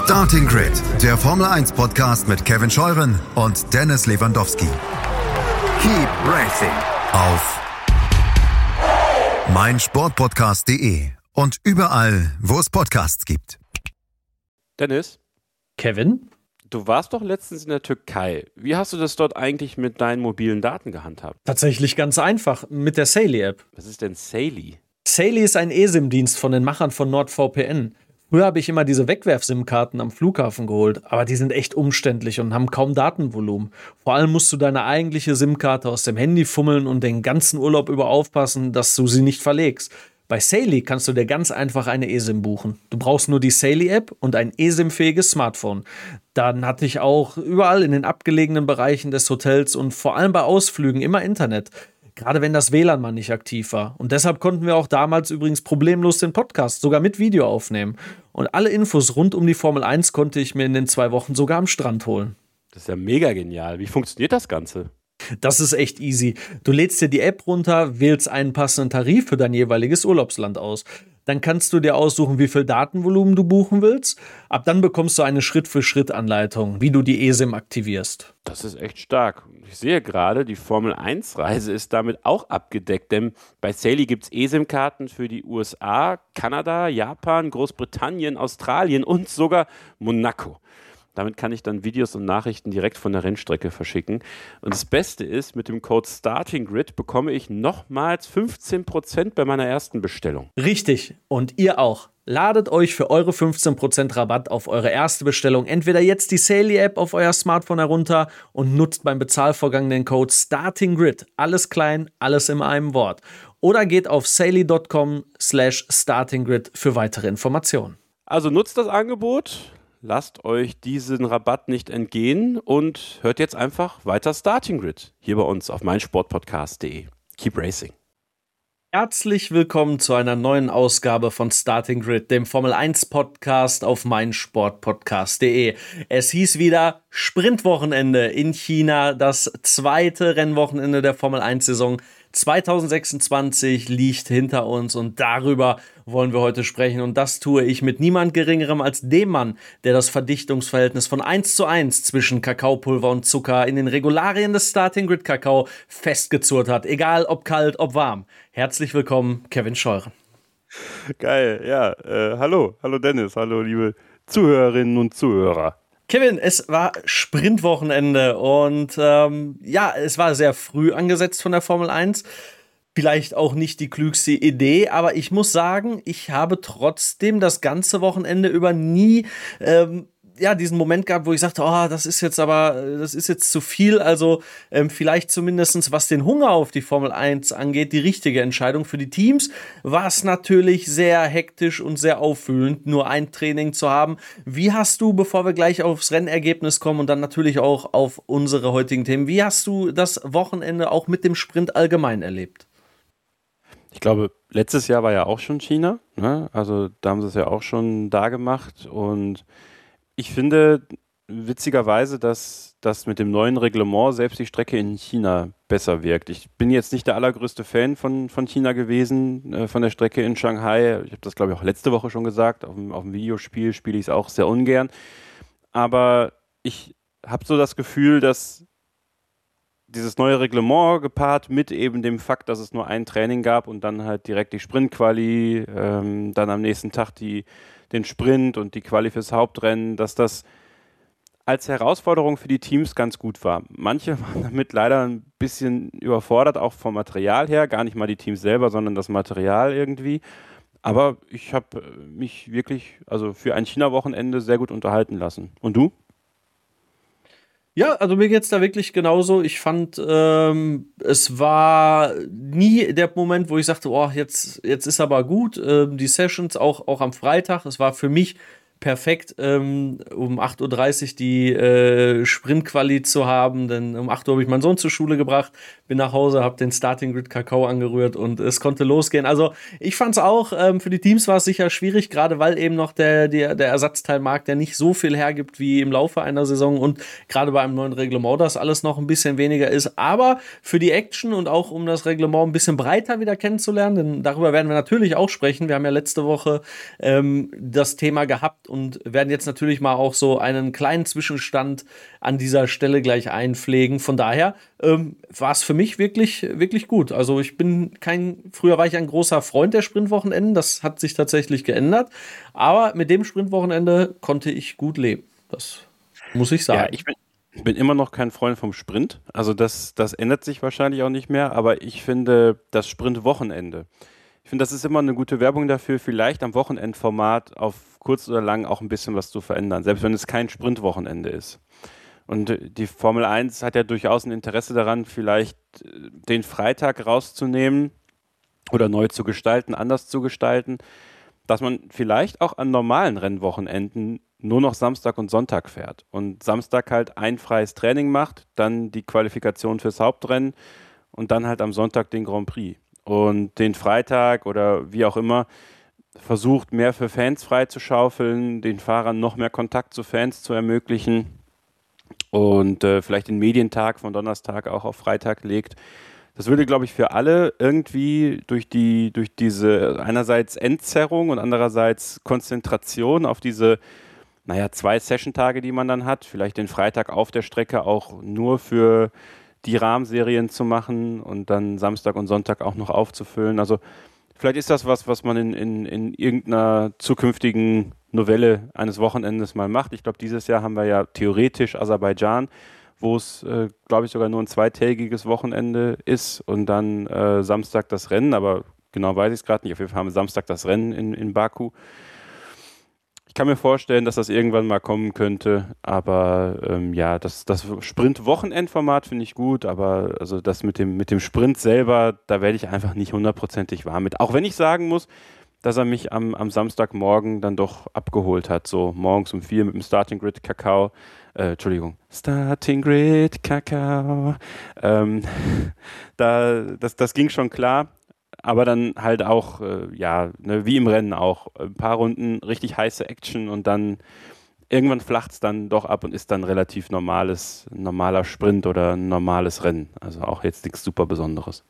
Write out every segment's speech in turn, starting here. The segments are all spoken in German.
Starting Grid, der Formel 1 Podcast mit Kevin Scheuren und Dennis Lewandowski. Keep racing auf meinsportpodcast.de und überall, wo es Podcasts gibt. Dennis? Kevin? Du warst doch letztens in der Türkei. Wie hast du das dort eigentlich mit deinen mobilen Daten gehandhabt? Tatsächlich ganz einfach, mit der Saily-App. Was ist denn Saily? Saily ist ein eSIM-Dienst von den Machern von NordVPN. Früher habe ich immer diese Wegwerf-SIM-Karten am Flughafen geholt, aber die sind echt umständlich und haben kaum Datenvolumen. Vor allem musst du deine eigentliche SIM-Karte aus dem Handy fummeln und den ganzen Urlaub über aufpassen, dass du sie nicht verlegst. Bei Saily kannst du dir ganz einfach eine eSIM buchen. Du brauchst nur die Saily-App und ein eSIM-fähiges Smartphone. Dann hatte ich auch überall in den abgelegenen Bereichen des Hotels und vor allem bei Ausflügen immer Internet. Gerade wenn das WLAN mal nicht aktiv war. Und deshalb konnten wir auch damals übrigens problemlos den Podcast sogar mit Video aufnehmen. Und alle Infos rund um die Formel 1 konnte ich mir in den 2 Wochen sogar am Strand holen. Das ist ja mega genial. Wie funktioniert das Ganze? Das ist echt easy. Du lädst dir die App runter, wählst einen passenden Tarif für dein jeweiliges Urlaubsland aus. Dann kannst du dir aussuchen, wie viel Datenvolumen du buchen willst. Ab dann bekommst du eine Schritt-für-Schritt-Anleitung, wie du die eSIM aktivierst. Das ist echt stark. Ich sehe gerade, die Formel-1-Reise ist damit auch abgedeckt, denn bei Saily gibt es eSIM-Karten für die USA, Kanada, Japan, Großbritannien, Australien und sogar Monaco. Damit kann ich dann Videos und Nachrichten direkt von der Rennstrecke verschicken. Und das Beste ist, mit dem Code StartingGrid bekomme ich nochmals 15% bei meiner ersten Bestellung. Richtig. Und ihr auch. Ladet euch für eure 15% Rabatt auf eure erste Bestellung entweder jetzt die Saily-App auf euer Smartphone herunter und nutzt beim Bezahlvorgang den Code StartingGrid. Alles klein, alles in einem Wort. Oder geht auf saily.com/startinggrid für weitere Informationen. Also nutzt das Angebot. Lasst euch diesen Rabatt nicht entgehen und hört jetzt einfach weiter Starting Grid hier bei uns auf meinsportpodcast.de. Keep racing. Herzlich willkommen zu einer neuen Ausgabe von Starting Grid, dem Formel 1 Podcast auf meinsportpodcast.de. Es hieß wieder Sprintwochenende in China, das zweite Rennwochenende der Formel 1 Saison 2026 liegt hinter uns und darüber wollen wir heute sprechen und das tue ich mit niemand Geringerem als dem Mann, der das Verdichtungsverhältnis von 1:1 zwischen Kakaopulver und Zucker in den Regularien des Starting Grid Kakao festgezurrt hat, egal ob kalt, ob warm. Herzlich willkommen, Kevin Scheuren. Geil, ja, hallo Dennis, hallo liebe Zuhörerinnen und Zuhörer. Kevin, es war Sprintwochenende und es war sehr früh angesetzt von der Formel 1. Vielleicht auch nicht die klügste Idee, aber ich muss sagen, ich habe trotzdem das ganze Wochenende über nie diesen Moment gehabt, wo ich sagte, das ist jetzt zu viel. Also vielleicht zumindest, was den Hunger auf die Formel 1 angeht, die richtige Entscheidung. Für die Teams war es natürlich sehr hektisch und sehr aufwühlend, nur ein Training zu haben. Wie hast du, bevor wir gleich aufs Rennergebnis kommen und dann natürlich auch auf unsere heutigen Themen, wie hast du das Wochenende auch mit dem Sprint allgemein erlebt? Ich glaube, letztes Jahr war ja auch schon China, ne? Also da haben sie es ja auch schon da gemacht und ich finde witzigerweise, dass das mit dem neuen Reglement selbst die Strecke in China besser wirkt. Ich bin jetzt nicht der allergrößte Fan von China gewesen, von der Strecke in Shanghai. Ich habe das, glaube ich, auch letzte Woche schon gesagt. Auf dem Videospiel spiele ich es auch sehr ungern. Aber ich habe so das Gefühl, dass dieses neue Reglement gepaart mit eben dem Fakt, dass es nur ein Training gab und dann halt direkt die Sprintquali, dann am nächsten Tag den Sprint und die Quali fürs Hauptrennen, dass das als Herausforderung für die Teams ganz gut war. Manche waren damit leider ein bisschen überfordert, auch vom Material her, gar nicht mal die Teams selber, sondern das Material irgendwie. Aber ich habe mich wirklich, also für ein China-Wochenende sehr gut unterhalten lassen. Und du? Ja, also mir geht's da wirklich genauso. Ich fand, es war nie der Moment, wo ich sagte, jetzt ist aber gut. Die Sessions auch am Freitag, es war für mich perfekt, um 8:30 Uhr die Sprintquali zu haben, denn um 8 Uhr habe ich meinen Sohn zur Schule gebracht, bin nach Hause, habe den Starting Grid Kakao angerührt und es konnte losgehen. Also ich fand es auch, für die Teams war es sicher schwierig, gerade weil eben noch der Ersatzteilmarkt, der nicht so viel hergibt wie im Laufe einer Saison und gerade bei einem neuen Reglement das alles noch ein bisschen weniger ist, aber für die Action und auch um das Reglement ein bisschen breiter wieder kennenzulernen, denn darüber werden wir natürlich auch sprechen. Wir haben ja letzte Woche das Thema gehabt und werden jetzt natürlich mal auch so einen kleinen Zwischenstand an dieser Stelle gleich einpflegen. Von daher war es für mich wirklich, wirklich gut. Also früher war ich ein großer Freund der Sprintwochenenden, das hat sich tatsächlich geändert, aber mit dem Sprintwochenende konnte ich gut leben. Das muss ich sagen. Ja, ich bin immer noch kein Freund vom Sprint. Also das ändert sich wahrscheinlich auch nicht mehr, aber ich finde das Sprintwochenende. Ich finde, das ist immer eine gute Werbung dafür, vielleicht am Wochenendformat auf kurz oder lang auch ein bisschen was zu verändern, selbst wenn es kein Sprintwochenende ist. Und die Formel 1 hat ja durchaus ein Interesse daran, vielleicht den Freitag rauszunehmen oder neu zu gestalten, anders zu gestalten, dass man vielleicht auch an normalen Rennwochenenden nur noch Samstag und Sonntag fährt und Samstag halt ein freies Training macht, dann die Qualifikation fürs Hauptrennen und dann halt am Sonntag den Grand Prix. Und den Freitag oder wie auch immer versucht, mehr für Fans freizuschaufeln, den Fahrern noch mehr Kontakt zu Fans zu ermöglichen und vielleicht den Medientag von Donnerstag auch auf Freitag legt. Das würde, glaube ich, für alle irgendwie durch diese einerseits Entzerrung und andererseits Konzentration auf diese 2 Session-Tage, die man dann hat, vielleicht den Freitag auf der Strecke auch nur für die Rahmenserien zu machen und dann Samstag und Sonntag auch noch aufzufüllen. Also vielleicht ist das was man in irgendeiner zukünftigen Novelle eines Wochenendes mal macht. Ich glaube, dieses Jahr haben wir ja theoretisch Aserbaidschan, wo es, glaube ich, sogar nur ein 2-tägiges Wochenende ist und dann Samstag das Rennen, aber genau weiß ich es gerade nicht. Auf jeden Fall haben wir Samstag das Rennen in Baku. Ich kann mir vorstellen, dass das irgendwann mal kommen könnte, aber das Sprint-Wochenendformat finde ich gut, aber also das mit dem Sprint selber, da werde ich einfach nicht hundertprozentig warm mit. Auch wenn ich sagen muss, dass er mich am Samstagmorgen dann doch abgeholt hat, so morgens um 4 mit dem Starting Grid Kakao. Starting Grid Kakao. Das ging schon klar. Aber dann halt auch, wie im Rennen auch, ein paar Runden richtig heiße Action und dann irgendwann flacht es dann doch ab und ist dann relativ normaler Sprint oder ein normales Rennen. Also auch jetzt nichts super Besonderes.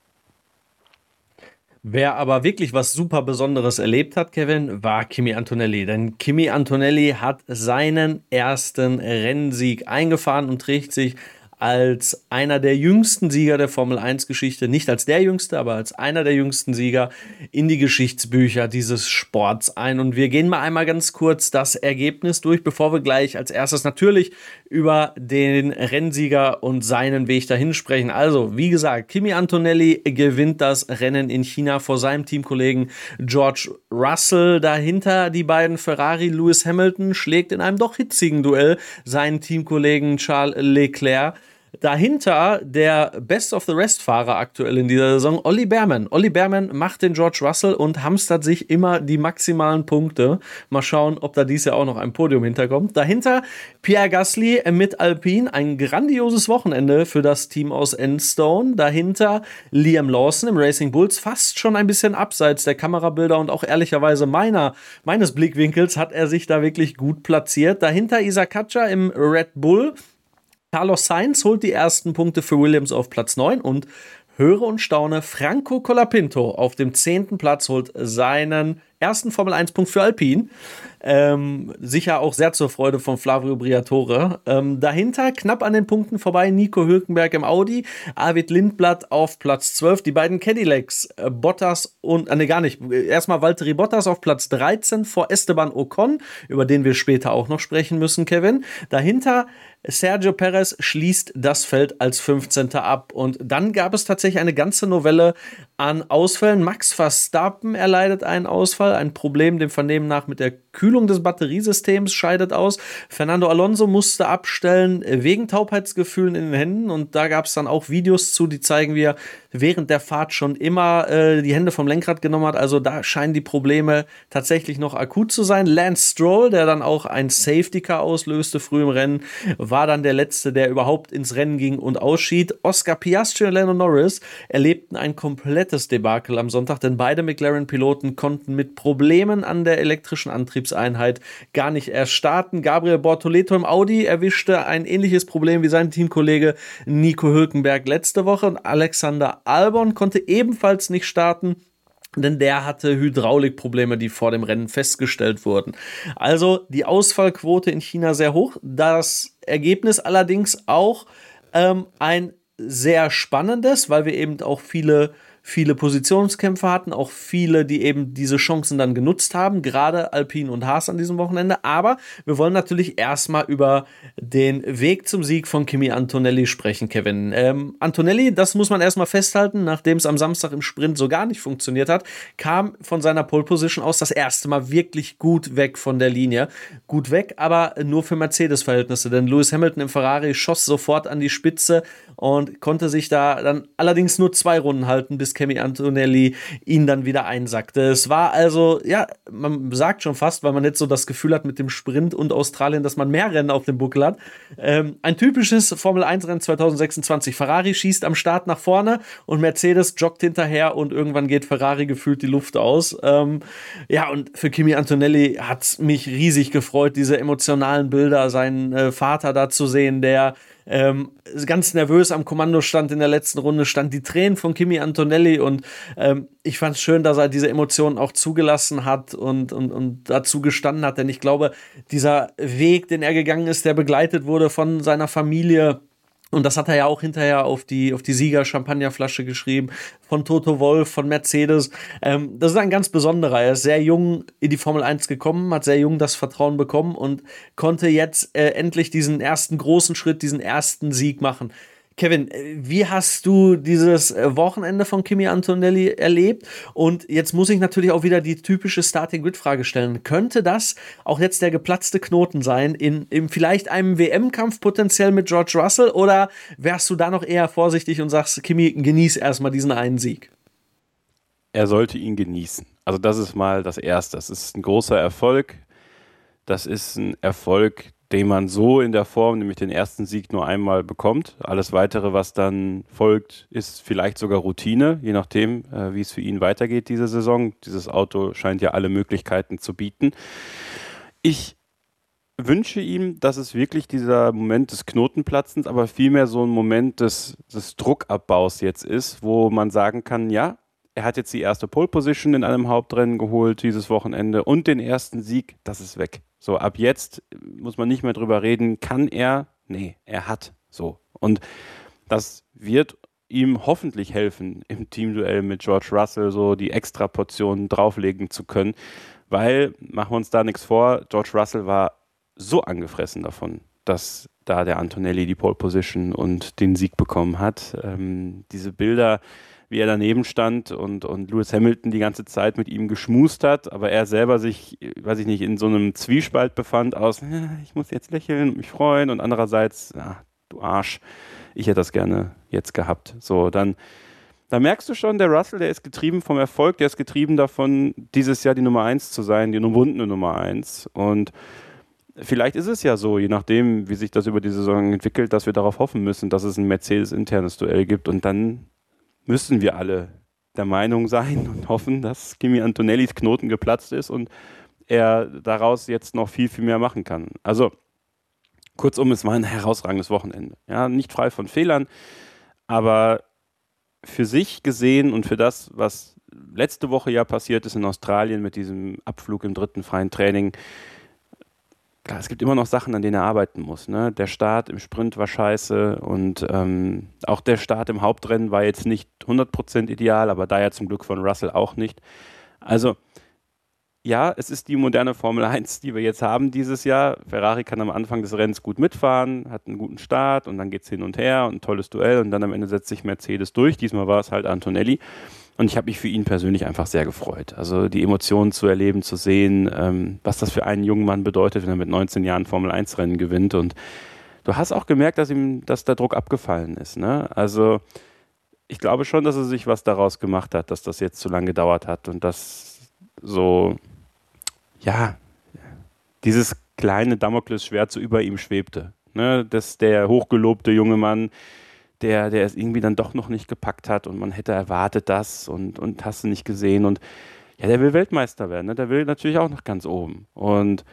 Wer aber wirklich was super Besonderes erlebt hat, Kevin, war Kimi Antonelli. Denn Kimi Antonelli hat seinen ersten Rennsieg eingefahren und trägt sich als einer der jüngsten Sieger der Formel-1-Geschichte, nicht als der jüngste, aber als einer der jüngsten Sieger in die Geschichtsbücher dieses Sports ein. Und wir gehen mal einmal ganz kurz das Ergebnis durch, bevor wir gleich als erstes natürlich über den Rennsieger und seinen Weg dahin sprechen. Also, wie gesagt, Kimi Antonelli gewinnt das Rennen in China vor seinem Teamkollegen George Russell. Dahinter die beiden Ferrari. Lewis Hamilton schlägt in einem doch hitzigen Duell seinen Teamkollegen Charles Leclerc. Dahinter der Best-of-the-Rest-Fahrer aktuell in dieser Saison, Ollie Behrman. Ollie Behrman macht den George Russell und hamstert sich immer die maximalen Punkte. Mal schauen, ob da dieses Jahr auch noch ein Podium hinterkommt. Dahinter Pierre Gasly mit Alpine. Ein grandioses Wochenende für das Team aus Enstone. Dahinter Liam Lawson im Racing Bulls. Fast schon ein bisschen abseits der Kamerabilder und auch ehrlicherweise meines Blickwinkels hat er sich da wirklich gut platziert. Dahinter Isa Katja im Red Bull. Carlos Sainz holt die ersten Punkte für Williams auf Platz 9 und höre und staune, Franco Colapinto auf dem 10. Platz holt seinen ersten Formel-1-Punkt für Alpine. Sicher auch sehr zur Freude von Flavio Briatore. Dahinter knapp an den Punkten vorbei Nico Hülkenberg im Audi, Arvid Lindblad auf Platz 12, die beiden Cadillacs, Bottas und, erstmal Valtteri Bottas auf Platz 13 vor Esteban Ocon, über den wir später auch noch sprechen müssen, Kevin. Dahinter Sergio Perez schließt das Feld als 15. ab. Und dann gab es tatsächlich eine ganze Novelle an Ausfällen. Max Verstappen erleidet einen Ausfall, ein Problem dem Vernehmen nach mit der Kühlung des Batteriesystems, scheidet aus. Fernando Alonso musste abstellen wegen Taubheitsgefühlen in den Händen. Und da gab es dann auch Videos zu, die zeigen, wie er während der Fahrt schon immer die Hände vom Lenkrad genommen hat. Also da scheinen die Probleme tatsächlich noch akut zu sein. Lance Stroll, der dann auch ein Safety Car auslöste früh im Rennen, war dann der Letzte, der überhaupt ins Rennen ging und ausschied. Oscar Piastri und Lando Norris erlebten ein komplettes Debakel am Sonntag, denn beide McLaren-Piloten konnten mit Problemen an der elektrischen Antriebseinheit gar nicht erst starten. Gabriel Bortoleto im Audi erwischte ein ähnliches Problem wie sein Teamkollege Nico Hülkenberg letzte Woche und Alexander Albon konnte ebenfalls nicht starten. denn der hatte Hydraulikprobleme, die vor dem Rennen festgestellt wurden. Also die Ausfallquote in China sehr hoch. Das Ergebnis allerdings auch ein sehr spannendes, weil wir eben auch viele Positionskämpfe hatten, auch viele, die eben diese Chancen dann genutzt haben, gerade Alpine und Haas an diesem Wochenende. Aber wir wollen natürlich erstmal über den Weg zum Sieg von Kimi Antonelli sprechen, Kevin. Antonelli, das muss man erstmal festhalten, nachdem es am Samstag im Sprint so gar nicht funktioniert hat, kam von seiner Pole Position aus das erste Mal wirklich gut weg von der Linie. Gut weg, aber nur für Mercedes-Verhältnisse, denn Lewis Hamilton im Ferrari schoss sofort an die Spitze und konnte sich da dann allerdings nur 2 Runden halten, bis Kimi Antonelli ihn dann wieder einsackte. Es war also, ja, man sagt schon fast, weil man jetzt so das Gefühl hat mit dem Sprint und Australien, dass man mehr Rennen auf dem Buckel hat. Ein typisches Formel-1-Rennen 2026. Ferrari schießt am Start nach vorne und Mercedes joggt hinterher und irgendwann geht Ferrari gefühlt die Luft aus. Ja, und für Kimi Antonelli hat es mich riesig gefreut, diese emotionalen Bilder, seinen Vater da zu sehen, der ganz nervös am Kommandostand in der letzten Runde stand, die Tränen von Kimi Antonelli und ich fand es schön, dass er diese Emotionen auch zugelassen hat und dazu gestanden hat, denn ich glaube, dieser Weg, den er gegangen ist, der begleitet wurde von seiner Familie. Und das hat er ja auch hinterher auf die Sieger-Champagnerflasche geschrieben, von Toto Wolff, von Mercedes. Das ist ein ganz besonderer. Er ist sehr jung in die Formel 1 gekommen, hat sehr jung das Vertrauen bekommen und konnte jetzt endlich diesen ersten großen Schritt, diesen ersten Sieg machen. Kevin, wie hast du dieses Wochenende von Kimi Antonelli erlebt? Und jetzt muss ich natürlich auch wieder die typische Starting-Grid-Frage stellen. Könnte das auch jetzt der geplatzte Knoten sein in vielleicht einem WM-Kampf potenziell mit George Russell? Oder wärst du da noch eher vorsichtig und sagst, Kimi, genieß erstmal diesen einen Sieg? Er sollte ihn genießen. Also das ist mal das Erste. Das ist ein großer Erfolg. Das ist ein Erfolg, den man so in der Form, nämlich den ersten Sieg, nur einmal bekommt. Alles Weitere, was dann folgt, ist vielleicht sogar Routine, je nachdem, wie es für ihn weitergeht diese Saison. Dieses Auto scheint ja alle Möglichkeiten zu bieten. Ich wünsche ihm, dass es wirklich dieser Moment des Knotenplatzens, aber vielmehr so ein Moment des Druckabbaus jetzt ist, wo man sagen kann, ja, er hat jetzt die erste Pole Position in einem Hauptrennen geholt dieses Wochenende und den ersten Sieg, das ist weg. So, ab jetzt muss man nicht mehr drüber reden, kann er? Nee, er hat. So. Und das wird ihm hoffentlich helfen, im Teamduell mit George Russell so die extra Portion drauflegen zu können, weil, machen wir uns da nichts vor, George Russell war so angefressen davon, dass da der Antonelli die Pole Position und den Sieg bekommen hat. Diese Bilder, wie er daneben stand und Lewis Hamilton die ganze Zeit mit ihm geschmust hat, aber er selber sich, weiß ich nicht, in so einem Zwiespalt befand aus, ich muss jetzt lächeln und mich freuen und andererseits, du Arsch, ich hätte das gerne jetzt gehabt. So, dann merkst du schon, der Russell, der ist getrieben vom Erfolg, der ist getrieben davon, dieses Jahr die Nummer 1 zu sein, die überwundene Nummer 1 und vielleicht ist es ja so, je nachdem, wie sich das über die Saison entwickelt, dass wir darauf hoffen müssen, dass es ein Mercedes-internes Duell gibt und dann müssen wir alle der Meinung sein und hoffen, dass Kimi Antonellis Knoten geplatzt ist und er daraus jetzt noch viel, viel mehr machen kann. Also, kurzum, es war ein herausragendes Wochenende. Ja, nicht frei von Fehlern, aber für sich gesehen und für das, was letzte Woche ja passiert ist in Australien mit diesem Abflug im 3. freien Training, klar, es gibt immer noch Sachen, an denen er arbeiten muss. Ne? Der Start im Sprint war scheiße und auch der Start im Hauptrennen war jetzt nicht 100% ideal, aber da ja zum Glück von Russell auch nicht. Also ja, es ist die moderne Formel 1, die wir jetzt haben dieses Jahr. Ferrari kann am Anfang des Rennens gut mitfahren, hat einen guten Start und dann geht es hin und her und ein tolles Duell und dann am Ende setzt sich Mercedes durch. Diesmal war es halt Antonelli. Und ich habe mich für ihn persönlich einfach sehr gefreut. Also die Emotionen zu erleben, zu sehen, was das für einen jungen Mann bedeutet, wenn er mit 19 Jahren Formel-1-Rennen gewinnt. Und du hast auch gemerkt, dass der Druck abgefallen ist. Ne? Also ich glaube schon, dass er sich was daraus gemacht hat, dass das jetzt zu lange gedauert hat und dass so, ja, dieses kleine Damoklesschwert so über ihm schwebte. Ne? Dass der hochgelobte junge Mann, der es irgendwie dann doch noch nicht gepackt hat und man hätte erwartet das und hast du nicht gesehen und ja, der will Weltmeister werden, ne? Der will natürlich auch noch ganz oben und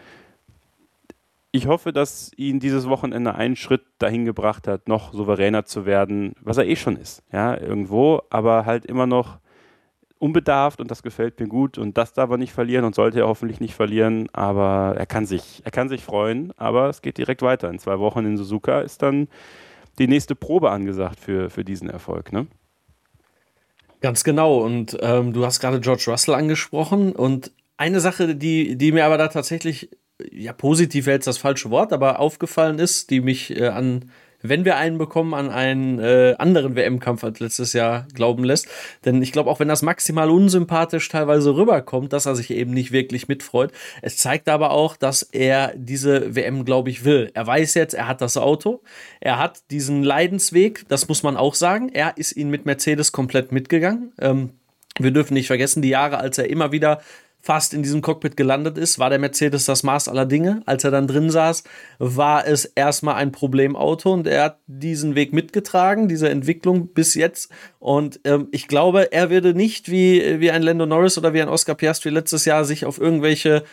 ich hoffe, dass ihn dieses Wochenende einen Schritt dahin gebracht hat, noch souveräner zu werden, was er eh schon ist, ja, irgendwo, aber halt immer noch unbedarft und das gefällt mir gut und das darf er nicht verlieren und sollte er hoffentlich nicht verlieren, aber er kann sich freuen, aber es geht direkt weiter. In 2 Wochen in Suzuka ist dann die nächste Probe angesagt für diesen Erfolg, ne? Ganz genau. Und du hast gerade George Russell angesprochen. Und eine Sache, die mir aber da tatsächlich, ja, positiv wäre jetzt das falsche Wort, aber aufgefallen ist, die mich wenn wir einen bekommen, an einen anderen WM-Kampf als letztes Jahr glauben lässt. Denn ich glaube, auch wenn das maximal unsympathisch teilweise rüberkommt, dass er sich eben nicht wirklich mitfreut, es zeigt aber auch, dass er diese WM, glaube ich, will. Er weiß jetzt, er hat das Auto, er hat diesen Leidensweg, das muss man auch sagen. Er ist ihn mit Mercedes komplett mitgegangen. Wir dürfen nicht vergessen, die Jahre, als er immer wieder fast in diesem Cockpit gelandet ist, war der Mercedes das Maß aller Dinge. Als er dann drin saß, war es erstmal ein Problemauto und er hat diesen Weg mitgetragen, diese Entwicklung bis jetzt. Und ich glaube, er würde nicht wie ein Lando Norris oder wie ein Oscar Piastri letztes Jahr sich auf irgendwelche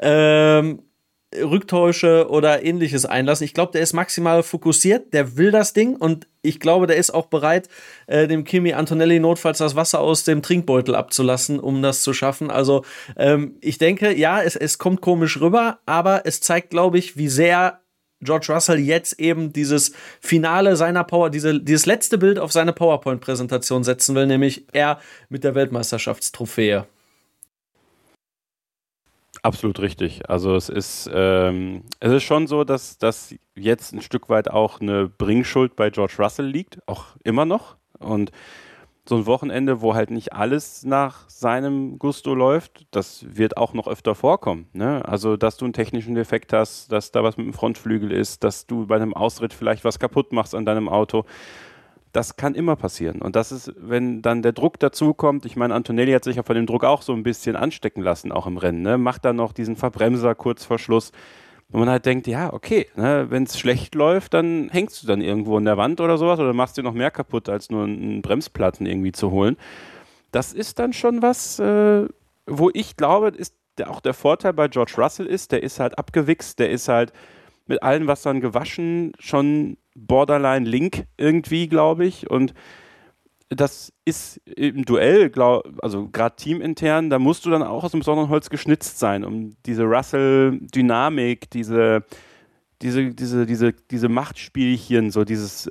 Rücktäusche oder ähnliches einlassen. Ich glaube, der ist maximal fokussiert, der will das Ding und ich glaube, der ist auch bereit, dem Kimi Antonelli notfalls das Wasser aus dem Trinkbeutel abzulassen, um das zu schaffen. Also ich denke, ja, es kommt komisch rüber, aber es zeigt, glaube ich, wie sehr George Russell jetzt eben dieses Finale seiner dieses letzte Bild auf seine PowerPoint-Präsentation setzen will, nämlich er mit der Weltmeisterschaftstrophäe. Absolut richtig. Also es ist schon so, dass jetzt ein Stück weit auch eine Bringschuld bei George Russell liegt, auch immer noch. Und so ein Wochenende, wo halt nicht alles nach seinem Gusto läuft, das wird auch noch öfter vorkommen, ne? Also, dass du einen technischen Defekt hast, dass da was mit dem Frontflügel ist, dass du bei einem Ausritt vielleicht was kaputt machst an deinem Auto. Das kann immer passieren. Und das ist, wenn dann der Druck dazukommt, ich meine, Antonelli hat sich ja von dem Druck auch so ein bisschen anstecken lassen, auch im Rennen, ne? Macht dann noch diesen Verbremser kurz vor Schluss, wo man halt denkt, ja, okay, ne, wenn es schlecht läuft, dann hängst du dann irgendwo in der Wand oder sowas oder machst dir noch mehr kaputt, als nur einen Bremsplatten irgendwie zu holen. Das ist dann schon was, wo ich glaube, ist auch der Vorteil bei George Russell ist, der ist halt abgewichst, der ist halt mit allen Wassern gewaschen, schon borderline Link irgendwie, glaube ich. Und das ist im Duell, also gerade teamintern, da musst du dann auch aus dem besonderen Holz geschnitzt sein, um diese Russell-Dynamik, diese Machtspielchen, so diese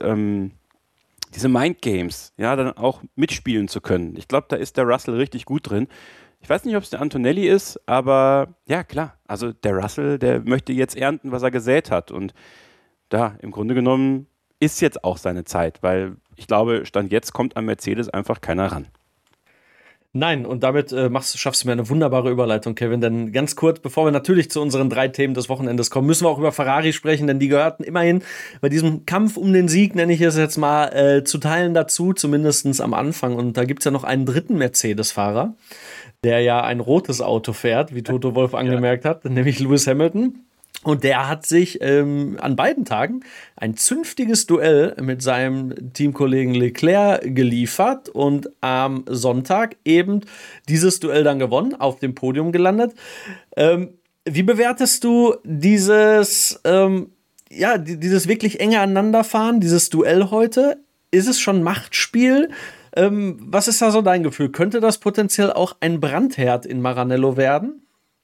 Mindgames, ja, dann auch mitspielen zu können. Ich glaube, da ist der Russell richtig gut drin. Ich weiß nicht, ob es der Antonelli ist, aber ja, klar. Also der Russell, der möchte jetzt ernten, was er gesät hat. Und da, im Grunde genommen, ist jetzt auch seine Zeit, weil ich glaube, Stand jetzt kommt an Mercedes einfach keiner ran. Nein, und damit schaffst du mir eine wunderbare Überleitung, Kevin. Denn ganz kurz, bevor wir natürlich zu unseren 3 Themen des Wochenendes kommen, müssen wir auch über Ferrari sprechen, denn die gehörten immerhin bei diesem Kampf um den Sieg, nenne ich es jetzt mal, zu Teilen dazu, zumindest am Anfang. Und da gibt es ja noch einen dritten Mercedes-Fahrer, der ja ein rotes Auto fährt, wie Toto Wolff angemerkt hat, nämlich Lewis Hamilton. Und der hat sich an beiden Tagen ein zünftiges Duell mit seinem Teamkollegen Leclerc geliefert und am Sonntag eben dieses Duell dann gewonnen, auf dem Podium gelandet. Wie bewertest du dieses wirklich enge Aneinanderfahren, dieses Duell heute? Ist es schon Machtspiel? Was ist da so dein Gefühl? Könnte das potenziell auch ein Brandherd in Maranello werden?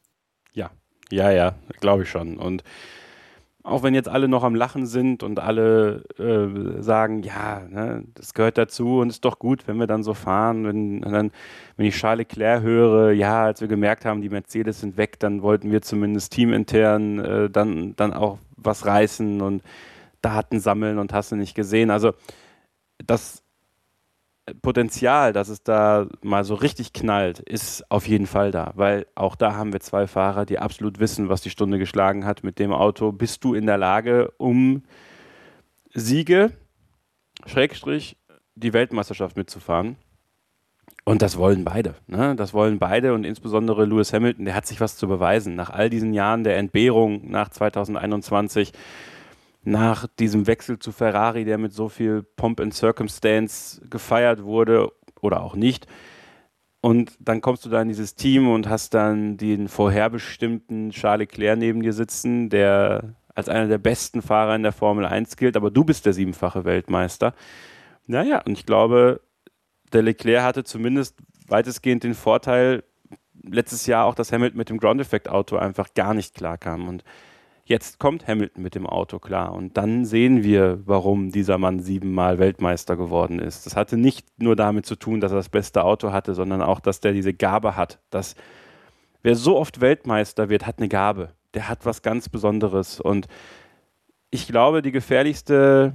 Ja, glaube ich schon. Und auch wenn jetzt alle noch am Lachen sind und alle sagen, ja, ne, das gehört dazu und ist doch gut, wenn wir dann so fahren. Wenn ich Charles Leclerc höre, ja, als wir gemerkt haben, die Mercedes sind weg, dann wollten wir zumindest teamintern dann auch was reißen und Daten sammeln und hast du nicht gesehen. Also das Potenzial, dass es da mal so richtig knallt, ist auf jeden Fall da, weil auch da haben wir 2 Fahrer, die absolut wissen, was die Stunde geschlagen hat mit dem Auto. Bist du in der Lage, um Siege, Schrägstrich, die Weltmeisterschaft mitzufahren? Und das wollen beide, ne? Das wollen beide und insbesondere Lewis Hamilton, der hat sich was zu beweisen. Nach all diesen Jahren der Entbehrung nach 2021, nach diesem Wechsel zu Ferrari, der mit so viel Pomp and Circumstance gefeiert wurde oder auch nicht. Und dann kommst du da in dieses Team und hast dann den vorherbestimmten Charles Leclerc neben dir sitzen, der als einer der besten Fahrer in der Formel 1 gilt, aber du bist der 7-fache Weltmeister. Naja, und ich glaube, der Leclerc hatte zumindest weitestgehend den Vorteil, letztes Jahr auch, dass Hamilton mit dem Ground-Effect-Auto einfach gar nicht klar kam. Und jetzt kommt Hamilton mit dem Auto klar. Und dann sehen wir, warum dieser Mann 7-mal Weltmeister geworden ist. Das hatte nicht nur damit zu tun, dass er das beste Auto hatte, sondern auch, dass der diese Gabe hat. Dass wer so oft Weltmeister wird, hat eine Gabe. Der hat was ganz Besonderes. Und ich glaube, die gefährlichste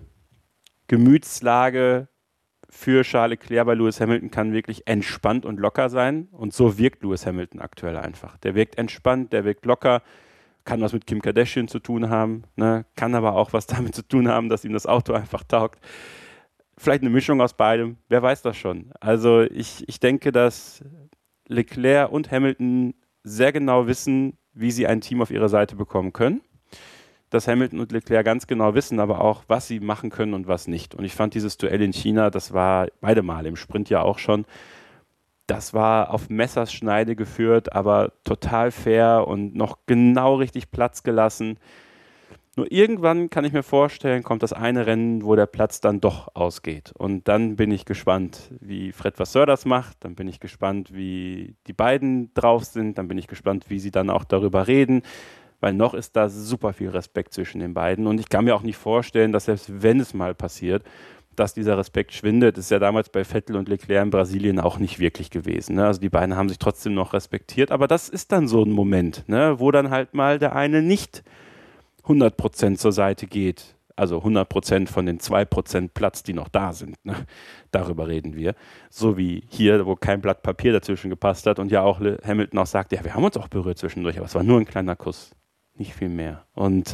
Gemütslage für Charles Leclerc bei Lewis Hamilton kann wirklich entspannt und locker sein. Und so wirkt Lewis Hamilton aktuell einfach. Der wirkt entspannt, der wirkt locker, kann was mit Kim Kardashian zu tun haben, ne? Kann aber auch was damit zu tun haben, dass ihm das Auto einfach taugt. Vielleicht eine Mischung aus beidem, wer weiß das schon. Also ich denke, dass Leclerc und Hamilton sehr genau wissen, wie sie ein Team auf ihre Seite bekommen können. Dass Hamilton und Leclerc ganz genau wissen, aber auch, was sie machen können und was nicht. Und ich fand dieses Duell in China, das war beide Male im Sprint ja auch schon, das war auf Messerschneide geführt, aber total fair und noch genau richtig Platz gelassen. Nur irgendwann kann ich mir vorstellen, kommt das eine Rennen, wo der Platz dann doch ausgeht. Und dann bin ich gespannt, wie Fred Vasseur das macht. Dann bin ich gespannt, wie die beiden drauf sind. Dann bin ich gespannt, wie sie dann auch darüber reden. Weil noch ist da super viel Respekt zwischen den beiden. Und ich kann mir auch nicht vorstellen, dass selbst wenn es mal passiert, dass dieser Respekt schwindet. Das ist ja damals bei Vettel und Leclerc in Brasilien auch nicht wirklich gewesen. Ne? Also die beiden haben sich trotzdem noch respektiert. Aber das ist dann so ein Moment, ne? Wo dann halt mal der eine nicht 100% zur Seite geht. Also 100% von den 2% Platz, die noch da sind. Ne? Darüber reden wir. So wie hier, wo kein Blatt Papier dazwischen gepasst hat und ja auch Hamilton auch sagt, ja, wir haben uns auch berührt zwischendurch, aber es war nur ein kleiner Kuss. Nicht viel mehr. Und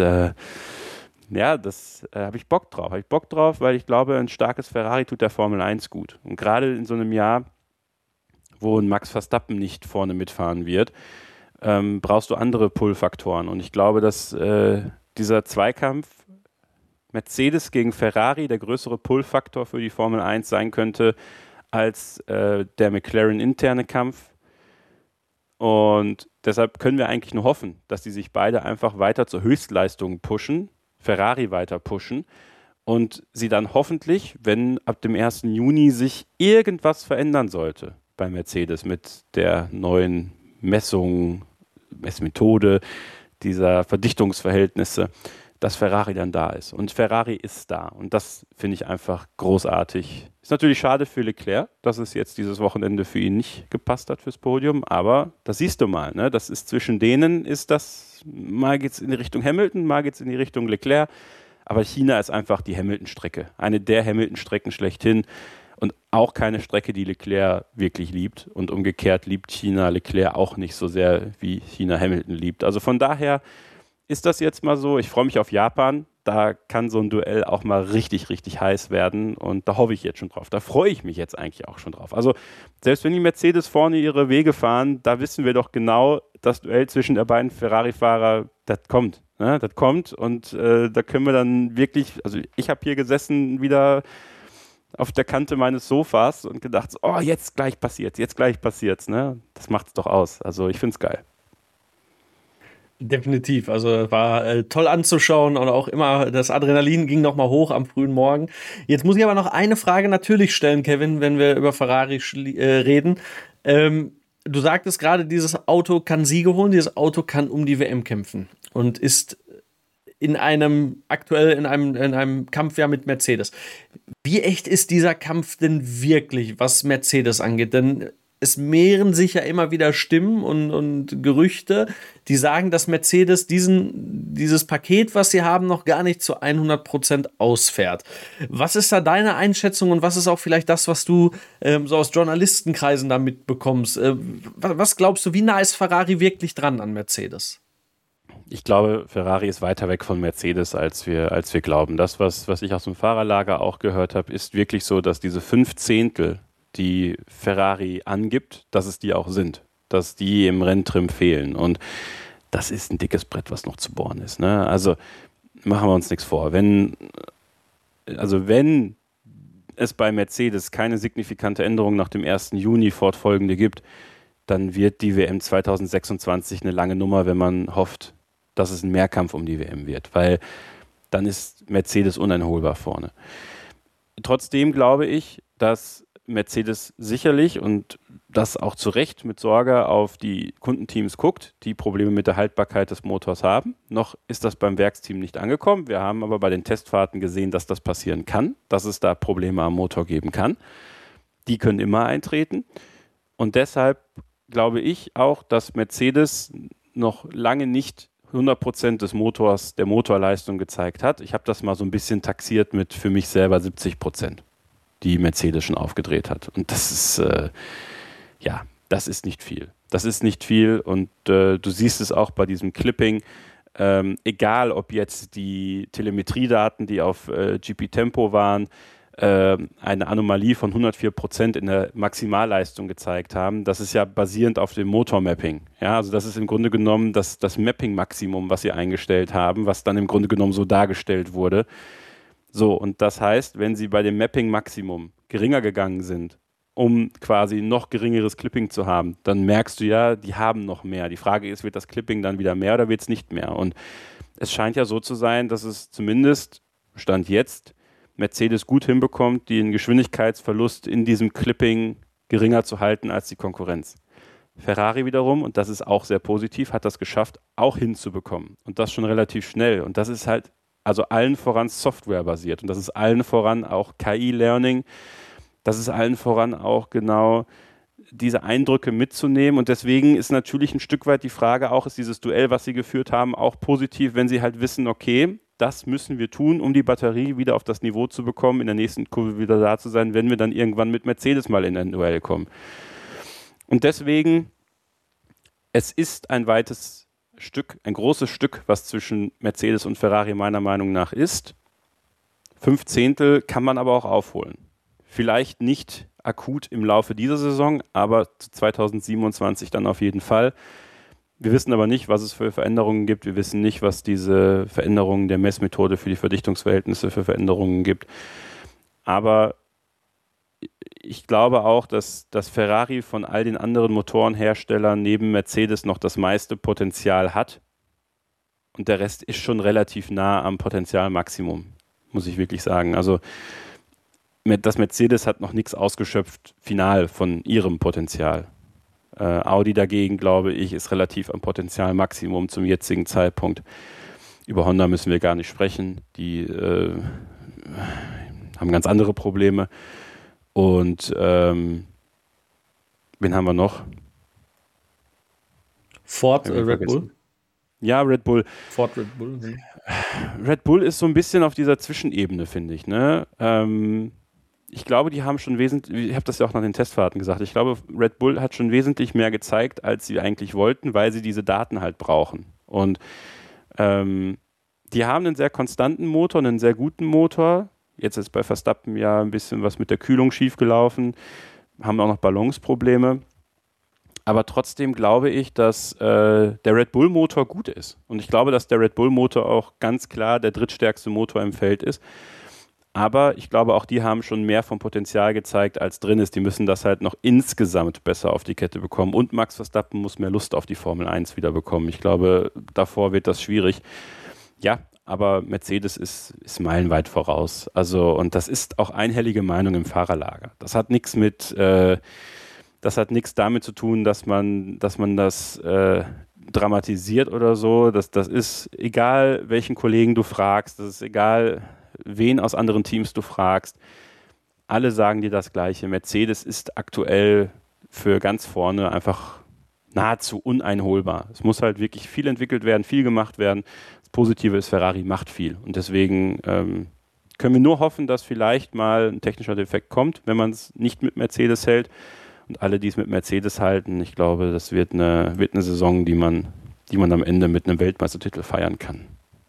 ja, das habe ich Bock drauf. Habe ich Bock drauf, weil ich glaube, ein starkes Ferrari tut der Formel 1 gut. Und gerade in so einem Jahr, wo ein Max Verstappen nicht vorne mitfahren wird, brauchst du andere Pull-Faktoren. Und ich glaube, dass dieser Zweikampf Mercedes gegen Ferrari der größere Pull-Faktor für die Formel 1 sein könnte als der McLaren-interne Kampf. Und deshalb können wir eigentlich nur hoffen, dass die sich beide einfach weiter zur Höchstleistung pushen, Ferrari weiter pushen und sie dann hoffentlich, wenn ab dem 1. Juni sich irgendwas verändern sollte bei Mercedes mit der neuen Messmethode, dieser Verdichtungsverhältnisse, dass Ferrari dann da ist. Und Ferrari ist da. Und das finde ich einfach großartig. Ist natürlich schade für Leclerc, dass es jetzt dieses Wochenende für ihn nicht gepasst hat fürs Podium. Aber das siehst du mal. Ne? Das ist zwischen denen, ist das, mal geht es in die Richtung Hamilton, mal geht es in die Richtung Leclerc. Aber China ist einfach die Hamilton-Strecke. Eine der Hamilton-Strecken schlechthin. Und auch keine Strecke, die Leclerc wirklich liebt. Und umgekehrt liebt China Leclerc auch nicht so sehr, wie China Hamilton liebt. Also von daher ist das jetzt mal so. Ich freue mich auf Japan. Da kann so ein Duell auch mal richtig, richtig heiß werden. Und da hoffe ich jetzt schon drauf. Da freue ich mich jetzt eigentlich auch schon drauf. Also selbst wenn die Mercedes vorne ihre Wege fahren, da wissen wir doch genau, das Duell zwischen der beiden Ferrari-Fahrer, das kommt. Ne? Das kommt und da können wir dann wirklich, also ich habe hier gesessen wieder auf der Kante meines Sofas und gedacht, oh, jetzt gleich passiert's. Ne? Das macht's doch aus. Also ich finde es geil. Definitiv, also war toll anzuschauen und auch immer das Adrenalin ging nochmal hoch am frühen Morgen. Jetzt muss ich aber noch eine Frage natürlich stellen, Kevin, wenn wir über Ferrari reden. Du sagtest gerade, dieses Auto kann Siege holen, dieses Auto kann um die WM kämpfen und ist aktuell in einem Kampf ja mit Mercedes. Wie echt ist dieser Kampf denn wirklich, was Mercedes angeht? Denn es mehren sich ja immer wieder Stimmen und Gerüchte, die sagen, dass Mercedes dieses Paket, was sie haben, noch gar nicht zu 100% ausfährt. Was ist da deine Einschätzung und was ist auch vielleicht das, was du so aus Journalistenkreisen da mitbekommst? Was glaubst du, wie nah ist Ferrari wirklich dran an Mercedes? Ich glaube, Ferrari ist weiter weg von Mercedes, als wir glauben. Das, was ich aus dem Fahrerlager auch gehört habe, ist wirklich so, dass diese 5 Zehntel, die Ferrari angibt, dass es die auch sind, dass die im Renntrim fehlen. Und das ist ein dickes Brett, was noch zu bohren ist. Ne? Also machen wir uns nichts vor. Wenn es bei Mercedes keine signifikante Änderung nach dem 1. Juni fortfolgende gibt, dann wird die WM 2026 eine lange Nummer, wenn man hofft, dass es ein Mehrkampf um die WM wird, weil dann ist Mercedes uneinholbar vorne. Trotzdem glaube ich, dass Mercedes sicherlich und das auch zu Recht mit Sorge auf die Kundenteams guckt, die Probleme mit der Haltbarkeit des Motors haben. Noch ist das beim Werksteam nicht angekommen. Wir haben aber bei den Testfahrten gesehen, dass das passieren kann, dass es da Probleme am Motor geben kann. Die können immer eintreten. Und deshalb glaube ich auch, dass Mercedes noch lange nicht 100% des Motors, der Motorleistung gezeigt hat. Ich habe das mal so ein bisschen taxiert mit für mich selber 70%, die Mercedes schon aufgedreht hat. Und das ist, das ist nicht viel. Das ist nicht viel und du siehst es auch bei diesem Clipping. Egal, ob jetzt die Telemetriedaten, die auf GP Tempo waren, eine Anomalie von 104% in der Maximalleistung gezeigt haben. Das ist ja basierend auf dem Motormapping. Ja, also das ist im Grunde genommen das Mapping-Maximum, was sie eingestellt haben, was dann im Grunde genommen so dargestellt wurde. So, und das heißt, wenn sie bei dem Mapping-Maximum geringer gegangen sind, um quasi noch geringeres Clipping zu haben, dann merkst du ja, die haben noch mehr. Die Frage ist, wird das Clipping dann wieder mehr oder wird es nicht mehr? Und es scheint ja so zu sein, dass es zumindest, Stand jetzt, Mercedes gut hinbekommt, den Geschwindigkeitsverlust in diesem Clipping geringer zu halten als die Konkurrenz. Ferrari wiederum, und das ist auch sehr positiv, hat das geschafft, auch hinzubekommen. Und das schon relativ schnell. Und das ist halt also allen voran softwarebasiert. Und das ist allen voran auch KI-Learning. Das ist allen voran auch genau diese Eindrücke mitzunehmen. Und deswegen ist natürlich ein Stück weit die Frage auch, ist dieses Duell, was sie geführt haben, auch positiv, wenn sie halt wissen, okay, das müssen wir tun, um die Batterie wieder auf das Niveau zu bekommen, in der nächsten Kurve wieder da zu sein, wenn wir dann irgendwann mit Mercedes mal in ein Duell kommen. Und deswegen, es ist ein weites Stück, ein großes Stück, was zwischen Mercedes und Ferrari meiner Meinung nach ist. 5 Zehntel kann man aber auch aufholen. Vielleicht nicht akut im Laufe dieser Saison, aber 2027 dann auf jeden Fall. Wir wissen aber nicht, was es für Veränderungen gibt. Wir wissen nicht, was diese Veränderungen der Messmethode für die Verdichtungsverhältnisse für Veränderungen gibt. Aber ich glaube auch, dass Ferrari von all den anderen Motorenherstellern neben Mercedes noch das meiste Potenzial hat. Und der Rest ist schon relativ nah am Potenzialmaximum, muss ich wirklich sagen. Also das Mercedes hat noch nichts ausgeschöpft, final von ihrem Potenzial. Audi dagegen, glaube ich, ist relativ am Potenzialmaximum zum jetzigen Zeitpunkt. Über Honda müssen wir gar nicht sprechen. Die haben ganz andere Probleme. Und wen haben wir noch? Ford, Red Bull? Ja, Red Bull. Ford, Red Bull. Red Bull ist so ein bisschen auf dieser Zwischenebene, finde ich. Ne? Ich glaube, die haben schon wesentlich, ich habe das ja auch nach den Testfahrten gesagt, ich glaube, Red Bull hat schon wesentlich mehr gezeigt, als sie eigentlich wollten, weil sie diese Daten halt brauchen. Und die haben einen sehr konstanten Motor, einen sehr guten Motor. Jetzt ist bei Verstappen ja ein bisschen was mit der Kühlung schiefgelaufen, haben auch noch Balanceprobleme. Aber trotzdem glaube ich, dass der Red Bull-Motor gut ist. Und ich glaube, dass der Red Bull-Motor auch ganz klar der drittstärkste Motor im Feld ist. Aber ich glaube, auch die haben schon mehr vom Potenzial gezeigt, als drin ist. Die müssen das halt noch insgesamt besser auf die Kette bekommen. Und Max Verstappen muss mehr Lust auf die Formel 1 wieder bekommen. Ich glaube, davor wird das schwierig. Ja, aber Mercedes ist meilenweit voraus. Also, und das ist auch einhellige Meinung im Fahrerlager. Das hat nichts damit zu tun, dass man das dramatisiert oder so. Das ist egal, welchen Kollegen du fragst. Das ist egal, wen aus anderen Teams du fragst. Alle sagen dir das Gleiche. Mercedes ist aktuell für ganz vorne einfach nahezu uneinholbar. Es muss halt wirklich viel entwickelt werden, viel gemacht werden. Das Positive ist, Ferrari macht viel. Und deswegen können wir nur hoffen, dass vielleicht mal ein technischer Defekt kommt, wenn man es nicht mit Mercedes hält. Und alle, die es mit Mercedes halten, ich glaube, das wird eine Saison, die man am Ende mit einem Weltmeistertitel feiern kann.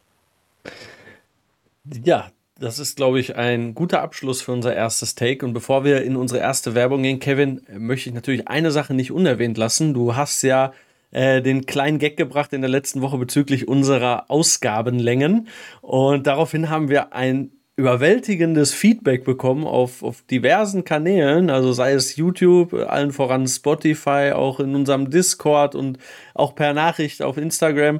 Ja, das ist, glaube ich, ein guter Abschluss für unser erstes Take. Und bevor wir in unsere erste Werbung gehen, Kevin, möchte ich natürlich eine Sache nicht unerwähnt lassen. Du hast ja den kleinen Gag gebracht in der letzten Woche bezüglich unserer Ausgabenlängen. Und daraufhin haben wir ein überwältigendes Feedback bekommen auf diversen Kanälen, also sei es YouTube, allen voran Spotify, auch in unserem Discord und auch per Nachricht auf Instagram,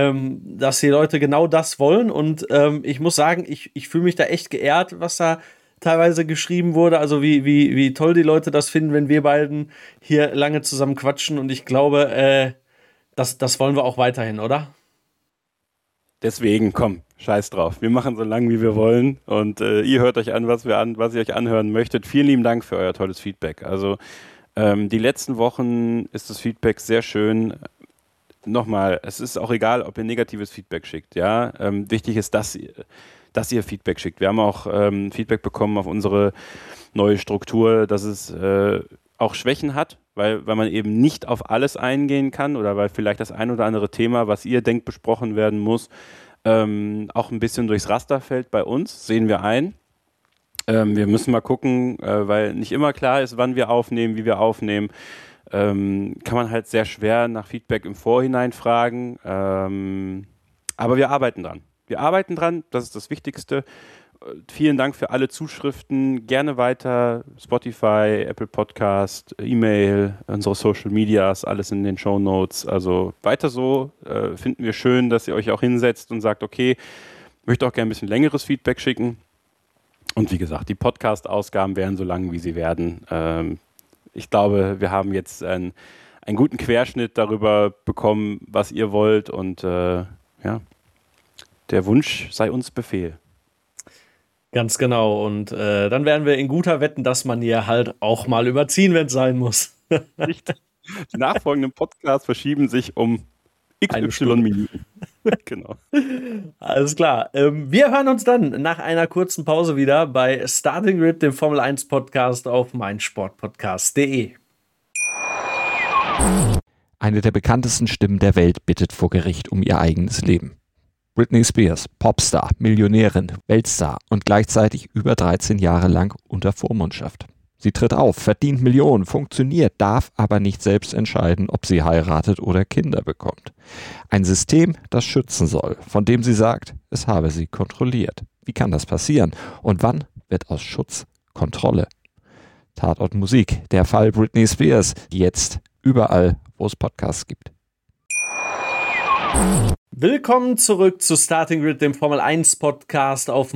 dass die Leute genau das wollen und ich muss sagen, ich fühle mich da echt geehrt, was da teilweise geschrieben wurde, also wie toll die Leute das finden, wenn wir beiden hier lange zusammen quatschen und ich glaube, das wollen wir auch weiterhin, oder? Deswegen, komm, scheiß drauf. Wir machen so lange, wie wir wollen und ihr hört euch an, was ihr euch anhören möchtet. Vielen lieben Dank für euer tolles Feedback. Also die letzten Wochen ist das Feedback sehr schön. Nochmal, es ist auch egal, ob ihr negatives Feedback schickt. Ja? Wichtig ist, dass ihr Feedback schickt. Wir haben auch Feedback bekommen auf unsere neue Struktur, dass es auch Schwächen hat, weil man eben nicht auf alles eingehen kann oder weil vielleicht das ein oder andere Thema, was ihr denkt, besprochen werden muss, auch ein bisschen durchs Raster fällt bei uns, sehen wir ein. Wir müssen mal gucken, weil nicht immer klar ist, wann wir aufnehmen, wie wir aufnehmen. Kann man halt sehr schwer nach Feedback im Vorhinein fragen. Aber wir arbeiten dran. Das ist das Wichtigste. Vielen Dank für alle Zuschriften. Gerne weiter. Spotify, Apple Podcast, E-Mail, unsere Social Medias, alles in den Shownotes. Also weiter so. Finden wir schön, dass ihr euch auch hinsetzt und sagt, okay, möchte auch gerne ein bisschen längeres Feedback schicken. Und wie gesagt, die Podcast-Ausgaben werden so lang, wie sie werden. Ich glaube, wir haben jetzt einen guten Querschnitt darüber bekommen, was ihr wollt. Und der Wunsch sei uns Befehl. Ganz genau. Und dann werden wir in guter Wetten, dass man hier halt auch mal überziehen, wenn es sein muss. Die nachfolgenden Podcasts verschieben sich um XY Minuten. Genau. Alles klar. Wir hören uns dann nach einer kurzen Pause wieder bei Starting Grid, dem Formel 1 Podcast auf meinsportpodcast.de. Eine der bekanntesten Stimmen der Welt bittet vor Gericht um ihr eigenes Leben. Britney Spears, Popstar, Millionärin, Weltstar und gleichzeitig über 13 Jahre lang unter Vormundschaft. Sie tritt auf, verdient Millionen, funktioniert, darf aber nicht selbst entscheiden, ob sie heiratet oder Kinder bekommt. Ein System, das schützen soll, von dem sie sagt, es habe sie kontrolliert. Wie kann das passieren? Und wann wird aus Schutz Kontrolle? Tatort Musik, der Fall Britney Spears, jetzt überall, wo es Podcasts gibt. Willkommen zurück zu Starting Grid, dem Formel 1 Podcast auf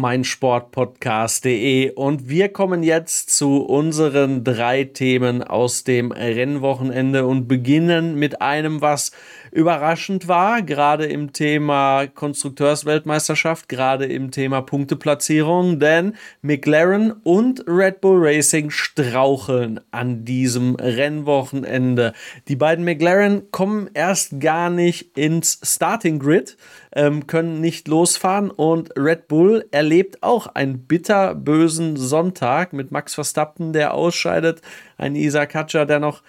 meinsportpodcast.de und wir kommen jetzt zu unseren 3 Themen aus dem Rennwochenende und beginnen mit einem, was überraschend war, gerade im Thema Konstrukteursweltmeisterschaft, gerade im Thema Punkteplatzierung, denn McLaren und Red Bull Racing straucheln an diesem Rennwochenende. Die beiden McLaren kommen erst gar nicht ins Starting Grid, können nicht losfahren und Red Bull erlebt auch einen bitterbösen Sonntag mit Max Verstappen, der ausscheidet, ein Isaac Hadjar, der noch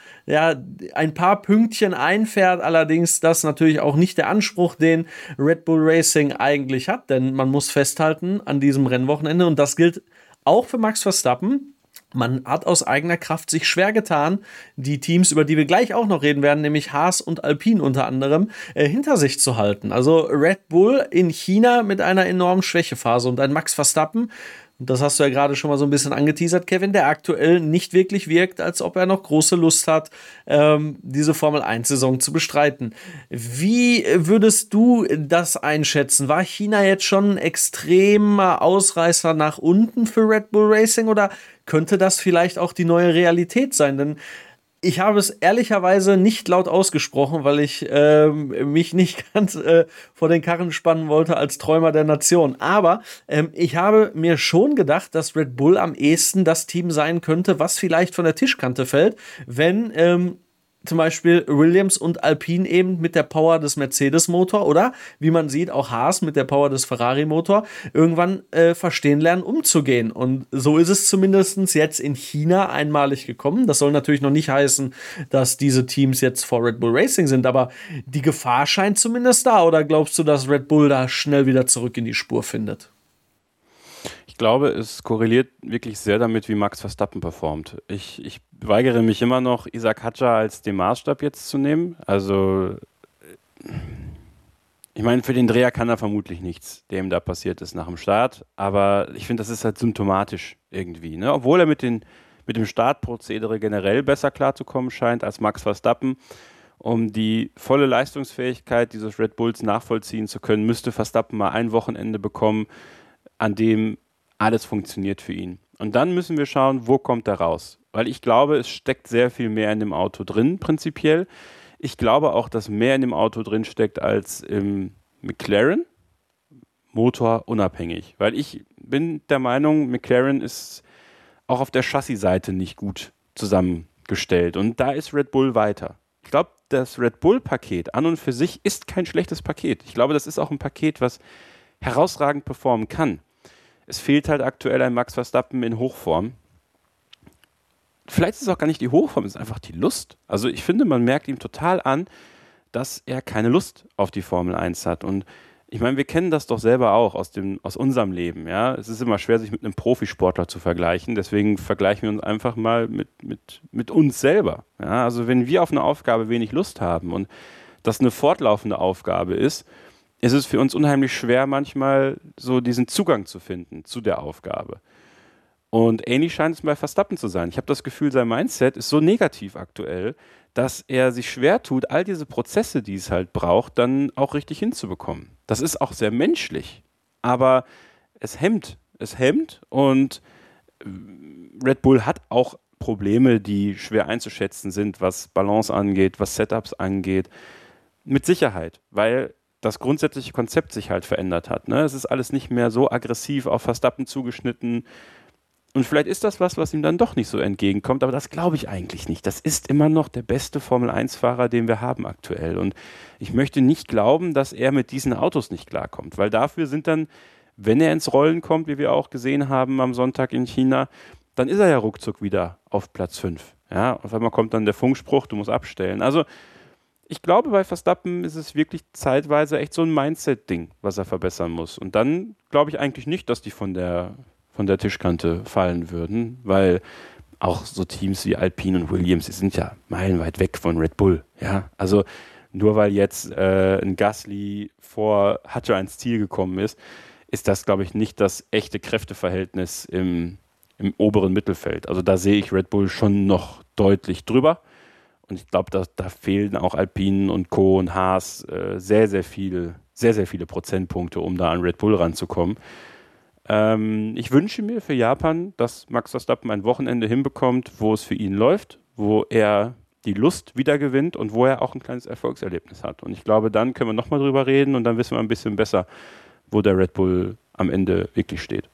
ein paar Pünktchen einfährt, allerdings das natürlich auch nicht der Anspruch, den Red Bull Racing eigentlich hat, denn man muss festhalten an diesem Rennwochenende und das gilt auch für Max Verstappen. Man hat aus eigener Kraft sich schwer getan, die Teams, über die wir gleich auch noch reden werden, nämlich Haas und Alpine unter anderem, hinter sich zu halten. Also Red Bull in China mit einer enormen Schwächephase und ein Max Verstappen, und das hast du ja gerade schon mal so ein bisschen angeteasert, Kevin, der aktuell nicht wirklich wirkt, als ob er noch große Lust hat, diese Formel-1-Saison zu bestreiten. Wie würdest du das einschätzen? War China jetzt schon ein extremer Ausreißer nach unten für Red Bull Racing oder könnte das vielleicht auch die neue Realität sein? Denn ich habe es ehrlicherweise nicht laut ausgesprochen, weil ich mich nicht ganz vor den Karren spannen wollte als Träumer der Nation. Aber ich habe mir schon gedacht, dass Red Bull am ehesten das Team sein könnte, was vielleicht von der Tischkante fällt, wenn zum Beispiel Williams und Alpine eben mit der Power des Mercedes-Motor oder, wie man sieht, auch Haas mit der Power des Ferrari-Motor irgendwann verstehen lernen, umzugehen. Und so ist es zumindest jetzt in China einmalig gekommen. Das soll natürlich noch nicht heißen, dass diese Teams jetzt vor Red Bull Racing sind, aber die Gefahr scheint zumindest da. Oder glaubst du, dass Red Bull da schnell wieder zurück in die Spur findet? Ich glaube, es korreliert wirklich sehr damit, wie Max Verstappen performt. Ich weigere mich immer noch, Isaac Hadjar als den Maßstab jetzt zu nehmen. Also, ich meine, für den Dreher kann er vermutlich nichts, der ihm da passiert ist nach dem Start. Aber ich finde, das ist halt symptomatisch irgendwie. Ne? Obwohl er mit dem Startprozedere generell besser klarzukommen scheint als Max Verstappen. Um die volle Leistungsfähigkeit dieses Red Bulls nachvollziehen zu können, müsste Verstappen mal ein Wochenende bekommen, an dem alles funktioniert für ihn. Und dann müssen wir schauen, wo kommt er raus. Weil ich glaube, es steckt sehr viel mehr in dem Auto drin, prinzipiell. Ich glaube auch, dass mehr in dem Auto drin steckt als im McLaren, motorunabhängig. Weil ich bin der Meinung, McLaren ist auch auf der Chassis-Seite nicht gut zusammengestellt. Und da ist Red Bull weiter. Ich glaube, das Red Bull-Paket an und für sich ist kein schlechtes Paket. Ich glaube, das ist auch ein Paket, was herausragend performen kann. Es fehlt halt aktuell ein Max Verstappen in Hochform. Vielleicht ist es auch gar nicht die Hochform, es ist einfach die Lust. Also ich finde, man merkt ihm total an, dass er keine Lust auf die Formel 1 hat. Und ich meine, wir kennen das doch selber auch aus unserem Leben. Ja? Es ist immer schwer, sich mit einem Profisportler zu vergleichen. Deswegen vergleichen wir uns einfach mal mit uns selber. Ja? Also wenn wir auf eine Aufgabe wenig Lust haben und das eine fortlaufende Aufgabe ist es für uns unheimlich schwer, manchmal so diesen Zugang zu finden zu der Aufgabe. Und ähnlich scheint es bei Verstappen zu sein. Ich habe das Gefühl, sein Mindset ist so negativ aktuell, dass er sich schwer tut, all diese Prozesse, die es halt braucht, dann auch richtig hinzubekommen. Das ist auch sehr menschlich, aber es hemmt und Red Bull hat auch Probleme, die schwer einzuschätzen sind, was Balance angeht, was Setups angeht. Mit Sicherheit, weil das grundsätzliche Konzept sich halt verändert hat. Ne? Es ist alles nicht mehr so aggressiv auf Verstappen zugeschnitten. Und vielleicht ist das was ihm dann doch nicht so entgegenkommt, aber das glaube ich eigentlich nicht. Das ist immer noch der beste Formel-1-Fahrer, den wir haben aktuell. Und ich möchte nicht glauben, dass er mit diesen Autos nicht klarkommt, weil dafür sind dann, wenn er ins Rollen kommt, wie wir auch gesehen haben am Sonntag in China, dann ist er ja ruckzuck wieder auf Platz 5. Ja, auf einmal kommt dann der Funkspruch, du musst abstellen. Also ich glaube, bei Verstappen ist es wirklich zeitweise echt so ein Mindset-Ding, was er verbessern muss. Und dann glaube ich eigentlich nicht, dass die von der Tischkante fallen würden, weil auch so Teams wie Alpine und Williams, die sind ja meilenweit weg von Red Bull. Ja? Also nur weil jetzt ein Gasly vor Hadjar ins Ziel gekommen ist das, glaube ich, nicht das echte Kräfteverhältnis im oberen Mittelfeld. Also da sehe ich Red Bull schon noch deutlich drüber. Und ich glaube, da fehlen auch Alpine und Co. und Haas sehr, sehr viele Prozentpunkte, um da an Red Bull ranzukommen. Ich wünsche mir für Japan, dass Max Verstappen ein Wochenende hinbekommt, wo es für ihn läuft, wo er die Lust wiedergewinnt und wo er auch ein kleines Erfolgserlebnis hat. Und ich glaube, dann können wir nochmal drüber reden und dann wissen wir ein bisschen besser, wo der Red Bull am Ende wirklich steht.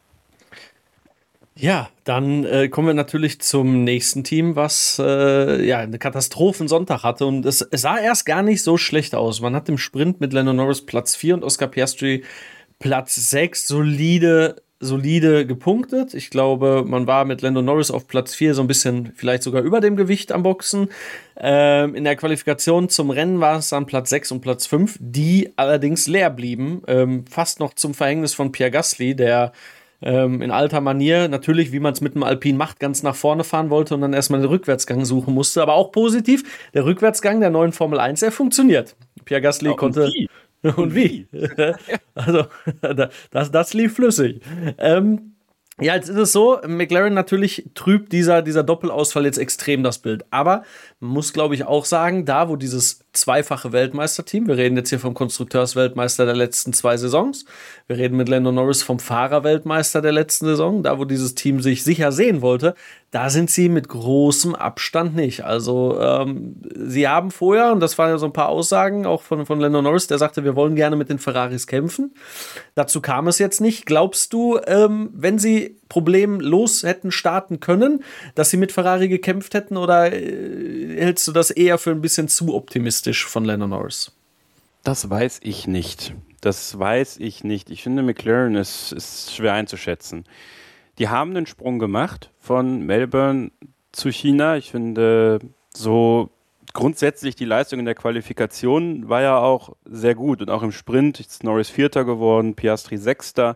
Ja, dann kommen wir natürlich zum nächsten Team, was eine Katastrophensonntag hatte. Und es sah erst gar nicht so schlecht aus. Man hat im Sprint mit Lando Norris Platz 4 und Oscar Piastri Platz 6 solide gepunktet. Ich glaube, man war mit Lando Norris auf Platz 4 so ein bisschen vielleicht sogar über dem Gewicht am Boxen. In der Qualifikation zum Rennen war es dann Platz 6 und Platz 5, die allerdings leer blieben. Fast noch zum Verhängnis von Pierre Gasly, der in alter Manier, natürlich, wie man es mit dem Alpine macht, ganz nach vorne fahren wollte und dann erstmal den Rückwärtsgang suchen musste. Aber auch positiv, der Rückwärtsgang der neuen Formel 1, der funktioniert. Pierre Gasly konnte... Und wie? Also, das lief flüssig. Ja, jetzt ist es so, McLaren natürlich trübt dieser Doppelausfall jetzt extrem das Bild. Aber man muss, glaube ich, auch sagen, da wo dieses zweifache Weltmeisterteam, wir reden jetzt hier vom Konstrukteursweltmeister der letzten 2 Saisons, wir reden mit Lando Norris vom Fahrerweltmeister der letzten Saison, da wo dieses Team sich sicher sehen wollte, da sind sie mit großem Abstand nicht. Also sie haben vorher, und das waren ja so ein paar Aussagen auch von Lando Norris, der sagte, wir wollen gerne mit den Ferraris kämpfen. Dazu kam es jetzt nicht. Glaubst du, wenn sie problemlos hätten starten können, dass sie mit Ferrari gekämpft hätten, oder hältst du das eher für ein bisschen zu optimistisch von Lando Norris? Das weiß ich nicht. Ich finde, McLaren ist schwer einzuschätzen. Die haben einen Sprung gemacht von Melbourne zu China. Ich finde, so grundsätzlich die Leistung in der Qualifikation war ja auch sehr gut. Und auch im Sprint ist Norris Vierter geworden, Piastri Sechster.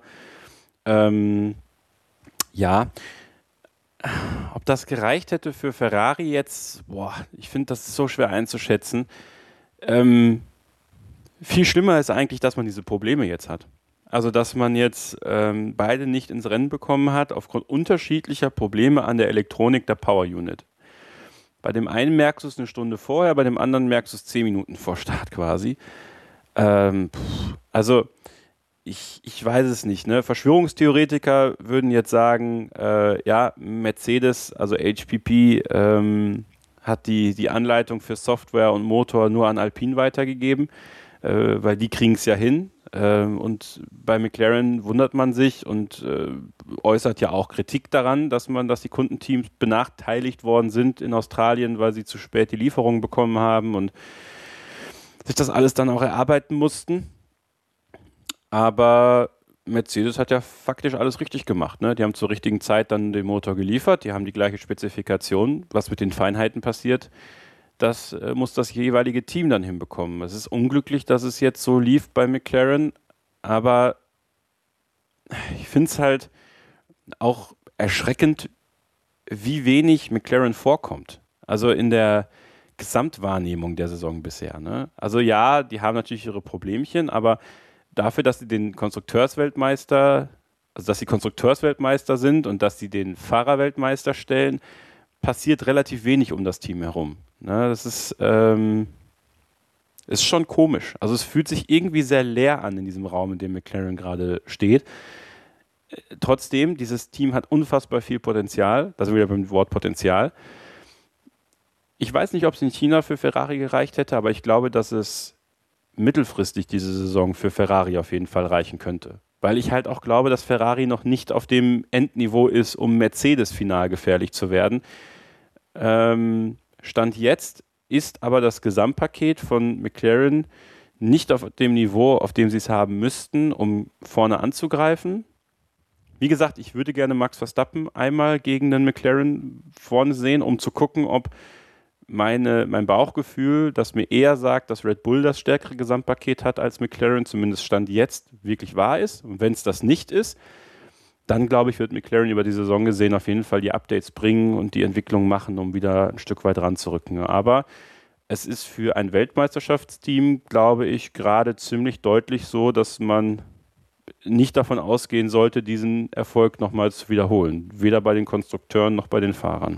Ja, ob das gereicht hätte für Ferrari jetzt, ich finde, das ist so schwer einzuschätzen. Viel schlimmer ist eigentlich, dass man diese Probleme jetzt hat. Also, dass man jetzt beide nicht ins Rennen bekommen hat, aufgrund unterschiedlicher Probleme an der Elektronik der Power Unit. Bei dem einen merkst du es eine Stunde vorher, bei dem anderen merkst du es 10 Minuten vor Start quasi. Also, ich weiß es nicht. Ne? Verschwörungstheoretiker würden jetzt sagen, ja, Mercedes, also HPP, hat die Anleitung für Software und Motor nur an Alpine weitergegeben, weil die kriegen es ja hin. Und bei McLaren wundert man sich und äußert ja auch Kritik daran, dass die Kundenteams benachteiligt worden sind in Australien, weil sie zu spät die Lieferungen bekommen haben und sich das alles dann auch erarbeiten mussten. Aber Mercedes hat ja faktisch alles richtig gemacht. Ne? Die haben zur richtigen Zeit dann den Motor geliefert, die haben die gleiche Spezifikation. Was mit den Feinheiten passiert, das muss das jeweilige Team dann hinbekommen. Es ist unglücklich, dass es jetzt so lief bei McLaren, aber ich finde es halt auch erschreckend, wie wenig McLaren vorkommt. Also in der Gesamtwahrnehmung der Saison bisher. Ne? Also ja, die haben natürlich ihre Problemchen, aber dafür, dass sie den Konstrukteursweltmeister, also dass sie Konstrukteursweltmeister sind und dass sie den Fahrerweltmeister stellen, passiert relativ wenig um das Team herum. Ne, das ist schon komisch. Also es fühlt sich irgendwie sehr leer an in diesem Raum, in dem McLaren gerade steht. Trotzdem, dieses Team hat unfassbar viel Potenzial. Da sind wir wieder beim Wort Potenzial. Ich weiß nicht, ob es in China für Ferrari gereicht hätte, aber ich glaube, dass es mittelfristig diese Saison für Ferrari auf jeden Fall reichen könnte. Weil ich halt auch glaube, dass Ferrari noch nicht auf dem Endniveau ist, um Mercedes final gefährlich zu werden. Stand jetzt ist aber das Gesamtpaket von McLaren nicht auf dem Niveau, auf dem sie es haben müssten, um vorne anzugreifen. Wie gesagt, ich würde gerne Max Verstappen einmal gegen den McLaren vorne sehen, um zu gucken, ob mein Bauchgefühl, das mir eher sagt, dass Red Bull das stärkere Gesamtpaket hat als McLaren, zumindest Stand jetzt, wirklich wahr ist. Und wenn es das nicht ist, dann glaube ich, wird McLaren über die Saison gesehen auf jeden Fall die Updates bringen und die Entwicklung machen, um wieder ein Stück weit ranzurücken. Aber es ist für ein Weltmeisterschaftsteam, glaube ich, gerade ziemlich deutlich so, dass man nicht davon ausgehen sollte, diesen Erfolg nochmal zu wiederholen. Weder bei den Konstrukteuren noch bei den Fahrern.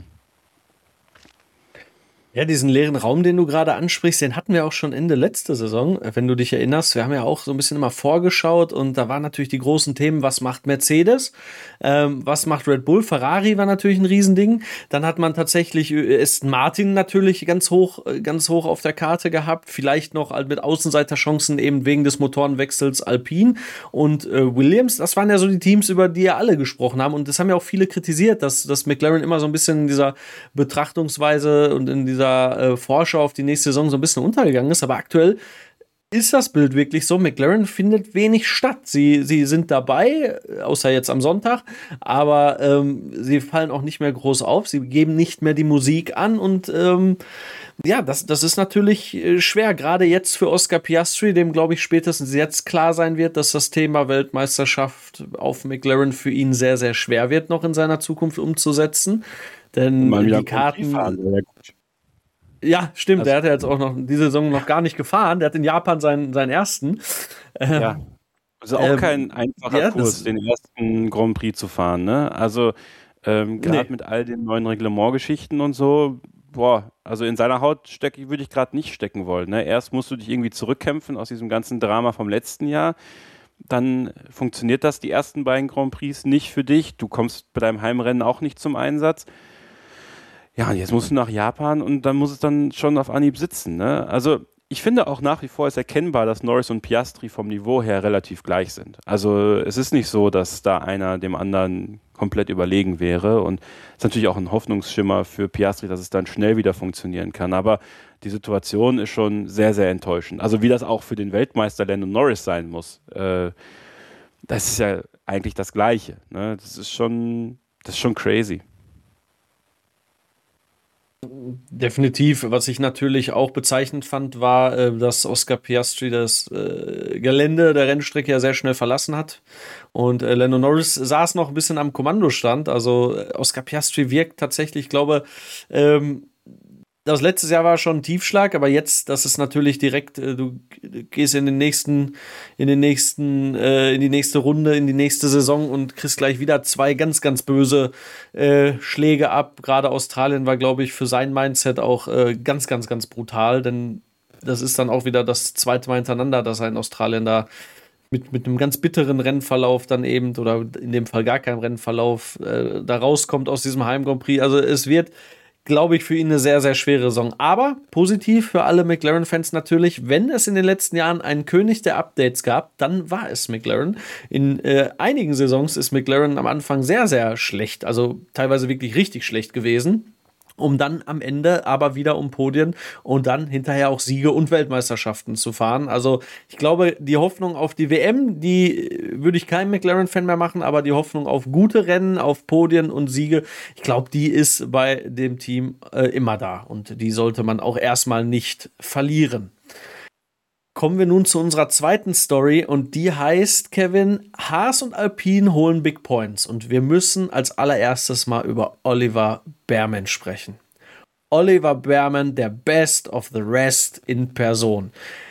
Ja, diesen leeren Raum, den du gerade ansprichst, den hatten wir auch schon Ende letzte Saison, wenn du dich erinnerst. Wir haben ja auch so ein bisschen immer vorgeschaut und da waren natürlich die großen Themen, was macht Mercedes, was macht Red Bull, Ferrari war natürlich ein Riesending. Dann hat man tatsächlich Aston Martin natürlich ganz hoch auf der Karte gehabt, vielleicht noch mit Außenseiterchancen eben wegen des Motorenwechsels Alpine und Williams. Das waren ja so die Teams, über die ja alle gesprochen haben und das haben ja auch viele kritisiert, dass McLaren immer so ein bisschen in dieser Betrachtungsweise und in dieser Vorschau auf die nächste Saison so ein bisschen untergegangen ist, aber aktuell ist das Bild wirklich so, McLaren findet wenig statt. Sie sind dabei, außer jetzt am Sonntag, aber sie fallen auch nicht mehr groß auf, sie geben nicht mehr die Musik an und ja, das ist natürlich schwer, gerade jetzt für Oscar Piastri, dem glaube ich spätestens jetzt klar sein wird, dass das Thema Weltmeisterschaft auf McLaren für ihn sehr, sehr schwer wird, noch in seiner Zukunft umzusetzen, denn die Karten... Ja, stimmt, also, der hat ja jetzt auch noch diese Saison noch gar nicht gefahren. Der hat in Japan seinen ersten. Ja, also auch kein einfacher Kurs, den ersten Grand Prix zu fahren. Ne? Also gerade mit all den neuen Reglementgeschichten und so, also in seiner Haut würde ich gerade nicht stecken wollen. Ne? Erst musst du dich irgendwie zurückkämpfen aus diesem ganzen Drama vom letzten Jahr. Dann funktioniert das die ersten beiden Grand Prix nicht für dich. Du kommst bei deinem Heimrennen auch nicht zum Einsatz. Ja, und jetzt musst du nach Japan und dann muss es dann schon auf Anhieb sitzen. Ne? Also ich finde auch nach wie vor ist erkennbar, dass Norris und Piastri vom Niveau her relativ gleich sind. Also es ist nicht so, dass da einer dem anderen komplett überlegen wäre und es ist natürlich auch ein Hoffnungsschimmer für Piastri, dass es dann schnell wieder funktionieren kann. Aber die Situation ist schon sehr, sehr enttäuschend. Also wie das auch für den Weltmeister Lando Norris sein muss, das ist ja eigentlich das Gleiche. Ne? Das ist schon crazy. Definitiv. Was ich natürlich auch bezeichnend fand, war, dass Oscar Piastri das Gelände der Rennstrecke ja sehr schnell verlassen hat. Und Lando Norris saß noch ein bisschen am Kommandostand. Also Oscar Piastri wirkt tatsächlich, ich glaube, das letztes Jahr war schon ein Tiefschlag, aber jetzt, das ist natürlich direkt, du gehst in die nächste Runde, in die nächste Saison und kriegst gleich wieder 2 ganz, ganz böse Schläge ab. Gerade Australien war, glaube ich, für sein Mindset auch ganz, ganz, ganz brutal, denn das ist dann auch wieder das zweite Mal hintereinander, dass er in Australien da mit einem ganz bitteren Rennverlauf dann eben, oder in dem Fall gar kein Rennverlauf, da rauskommt aus diesem Heim Grand Prix. Also es wird, glaube ich, für ihn eine sehr, sehr schwere Saison. Aber positiv für alle McLaren-Fans natürlich, wenn es in den letzten Jahren einen König der Updates gab, dann war es McLaren. In einigen Saisons ist McLaren am Anfang sehr, sehr schlecht, also teilweise wirklich richtig schlecht gewesen, um dann am Ende aber wieder um Podien und dann hinterher auch Siege und Weltmeisterschaften zu fahren. Also ich glaube, die Hoffnung auf die WM, die würde ich keinem McLaren-Fan mehr machen, aber die Hoffnung auf gute Rennen, auf Podien und Siege, ich glaube, die ist bei dem Team immer da und die sollte man auch erstmal nicht verlieren. Kommen wir nun zu unserer zweiten Story und die heißt, Kevin, Haas und Alpine holen Big Points und wir müssen als allererstes mal über Oliver Bearman sprechen. Oliver Bearman, der Best of the Rest in Person.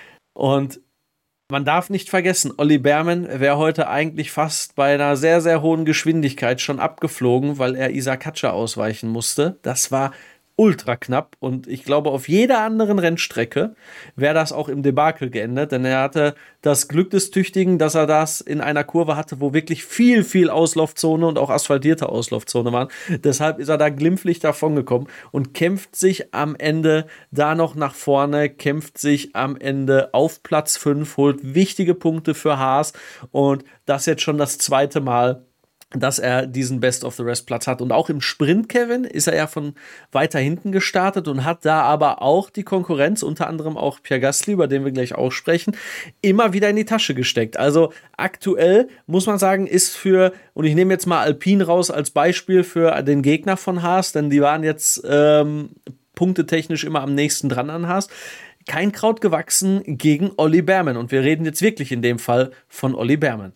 Und man darf nicht vergessen, Olli Bearman wäre heute eigentlich fast bei einer sehr, sehr hohen Geschwindigkeit schon abgeflogen, weil er Isaac Hadjar ausweichen musste. Das war ultra knapp und ich glaube, auf jeder anderen Rennstrecke wäre das auch im Debakel geendet, denn er hatte das Glück des Tüchtigen, dass er das in einer Kurve hatte, wo wirklich viel, viel Auslaufzone und auch asphaltierte Auslaufzone waren. Deshalb ist er da glimpflich davongekommen und kämpft sich am Ende da noch nach vorne, kämpft sich am Ende auf Platz 5, holt wichtige Punkte für Haas und das jetzt schon das zweite Mal, dass er diesen Best of the Rest Platz hat. Und auch im Sprint, Kevin, ist er ja von weiter hinten gestartet und hat da aber auch die Konkurrenz, unter anderem auch Pierre Gasly, über den wir gleich auch sprechen, immer wieder in die Tasche gesteckt. Also aktuell muss man sagen, ist für, und ich nehme jetzt mal Alpine raus als Beispiel für den Gegner von Haas, denn die waren jetzt punktetechnisch immer am nächsten dran an Haas, kein Kraut gewachsen gegen Olli Bearman. Und wir reden jetzt wirklich in dem Fall von Olli Bearman.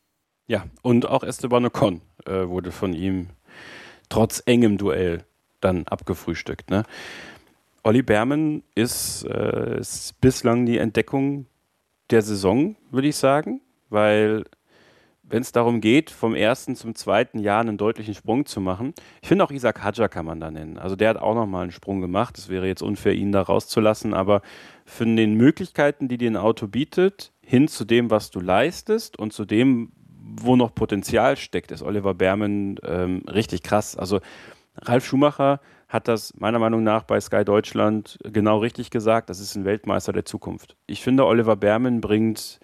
Ja, und auch Esteban Ocon wurde von ihm trotz engem Duell dann abgefrühstückt. Ne? Olli Bearman ist bislang die Entdeckung der Saison, würde ich sagen, weil wenn es darum geht, vom ersten zum zweiten Jahr einen deutlichen Sprung zu machen, ich finde auch Isaac Hadjar kann man da nennen. Also der hat auch nochmal einen Sprung gemacht. Es wäre jetzt unfair, ihn da rauszulassen, aber von den Möglichkeiten, die dir ein Auto bietet, hin zu dem, was du leistest und zu dem, wo noch Potenzial steckt, ist Oliver Bearman richtig krass. Also Ralf Schumacher hat das meiner Meinung nach bei Sky Deutschland genau richtig gesagt, das ist ein Weltmeister der Zukunft. Ich finde, Oliver Bearman bringt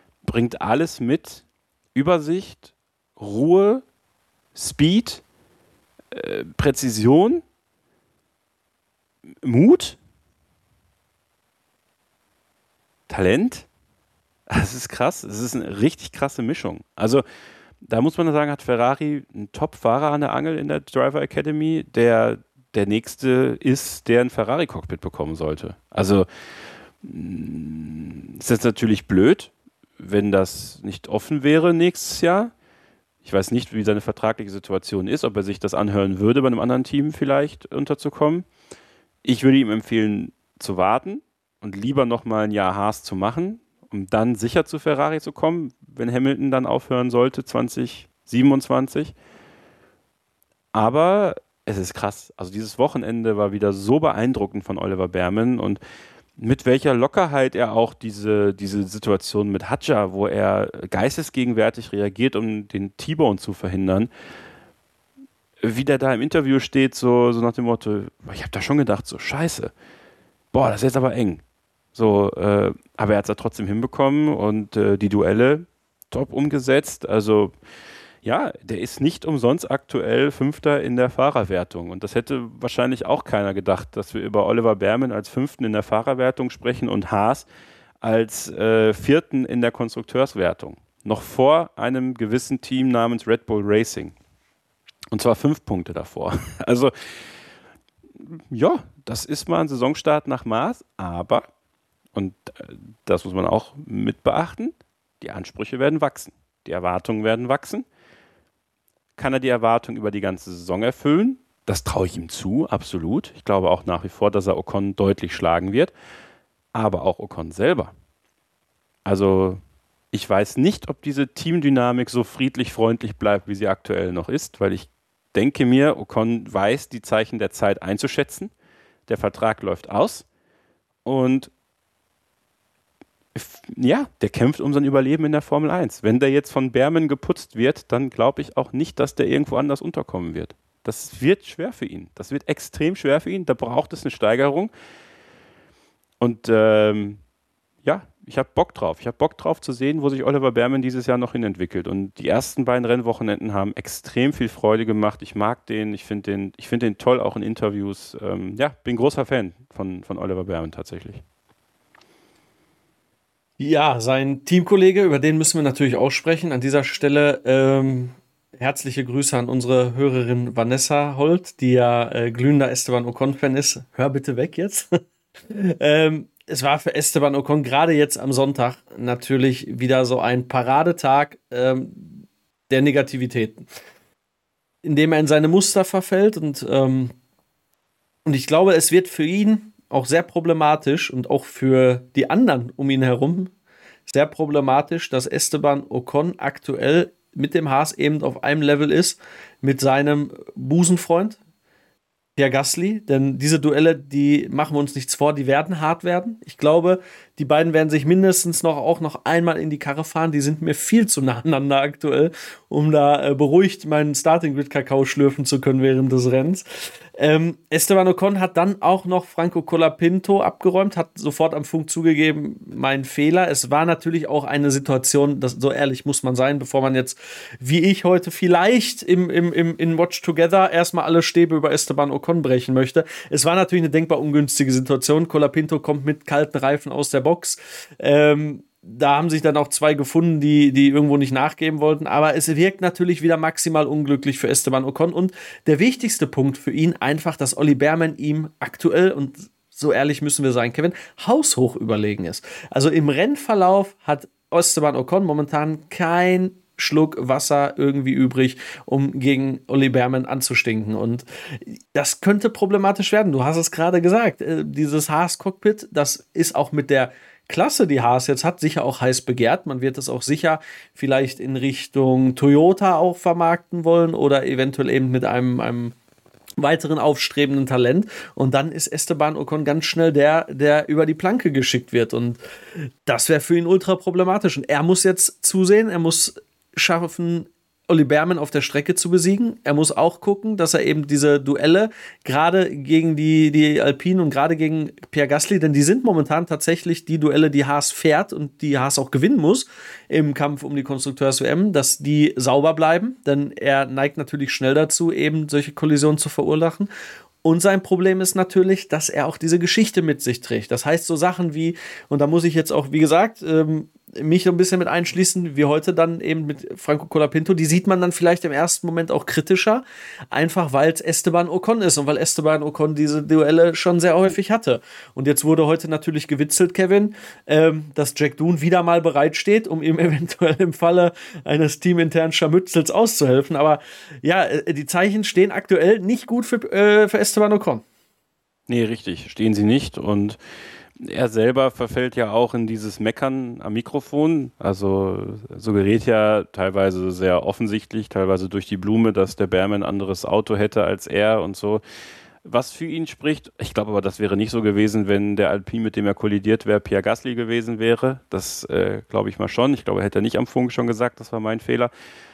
alles mit, Übersicht, Ruhe, Speed, Präzision, Mut, Talent. Das ist krass. Es ist eine richtig krasse Mischung. Also, da muss man sagen, hat Ferrari einen Top-Fahrer an der Angel in der Driver Academy, der nächste ist, der ein Ferrari-Cockpit bekommen sollte. Also, ist jetzt natürlich blöd, wenn das nicht offen wäre nächstes Jahr. Ich weiß nicht, wie seine vertragliche Situation ist, ob er sich das anhören würde, bei einem anderen Team vielleicht unterzukommen. Ich würde ihm empfehlen, zu warten und lieber nochmal ein Jahr Haas zu machen, um dann sicher zu Ferrari zu kommen, wenn Hamilton dann aufhören sollte, 2027. Aber es ist krass. Also dieses Wochenende war wieder so beeindruckend von Oliver Bearman und mit welcher Lockerheit er auch diese Situation mit Hadjar, wo er geistesgegenwärtig reagiert, um den T-Bone zu verhindern, wie der da im Interview steht, so nach dem Motto, ich habe da schon gedacht, so scheiße, boah, das ist jetzt aber eng. So, aber er hat es ja trotzdem hinbekommen und die Duelle top umgesetzt. Also ja, der ist nicht umsonst aktuell Fünfter in der Fahrerwertung. Und das hätte wahrscheinlich auch keiner gedacht, dass wir über Oliver Bearman als Fünften in der Fahrerwertung sprechen und Haas als Vierten in der Konstrukteurswertung. Noch vor einem gewissen Team namens Red Bull Racing. Und zwar 5 Punkte davor. Also ja, das ist mal ein Saisonstart nach Maß, aber, und das muss man auch mit beachten, die Ansprüche werden wachsen. Die Erwartungen werden wachsen. Kann er die Erwartungen über die ganze Saison erfüllen? Das traue ich ihm zu, absolut. Ich glaube auch nach wie vor, dass er Ocon deutlich schlagen wird. Aber auch Ocon selber. Also ich weiß nicht, ob diese Teamdynamik so friedlich, freundlich bleibt, wie sie aktuell noch ist, weil ich denke mir, Ocon weiß, die Zeichen der Zeit einzuschätzen. Der Vertrag läuft aus und Ja, der kämpft um sein Überleben in der Formel 1. Wenn der jetzt von Behrman geputzt wird, dann glaube ich auch nicht, dass der irgendwo anders unterkommen wird. Das wird schwer für ihn. Das wird extrem schwer für ihn. Da braucht es eine Steigerung. Und ja, ich habe Bock drauf. Ich habe Bock drauf zu sehen, wo sich Oliver Behrman dieses Jahr noch hin entwickelt. Und die ersten beiden Rennwochenenden haben extrem viel Freude gemacht. Ich mag den, ich finde den toll, auch in Interviews. Ja, bin großer Fan von Oliver Behrman tatsächlich. Ja, sein Teamkollege, über den müssen wir natürlich auch sprechen. An dieser Stelle herzliche Grüße an unsere Hörerin Vanessa Holt, die ja glühender Esteban Ocon-Fan ist. Hör bitte weg jetzt. Es war für Esteban Ocon gerade jetzt am Sonntag natürlich wieder so ein Paradetag der Negativitäten, indem er in seine Muster verfällt und ich glaube, es wird für ihn auch sehr problematisch und auch für die anderen um ihn herum sehr problematisch, dass Esteban Ocon aktuell mit dem Haas eben auf einem Level ist mit seinem Busenfreund Pierre Gasly, denn diese Duelle, die machen wir uns nichts vor, die werden hart werden. Ich glaube, die beiden werden sich mindestens auch noch einmal in die Karre fahren. Die sind mir viel zu nah aneinander aktuell, um da beruhigt meinen Starting-Grid-Kakao schlürfen zu können während des Rennens. Esteban Ocon hat dann auch noch Franco Colapinto abgeräumt, hat sofort am Funk zugegeben, mein Fehler. Es war natürlich auch eine Situation, so ehrlich muss man sein, bevor man jetzt, wie ich heute vielleicht in Watch Together erstmal alle Stäbe über Esteban Ocon brechen möchte. Es war natürlich eine denkbar ungünstige Situation. Colapinto kommt mit kalten Reifen aus der Box. Da haben sich dann auch zwei gefunden, die irgendwo nicht nachgeben wollten. Aber es wirkt natürlich wieder maximal unglücklich für Esteban Ocon. Und der wichtigste Punkt für ihn einfach, dass Olli Behrman ihm aktuell, und so ehrlich müssen wir sein, Kevin, haushoch überlegen ist. Also im Rennverlauf hat Esteban Ocon momentan kein Schluck Wasser irgendwie übrig, um gegen Olli Behrman anzustinken. Und das könnte problematisch werden. Du hast es gerade gesagt. Dieses Haas-Cockpit, das ist auch mit der Klasse, die Haas jetzt hat, sicher auch heiß begehrt. Man wird es auch sicher vielleicht in Richtung Toyota auch vermarkten wollen oder eventuell eben mit einem weiteren aufstrebenden Talent. Und dann ist Esteban Ocon ganz schnell der über die Planke geschickt wird. Und das wäre für ihn ultra problematisch. Und er muss jetzt zusehen, er muss schaffen, Olli Behrman auf der Strecke zu besiegen. Er muss auch gucken, dass er eben diese Duelle gerade gegen die Alpine und gerade gegen Pierre Gasly, denn die sind momentan tatsächlich die Duelle, die Haas fährt und die Haas auch gewinnen muss im Kampf um die Konstrukteurs-WM, dass die sauber bleiben, denn er neigt natürlich schnell dazu, eben solche Kollisionen zu verursachen. Und sein Problem ist natürlich, dass er auch diese Geschichte mit sich trägt. Das heißt, so Sachen wie, und da muss ich jetzt auch, wie gesagt, mich so ein bisschen mit einschließen, wie heute dann eben mit Franco Colapinto, die sieht man dann vielleicht im ersten Moment auch kritischer, einfach weil es Esteban Ocon ist und weil Esteban Ocon diese Duelle schon sehr häufig hatte. Und jetzt wurde heute natürlich gewitzelt, Kevin, dass Jack Doohan wieder mal bereitsteht, um ihm eventuell im Falle eines teaminternen Scharmützels auszuhelfen. Aber ja, die Zeichen stehen aktuell nicht gut für Esteban Ocon. Nee, richtig, stehen sie nicht. Und er selber verfällt ja auch in dieses Meckern am Mikrofon, also suggeriert ja teilweise sehr offensichtlich, teilweise durch die Blume, dass der Behrman ein anderes Auto hätte als er und so. Was für ihn spricht, ich glaube aber, das wäre nicht so gewesen, wenn der Alpine, mit dem er kollidiert wäre, Pierre Gasly gewesen wäre. Das glaube ich mal schon. Ich glaube, er hätte nicht am Funk schon gesagt, das war mein Fehler.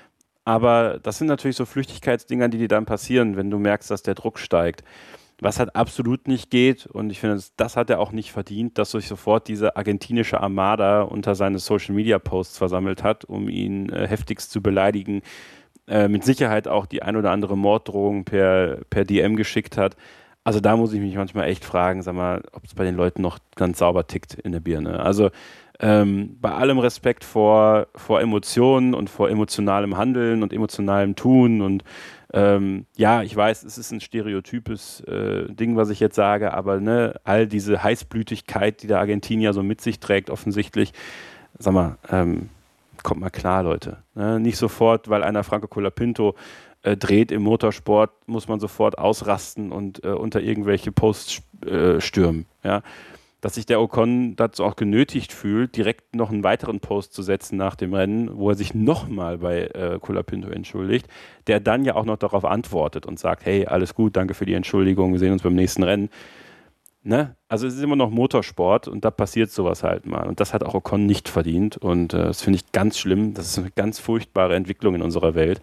Aber das sind natürlich so Flüchtigkeitsdinger, die dir dann passieren, wenn du merkst, dass der Druck steigt. Was halt absolut nicht geht, und ich finde, das hat er auch nicht verdient, dass sich sofort diese argentinische Armada unter seine Social-Media-Posts versammelt hat, um ihn heftigst zu beleidigen, mit Sicherheit auch die ein oder andere Morddrohung per DM geschickt hat. Also da muss ich mich manchmal echt fragen, sag mal, ob es bei den Leuten noch ganz sauber tickt in der Birne. Also bei allem Respekt vor Emotionen und vor emotionalem Handeln und emotionalem Tun und ja, ich weiß, es ist ein stereotypes Ding, was ich jetzt sage, aber ne, all diese Heißblütigkeit, die der Argentinier so mit sich trägt, offensichtlich, sag mal, kommt mal klar, Leute. Ne? Nicht sofort, weil einer Franco Colapinto dreht im Motorsport, muss man sofort ausrasten und unter irgendwelche Posts stürmen. Ja? Dass sich der Ocon dazu auch genötigt fühlt, direkt noch einen weiteren Post zu setzen nach dem Rennen, wo er sich nochmal bei Colapinto entschuldigt, der dann ja auch noch darauf antwortet und sagt, hey, alles gut, danke für die Entschuldigung, wir sehen uns beim nächsten Rennen. ne? Also es ist immer noch Motorsport und da passiert sowas halt mal. Und das hat auch Ocon nicht verdient. Und das finde ich ganz schlimm. Das ist eine ganz furchtbare Entwicklung in unserer Welt.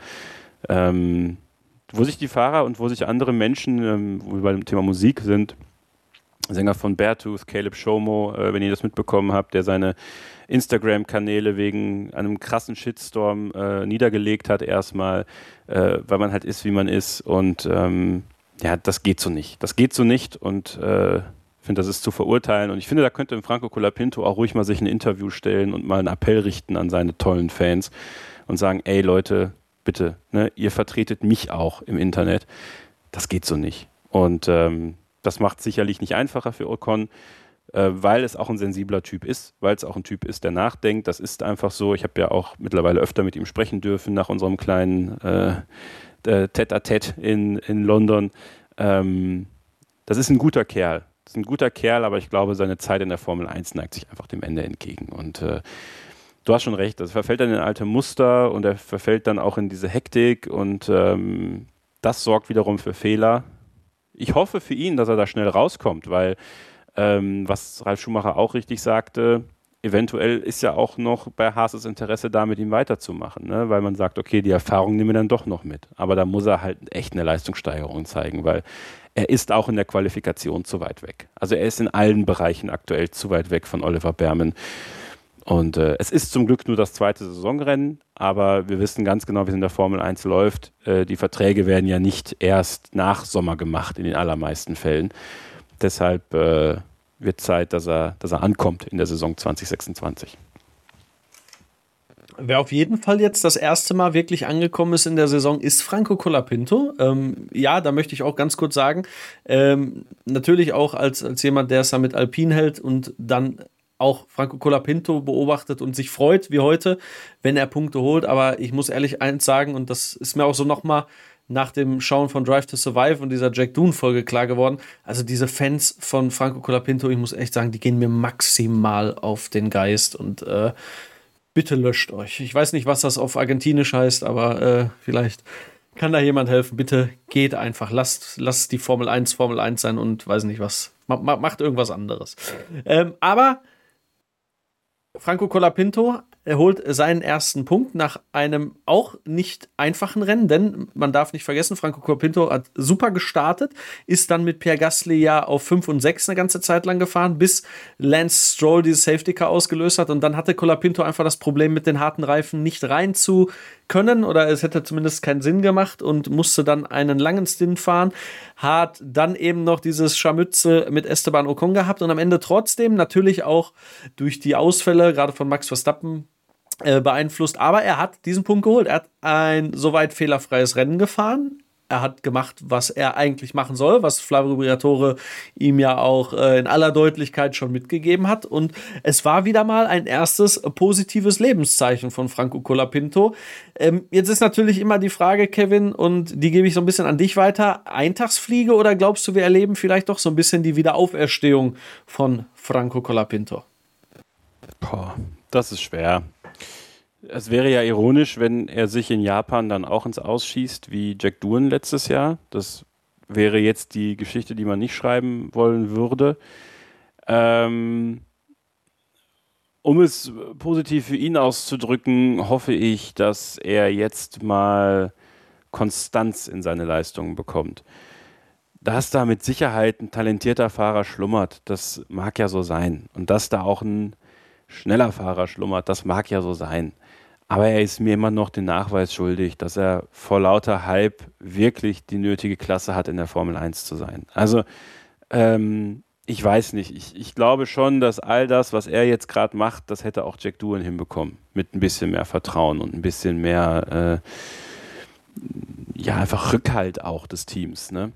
Wo sich die Fahrer und wo sich andere Menschen, wo wir bei dem Thema Musik sind, Sänger von Beartooth, Caleb Shomo, wenn ihr das mitbekommen habt, der seine Instagram-Kanäle wegen einem krassen Shitstorm niedergelegt hat erstmal, weil man halt ist, wie man ist. Und ja, das geht so nicht. Das geht so nicht und ich finde, das ist zu verurteilen. Und ich finde, da könnte Franco Colapinto auch ruhig mal sich ein Interview stellen und mal einen Appell richten an seine tollen Fans und sagen, ey Leute, bitte, ne, ihr vertretet mich auch im Internet. Das geht so nicht. Und das macht es sicherlich nicht einfacher für Ocon, weil es auch ein sensibler Typ ist, weil es auch ein Typ ist, der nachdenkt. Das ist einfach so. Ich habe ja auch mittlerweile öfter mit ihm sprechen dürfen nach unserem kleinen Tête-à-Tête in London. Das ist ein guter Kerl. Das ist ein guter Kerl, aber ich glaube, seine Zeit in der Formel 1 neigt sich einfach dem Ende entgegen. Und du hast schon recht, das verfällt dann in alte Muster und er verfällt dann auch in diese Hektik und das sorgt wiederum für Fehler. Ich hoffe für ihn, dass er da schnell rauskommt, weil was Ralf Schumacher auch richtig sagte, eventuell ist ja auch noch bei Haases Interesse da, mit ihm weiterzumachen, ne? Weil man sagt, okay, die Erfahrung nehmen wir dann doch noch mit. Aber da muss er halt echt eine Leistungssteigerung zeigen, weil er ist auch in der Qualifikation zu weit weg. Also er ist in allen Bereichen aktuell zu weit weg von Oliver Bearman. Und es ist zum Glück nur das zweite Saisonrennen, aber wir wissen ganz genau, wie es in der Formel 1 läuft. Die Verträge werden ja nicht erst nach Sommer gemacht, in den allermeisten Fällen. Deshalb wird Zeit, dass er ankommt in der Saison 2026. Wer auf jeden Fall jetzt das erste Mal wirklich angekommen ist in der Saison, ist Franco Colapinto. Ja, da möchte ich auch ganz kurz sagen, natürlich auch als jemand, der es da mit Alpine hält und dann auch Franco Colapinto beobachtet und sich freut, wie heute, wenn er Punkte holt. Aber ich muss ehrlich eins sagen, und das ist mir auch so nochmal nach dem Schauen von Drive to Survive und dieser Jack Doohan-Folge klar geworden. Also diese Fans von Franco Colapinto, ich muss echt sagen, die gehen mir maximal auf den Geist und bitte löscht euch. Ich weiß nicht, was das auf Argentinisch heißt, aber vielleicht kann da jemand helfen. Bitte geht einfach. Lasst die Formel 1 sein und weiß nicht was. Macht irgendwas anderes. Aber Franco Colapinto holt seinen ersten Punkt nach einem auch nicht einfachen Rennen, denn man darf nicht vergessen, Franco Colapinto hat super gestartet, ist dann mit Pierre Gasly ja auf 5 und 6 eine ganze Zeit lang gefahren, bis Lance Stroll dieses Safety Car ausgelöst hat und dann hatte Colapinto einfach das Problem, mit den harten Reifen nicht rein zu können oder es hätte zumindest keinen Sinn gemacht und musste dann einen langen Stint fahren, hat dann eben noch dieses Scharmützel mit Esteban Ocon gehabt und am Ende trotzdem natürlich auch durch die Ausfälle, gerade von Max Verstappen, beeinflusst, aber er hat diesen Punkt geholt. Er hat ein soweit fehlerfreies Rennen gefahren. Er hat gemacht, was er eigentlich machen soll, was Flavio Briatore ihm ja auch in aller Deutlichkeit schon mitgegeben hat. Und es war wieder mal ein erstes positives Lebenszeichen von Franco Colapinto. Jetzt ist natürlich immer die Frage, Kevin, und die gebe ich so ein bisschen an dich weiter. Eintagsfliege oder glaubst du, wir erleben vielleicht doch so ein bisschen die Wiederauferstehung von Franco Colapinto? Boah, das ist schwer. Es wäre ja ironisch, wenn er sich in Japan dann auch ins Ausschießt wie Jack Doohan letztes Jahr. Das wäre jetzt die Geschichte, die man nicht schreiben wollen würde. Um es positiv für ihn auszudrücken, hoffe ich, dass er jetzt mal Konstanz in seine Leistungen bekommt. Dass da mit Sicherheit ein talentierter Fahrer schlummert, das mag ja so sein. Und dass da auch ein schneller Fahrer schlummert, das mag ja so sein. Aber er ist mir immer noch den Nachweis schuldig, dass er vor lauter Hype wirklich die nötige Klasse hat, in der Formel 1 zu sein. Also, ich weiß nicht. Ich glaube schon, dass all das, was er jetzt gerade macht, das hätte auch Jack Doohan hinbekommen. Mit ein bisschen mehr Vertrauen und ein bisschen mehr, einfach Rückhalt auch des Teams, ne?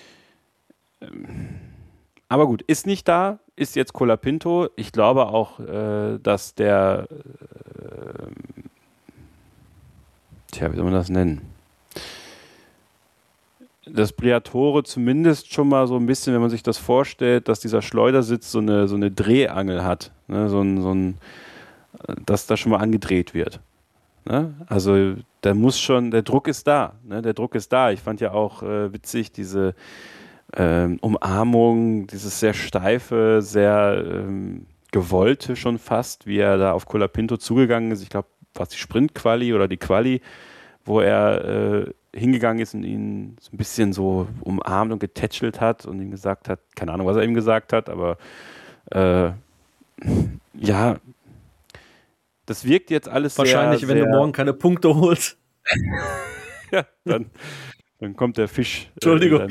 Aber gut, ist nicht da, ist jetzt Colapinto. Ich glaube auch, dass der wie soll man das nennen? Dass Briatore zumindest schon mal so ein bisschen, wenn man sich das vorstellt, dass dieser Schleudersitz so eine Drehangel hat, ne? Dass da schon mal angedreht wird. Ne? Also der Druck ist da. Ne? Der Druck ist da. Ich fand ja auch witzig, diese Umarmung, dieses sehr steife, sehr gewollte schon fast, wie er da auf Colapinto zugegangen ist. Ich glaube, war es die Sprint-Quali oder die Quali, wo er hingegangen ist und ihn so ein bisschen so umarmt und getätschelt hat und ihm gesagt hat, keine Ahnung, was er ihm gesagt hat, aber ja, das wirkt jetzt alles wahrscheinlich, sehr, wenn du morgen keine Punkte holst. ja, dann kommt der Fisch. Entschuldigung.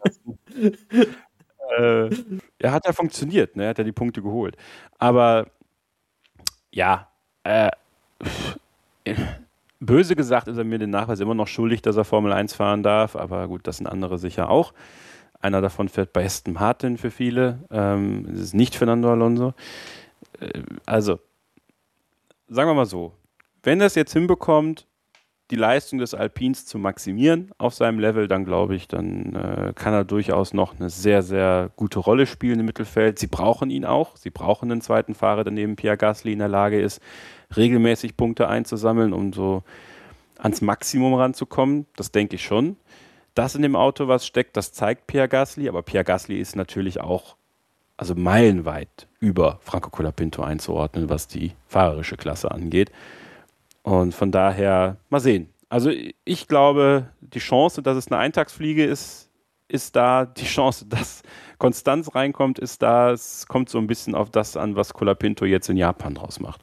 Er hat ja funktioniert, ne? Er hat ja die Punkte geholt. Aber ja, böse gesagt ist er mir den Nachweis immer noch schuldig, dass er Formel 1 fahren darf, aber gut, das sind andere sicher auch. Einer davon fährt bei Aston Martin für viele. Es ist nicht Fernando Alonso. Also, sagen wir mal so, wenn er es jetzt hinbekommt, die Leistung des Alpins zu maximieren auf seinem Level, dann glaube ich, dann kann er durchaus noch eine sehr, sehr gute Rolle spielen im Mittelfeld. Sie brauchen ihn auch. Sie brauchen einen zweiten Fahrer, der neben Pierre Gasly in der Lage ist, regelmäßig Punkte einzusammeln, um so ans Maximum ranzukommen. Das denke ich schon. Dass in dem Auto was steckt, das zeigt Pierre Gasly, aber Pierre Gasly ist natürlich auch also meilenweit über Franco Colapinto einzuordnen, was die fahrerische Klasse angeht. Und von daher mal sehen. Also ich glaube, die Chance, dass es eine Eintagsfliege ist da. Die Chance, dass Konstanz reinkommt, ist da. Es kommt so ein bisschen auf das an, was Colapinto jetzt in Japan draus macht.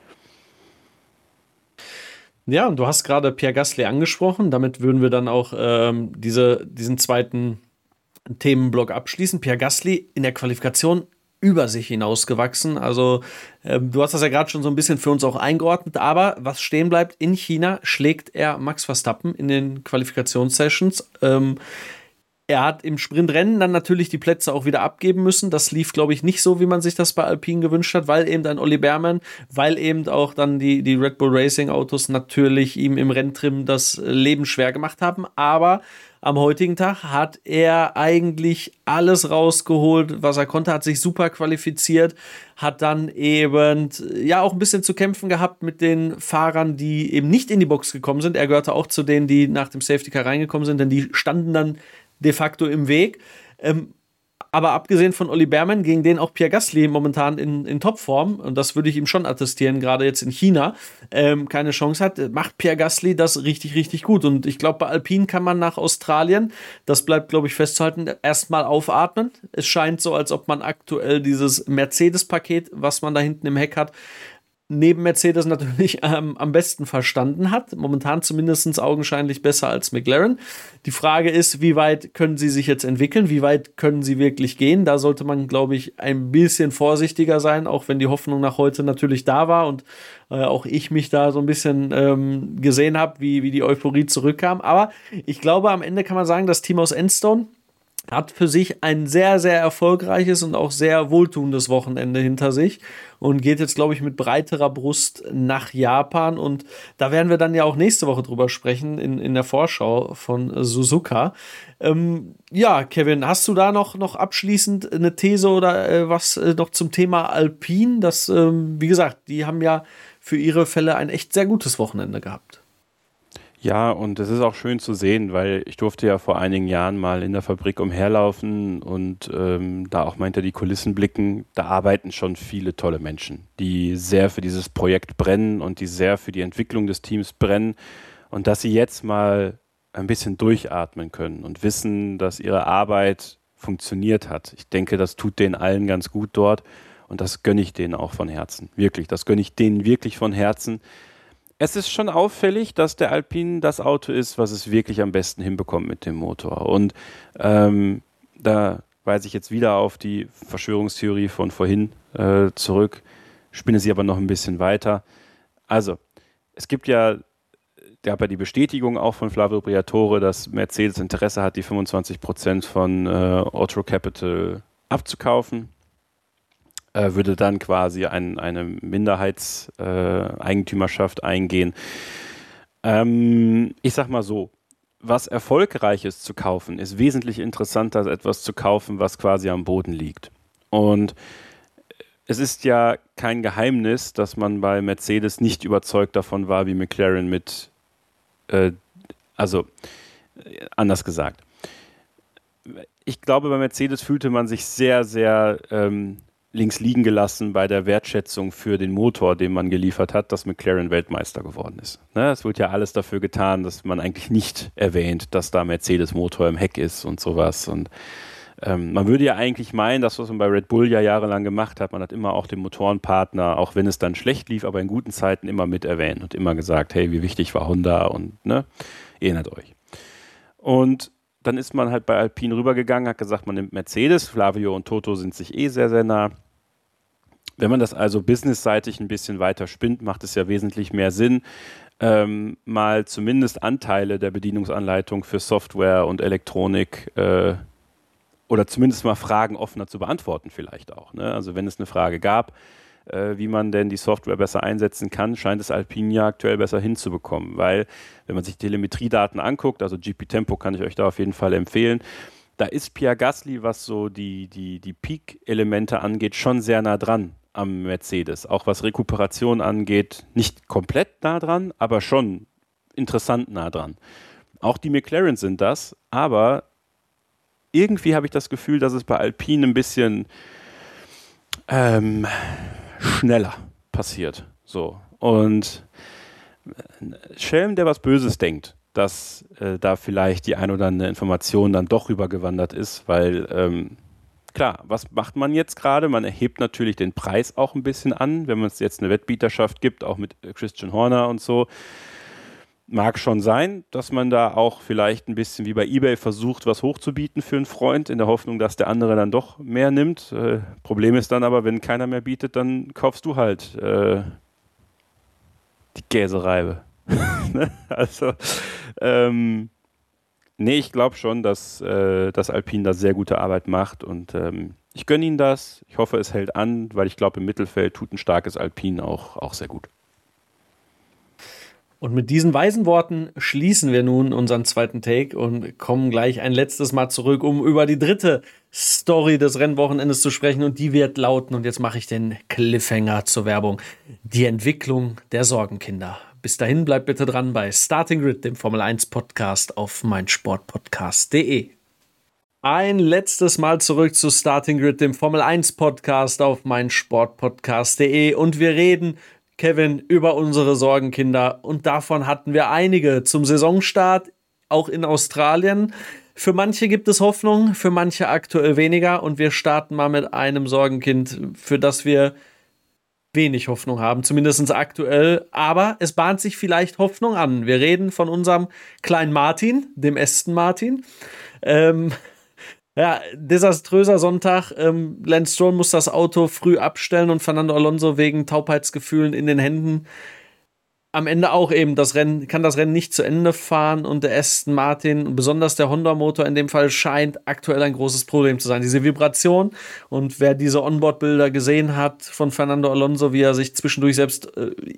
Ja, und du hast gerade Pierre Gasly angesprochen. Damit würden wir dann auch diesen zweiten Themenblock abschließen. Pierre Gasly in der Qualifikation über sich hinausgewachsen. Also du hast das ja gerade schon so ein bisschen für uns auch eingeordnet, aber was stehen bleibt, in China schlägt er Max Verstappen in den Qualifikationssessions. Er hat im Sprintrennen dann natürlich die Plätze auch wieder abgeben müssen. Das lief, glaube ich, nicht so, wie man sich das bei Alpine gewünscht hat, weil eben dann Olli Bearman, weil eben auch dann die Red Bull Racing Autos natürlich ihm im Renntrim das Leben schwer gemacht haben. Aber am heutigen Tag hat er eigentlich alles rausgeholt, was er konnte, hat sich super qualifiziert, hat dann eben ja auch ein bisschen zu kämpfen gehabt mit den Fahrern, die eben nicht in die Box gekommen sind. Er gehörte auch zu denen, die nach dem Safety Car reingekommen sind, denn die standen dann de facto im Weg. Aber abgesehen von Olli Bearman, gegen den auch Pierre Gasly momentan in Topform, und das würde ich ihm schon attestieren, gerade jetzt in China, keine Chance hat, macht Pierre Gasly das richtig, richtig gut. Und ich glaube, bei Alpine kann man nach Australien, das bleibt, glaube ich, festzuhalten, erstmal aufatmen. Es scheint so, als ob man aktuell dieses Mercedes-Paket, was man da hinten im Heck hat, neben Mercedes natürlich am besten verstanden hat. Momentan zumindest augenscheinlich besser als McLaren. Die Frage ist, wie weit können sie sich jetzt entwickeln? Wie weit können sie wirklich gehen? Da sollte man, glaube ich, ein bisschen vorsichtiger sein, auch wenn die Hoffnung nach heute natürlich da war und auch ich mich da so ein bisschen gesehen habe, wie die Euphorie zurückkam. Aber ich glaube, am Ende kann man sagen, das Team aus Enstone hat für sich ein sehr, sehr erfolgreiches und auch sehr wohltuendes Wochenende hinter sich und geht jetzt, glaube ich, mit breiterer Brust nach Japan. Und da werden wir dann ja auch nächste Woche drüber sprechen in der Vorschau von Suzuka. Ja, Kevin, hast du da noch abschließend eine These oder was noch zum Thema Alpine? Das, wie gesagt, die haben ja für ihre Fälle ein echt sehr gutes Wochenende gehabt. Ja, und es ist auch schön zu sehen, weil ich durfte ja vor einigen Jahren mal in der Fabrik umherlaufen und da auch mal hinter die Kulissen blicken. Da arbeiten schon viele tolle Menschen, die sehr für dieses Projekt brennen und die sehr für die Entwicklung des Teams brennen. Und dass sie jetzt mal ein bisschen durchatmen können und wissen, dass ihre Arbeit funktioniert hat. Ich denke, das tut denen allen ganz gut dort und das gönne ich denen auch von Herzen. Wirklich, das gönne ich denen wirklich von Herzen. Es ist schon auffällig, dass der Alpine das Auto ist, was es wirklich am besten hinbekommt mit dem Motor. Und da weise ich jetzt wieder auf die Verschwörungstheorie von vorhin zurück, spinne sie aber noch ein bisschen weiter. Also, es gab ja die Bestätigung auch von Flavio Briatore, dass Mercedes Interesse hat, die 25% von Otto Capital abzukaufen. Würde dann quasi eine Minderheitseigentümerschaft eingehen. Ich sag mal so, was Erfolgreiches zu kaufen, ist wesentlich interessanter als etwas zu kaufen, was quasi am Boden liegt. Und es ist ja kein Geheimnis, dass man bei Mercedes nicht überzeugt davon war, wie McLaren anders gesagt. ich glaube, bei Mercedes fühlte man sich sehr, sehr links liegen gelassen bei der Wertschätzung für den Motor, den man geliefert hat, dass McLaren Weltmeister geworden ist. Ne? Es wird ja alles dafür getan, dass man eigentlich nicht erwähnt, dass da Mercedes-Motor im Heck ist und sowas. Und man würde ja eigentlich meinen, dass was man bei Red Bull ja jahrelang gemacht hat, man hat immer auch den Motorenpartner, auch wenn es dann schlecht lief, aber in guten Zeiten immer mit erwähnt und immer gesagt, hey, wie wichtig war Honda und ne, erinnert euch. Und dann ist man halt bei Alpine rübergegangen, hat gesagt, man nimmt Mercedes, Flavio und Toto sind sich sehr, sehr nah. Wenn man das also businessseitig ein bisschen weiter spinnt, macht es ja wesentlich mehr Sinn, mal zumindest Anteile der Bedienungsanleitung für Software und Elektronik oder zumindest mal Fragen offener zu beantworten vielleicht auch. Ne? Also wenn es eine Frage gab, wie man denn die Software besser einsetzen kann, scheint es Alpine ja aktuell besser hinzubekommen, weil wenn man sich Telemetriedaten anguckt, also GP Tempo kann ich euch da auf jeden Fall empfehlen, da ist Pierre Gasly, was so die Peak-Elemente angeht, schon sehr nah dran am Mercedes. Auch was Rekuperation angeht, nicht komplett nah dran, aber schon interessant nah dran. Auch die McLaren sind das, aber irgendwie habe ich das Gefühl, dass es bei Alpine ein bisschen schneller passiert. So. Und Schelm, der was Böses denkt, dass da vielleicht die ein oder andere Information dann doch rübergewandert ist, weil klar, was macht man jetzt gerade? Man erhebt natürlich den Preis auch ein bisschen an, wenn man es jetzt eine Wettbieterschaft gibt, auch mit Christian Horner und so. Mag schon sein, dass man da auch vielleicht ein bisschen wie bei eBay versucht, was hochzubieten für einen Freund, in der Hoffnung, dass der andere dann doch mehr nimmt. Problem ist dann aber, wenn keiner mehr bietet, dann kaufst du halt die Käsereibe. Also, nee, ich glaube schon, dass Alpine da sehr gute Arbeit macht und ich gönne ihnen das. Ich hoffe, es hält an, weil ich glaube, im Mittelfeld tut ein starkes Alpine auch sehr gut. Und mit diesen weisen Worten schließen wir nun unseren zweiten Take und kommen gleich ein letztes Mal zurück, um über die dritte Story des Rennwochenendes zu sprechen. Und die wird lauten, und jetzt mache ich den Cliffhanger zur Werbung, die Entwicklung der Sorgenkinder. Bis dahin bleibt bitte dran bei Starting Grid, dem Formel 1 Podcast auf meinsportpodcast.de. Ein letztes Mal zurück zu Starting Grid, dem Formel 1 Podcast auf meinsportpodcast.de. Und wir reden, Kevin, über unsere Sorgenkinder. Und davon hatten wir einige zum Saisonstart, auch in Australien. Für manche gibt es Hoffnung, für manche aktuell weniger. Und wir starten mal mit einem Sorgenkind, für das wir wenig Hoffnung haben, zumindest aktuell. Aber es bahnt sich vielleicht Hoffnung an. Wir reden von unserem kleinen Martin, dem Aston Martin. Ja, desaströser Sonntag. Lance Stroll muss das Auto früh abstellen und Fernando Alonso wegen Taubheitsgefühlen in den Händen am Ende auch eben kann das Rennen nicht zu Ende fahren und der Aston Martin, besonders der Honda-Motor in dem Fall, scheint aktuell ein großes Problem zu sein. Diese Vibration, und wer diese Onboard-Bilder gesehen hat von Fernando Alonso, wie er sich zwischendurch selbst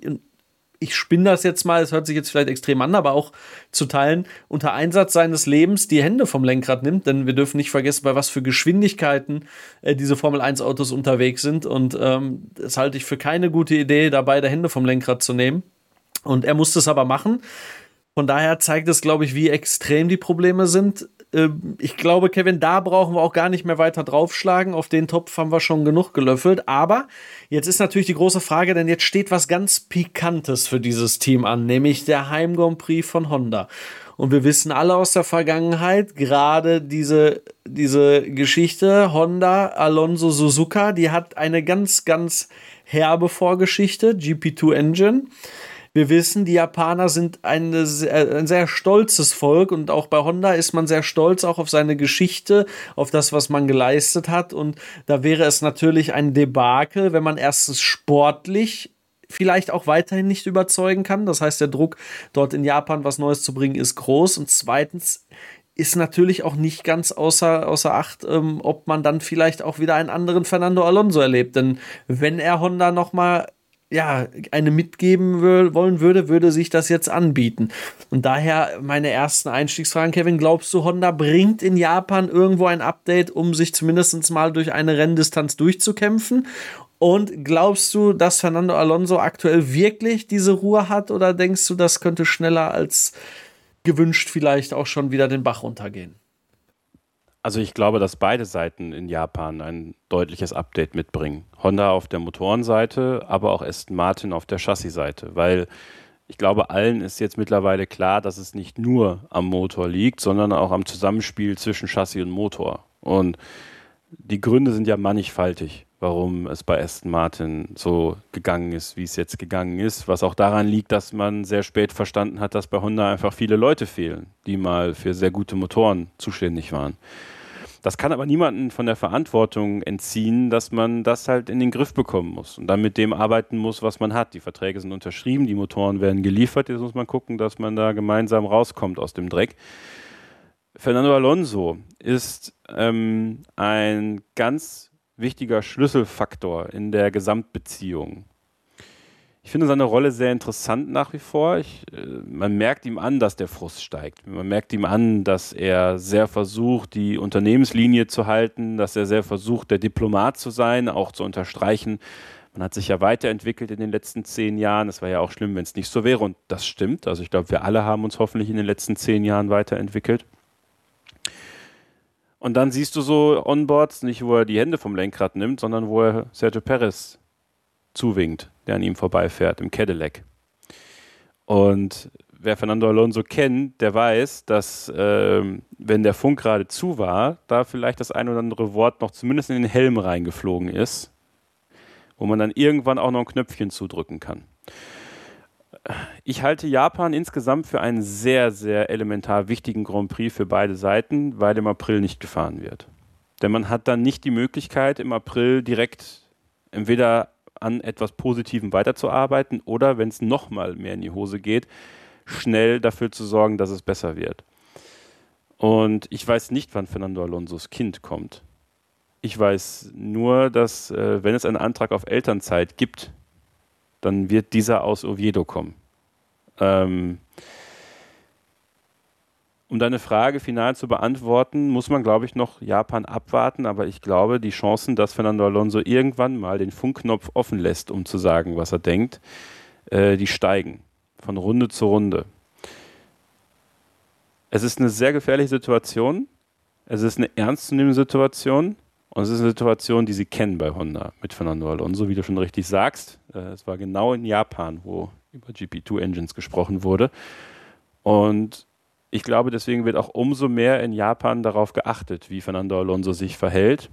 ich spinne das jetzt mal, es hört sich jetzt vielleicht extrem an, aber auch zu teilen, unter Einsatz seines Lebens die Hände vom Lenkrad nimmt, denn wir dürfen nicht vergessen, bei was für Geschwindigkeiten diese Formel-1-Autos unterwegs sind, und das halte ich für keine gute Idee, da beide Hände vom Lenkrad zu nehmen, und er musste es aber machen. Von daher zeigt es, glaube ich, wie extrem die Probleme sind. Ich glaube, Kevin, da brauchen wir auch gar nicht mehr weiter draufschlagen. Auf den Topf haben wir schon genug gelöffelt. Aber jetzt ist natürlich die große Frage, denn jetzt steht was ganz Pikantes für dieses Team an, nämlich der Heim Grand Prix von Honda. Und wir wissen alle aus der Vergangenheit, gerade diese Geschichte Honda, Alonso, Suzuka, die hat eine ganz, ganz herbe Vorgeschichte, GP2 Engine. Wir wissen, die Japaner sind ein sehr stolzes Volk, und auch bei Honda ist man sehr stolz auch auf seine Geschichte, auf das, was man geleistet hat, und da wäre es natürlich ein Debakel, wenn man erstens sportlich vielleicht auch weiterhin nicht überzeugen kann. Das heißt, der Druck, dort in Japan was Neues zu bringen, ist groß, und zweitens ist natürlich auch nicht ganz außer Acht, ob man dann vielleicht auch wieder einen anderen Fernando Alonso erlebt, denn wenn er Honda nochmal eine mitgeben wollen würde sich das jetzt anbieten. Und daher meine ersten Einstiegsfragen, Kevin, glaubst du, Honda bringt in Japan irgendwo ein Update, um sich zumindest mal durch eine Renndistanz durchzukämpfen? Und glaubst du, dass Fernando Alonso aktuell wirklich diese Ruhe hat, oder denkst du, das könnte schneller als gewünscht vielleicht auch schon wieder den Bach runtergehen? Also ich glaube, dass beide Seiten in Japan ein deutliches Update mitbringen. Honda auf der Motorenseite, aber auch Aston Martin auf der Chassisseite, weil ich glaube, allen ist jetzt mittlerweile klar, dass es nicht nur am Motor liegt, sondern auch am Zusammenspiel zwischen Chassis und Motor. Und die Gründe sind ja mannigfaltig, warum es bei Aston Martin so gegangen ist, wie es jetzt gegangen ist. Was auch daran liegt, dass man sehr spät verstanden hat, dass bei Honda einfach viele Leute fehlen, die mal für sehr gute Motoren zuständig waren. Das kann aber niemanden von der Verantwortung entziehen, dass man das halt in den Griff bekommen muss und dann mit dem arbeiten muss, was man hat. Die Verträge sind unterschrieben, die Motoren werden geliefert. Jetzt muss man gucken, dass man da gemeinsam rauskommt aus dem Dreck. Fernando Alonso ist ein ganz wichtiger Schlüsselfaktor in der Gesamtbeziehung. Ich finde seine Rolle sehr interessant nach wie vor. Man merkt ihm an, dass der Frust steigt. Man merkt ihm an, dass er sehr versucht, die Unternehmenslinie zu halten, dass er sehr versucht, der Diplomat zu sein, auch zu unterstreichen. Man hat sich ja weiterentwickelt in den letzten 10 Jahren. Es wäre ja auch schlimm, wenn es nicht so wäre. Und das stimmt. Also ich glaube, wir alle haben uns hoffentlich in den letzten 10 Jahren weiterentwickelt. Und dann siehst du so Onboards, nicht wo er die Hände vom Lenkrad nimmt, sondern wo er Sergio Perez zuwinkt, der an ihm vorbeifährt im Cadillac. Und wer Fernando Alonso kennt, der weiß, dass wenn der Funk gerade zu war, da vielleicht das ein oder andere Wort noch zumindest in den Helm reingeflogen ist, wo man dann irgendwann auch noch ein Knöpfchen zudrücken kann. Ich halte Japan insgesamt für einen sehr, sehr elementar wichtigen Grand Prix für beide Seiten, weil im April nicht gefahren wird. Denn man hat dann nicht die Möglichkeit, im April direkt entweder an etwas Positivem weiterzuarbeiten oder, wenn es nochmal mehr in die Hose geht, schnell dafür zu sorgen, dass es besser wird. Und ich weiß nicht, wann Fernando Alonsos Kind kommt. Ich weiß nur, dass wenn es einen Antrag auf Elternzeit gibt, dann wird dieser aus Oviedo kommen. Um deine Frage final zu beantworten, muss man, glaube ich, noch Japan abwarten, aber ich glaube, die Chancen, dass Fernando Alonso irgendwann mal den Funkknopf offen lässt, um zu sagen, was er denkt, die steigen von Runde zu Runde. Es ist eine sehr gefährliche Situation, es ist eine ernstzunehmende Situation und es ist eine Situation, die sie kennen bei Honda mit Fernando Alonso, wie du schon richtig sagst. Es war genau in Japan, wo über GP2-Engines gesprochen wurde. Und ich glaube, deswegen wird auch umso mehr in Japan darauf geachtet, wie Fernando Alonso sich verhält.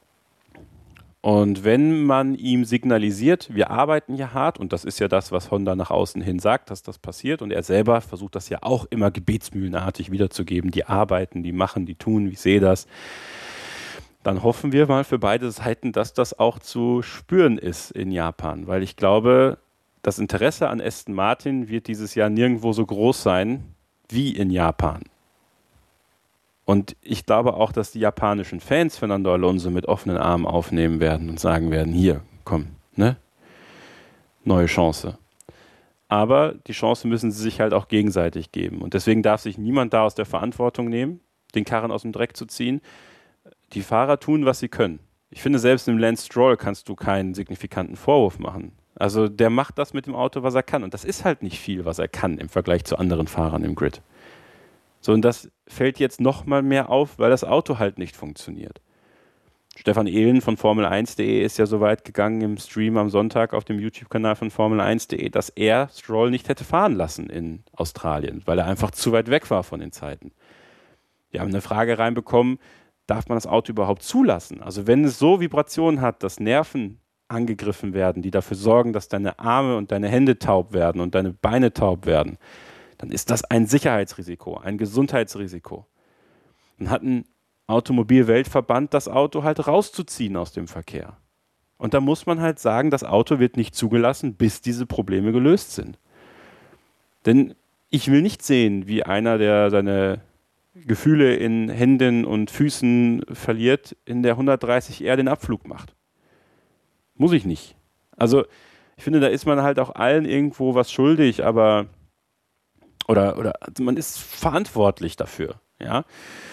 Und wenn man ihm signalisiert, wir arbeiten ja hart, und das ist ja das, was Honda nach außen hin sagt, dass das passiert, und er selber versucht das ja auch immer gebetsmühlenartig wiederzugeben, die arbeiten, die machen, die tun, ich sehe das, dann hoffen wir mal für beide Seiten, dass das auch zu spüren ist in Japan, weil ich glaube, das Interesse an Aston Martin wird dieses Jahr nirgendwo so groß sein wie in Japan. Und ich glaube auch, dass die japanischen Fans Fernando Alonso mit offenen Armen aufnehmen werden und sagen werden, hier, komm, ne? Neue Chance. Aber die Chance müssen sie sich halt auch gegenseitig geben. Und deswegen darf sich niemand da aus der Verantwortung nehmen, den Karren aus dem Dreck zu ziehen. Die Fahrer tun, was sie können. Ich finde, selbst im Lance Stroll kannst du keinen signifikanten Vorwurf machen. Also der macht das mit dem Auto, was er kann. Und das ist halt nicht viel, was er kann im Vergleich zu anderen Fahrern im Grid. So, und das fällt jetzt noch mal mehr auf, weil das Auto halt nicht funktioniert. Stefan Ehlen von Formel1.de ist ja so weit gegangen im Stream am Sonntag auf dem YouTube-Kanal von Formel1.de, dass er Stroll nicht hätte fahren lassen in Australien, weil er einfach zu weit weg war von den Zeiten. Wir haben eine Frage reinbekommen, darf man das Auto überhaupt zulassen? Also wenn es so Vibrationen hat, dass Nerven angegriffen werden, die dafür sorgen, dass deine Arme und deine Hände taub werden und deine Beine taub werden, dann ist das ein Sicherheitsrisiko, ein Gesundheitsrisiko. Dann hat ein Automobilweltverband das Auto halt rauszuziehen aus dem Verkehr. Und da muss man halt sagen, das Auto wird nicht zugelassen, bis diese Probleme gelöst sind. Denn ich will nicht sehen, wie einer, der seine Gefühle in Händen und Füßen verliert, in der 130R den Abflug macht. Muss ich nicht. Also ich finde, da ist man halt auch allen irgendwo was schuldig, aber oder also man ist verantwortlich dafür. Ja?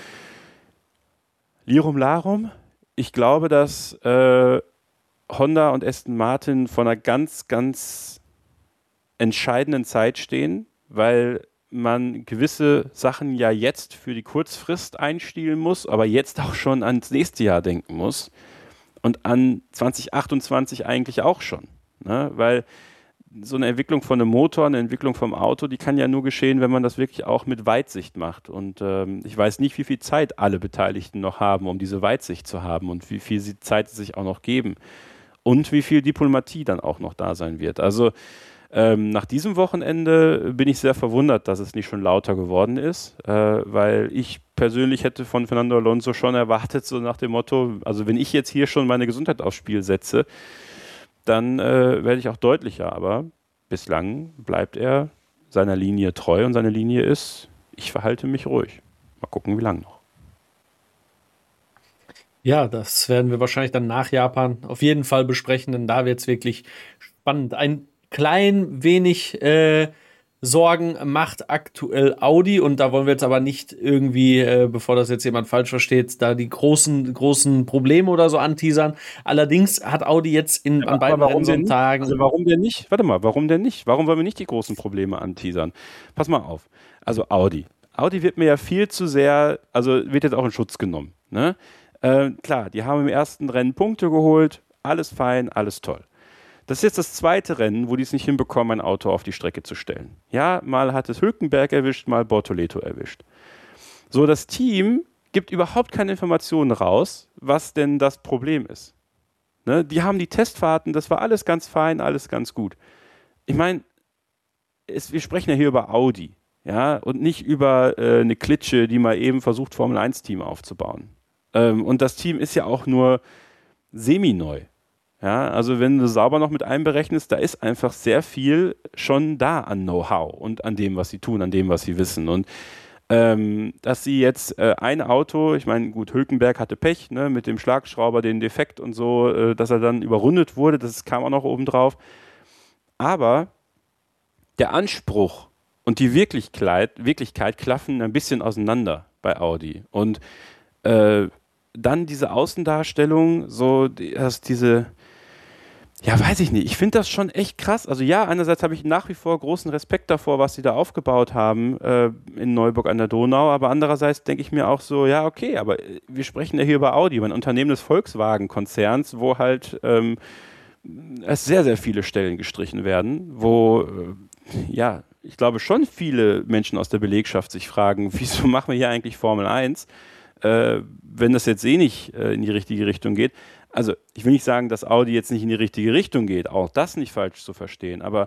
Lirum Larum, ich glaube, dass Honda und Aston Martin vor einer ganz, ganz entscheidenden Zeit stehen, weil man gewisse Sachen ja jetzt für die Kurzfrist einstielen muss, aber jetzt auch schon ans nächste Jahr denken muss und an 2028 eigentlich auch schon. Ne? Weil so eine Entwicklung von einem Motor, eine Entwicklung vom Auto, die kann ja nur geschehen, wenn man das wirklich auch mit Weitsicht macht. Und ich weiß nicht, wie viel Zeit alle Beteiligten noch haben, um diese Weitsicht zu haben und wie viel Zeit sie sich auch noch geben und wie viel Diplomatie dann auch noch da sein wird. Also nach diesem Wochenende bin ich sehr verwundert, dass es nicht schon lauter geworden ist, weil ich persönlich hätte von Fernando Alonso schon erwartet, so nach dem Motto, also wenn ich jetzt hier schon meine Gesundheit aufs Spiel setze, dann werde ich auch deutlicher, aber bislang bleibt er seiner Linie treu und seine Linie ist, ich verhalte mich ruhig. Mal gucken, wie lange noch. Ja, das werden wir wahrscheinlich dann nach Japan auf jeden Fall besprechen, denn da wird es wirklich spannend. Ein klein wenig Sorgen macht aktuell Audi und da wollen wir jetzt aber nicht irgendwie, bevor das jetzt jemand falsch versteht, da die großen Probleme oder so anteasern. Allerdings hat Audi jetzt an beiden Rennsonntagen... Also warum denn nicht? Warte mal, warum denn nicht? Warum wollen wir nicht die großen Probleme anteasern? Pass mal auf. Also Audi. Audi wird mir ja viel zu sehr, also wird jetzt auch in Schutz genommen. Ne? Klar, die haben im ersten Rennen Punkte geholt, alles fein, alles toll. Das ist jetzt das zweite Rennen, wo die es nicht hinbekommen, ein Auto auf die Strecke zu stellen. Ja, mal hat es Hülkenberg erwischt, mal Bortoleto erwischt. So, das Team gibt überhaupt keine Informationen raus, was denn das Problem ist. Ne? Die haben die Testfahrten, das war alles ganz fein, alles ganz gut. Ich meine, wir sprechen ja hier über Audi, ja, und nicht über eine Klitsche, die mal eben versucht, Formel-1-Team aufzubauen. Und das Team ist ja auch nur semi-neu. Ja, also wenn du sauber noch mit einberechnest, da ist einfach sehr viel schon da an Know-how und an dem, was sie tun, an dem, was sie wissen. Und dass sie jetzt ein Auto, ich meine, gut, Hülkenberg hatte Pech, ne, mit dem Schlagschrauber, den Defekt und so, dass er dann überrundet wurde, das kam auch noch oben drauf. Aber der Anspruch und die Wirklichkeit klaffen ein bisschen auseinander bei Audi. Und dann diese Außendarstellung, so diese... Ja, weiß ich nicht. Ich finde das schon echt krass. Also ja, einerseits habe ich nach wie vor großen Respekt davor, was sie da aufgebaut haben in Neuburg an der Donau, aber andererseits denke ich mir auch so, ja, okay, aber wir sprechen ja hier über Audi, ein Unternehmen des Volkswagen-Konzerns, wo halt es sehr, sehr viele Stellen gestrichen werden, wo, ja, ich glaube schon viele Menschen aus der Belegschaft sich fragen, wieso machen wir hier eigentlich Formel 1, wenn das jetzt nicht in die richtige Richtung geht. Also, ich will nicht sagen, dass Audi jetzt nicht in die richtige Richtung geht, auch das nicht falsch zu verstehen, aber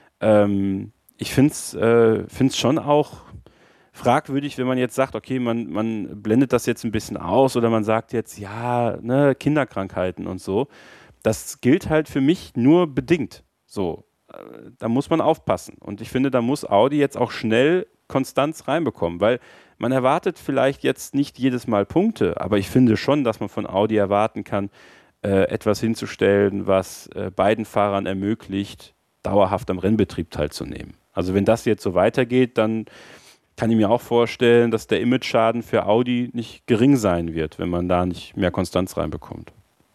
ich finde es schon auch fragwürdig, wenn man jetzt sagt, okay, man blendet das jetzt ein bisschen aus oder man sagt jetzt, ja, ne, Kinderkrankheiten und so. Das gilt halt für mich nur bedingt. So, da muss man aufpassen. Und ich finde, da muss Audi jetzt auch schnell Konstanz reinbekommen, weil man erwartet vielleicht jetzt nicht jedes Mal Punkte, aber ich finde schon, dass man von Audi erwarten kann, etwas hinzustellen, was beiden Fahrern ermöglicht, dauerhaft am Rennbetrieb teilzunehmen. Also wenn das jetzt so weitergeht, dann kann ich mir auch vorstellen, dass der Image-Schaden für Audi nicht gering sein wird, wenn man da nicht mehr Konstanz reinbekommt.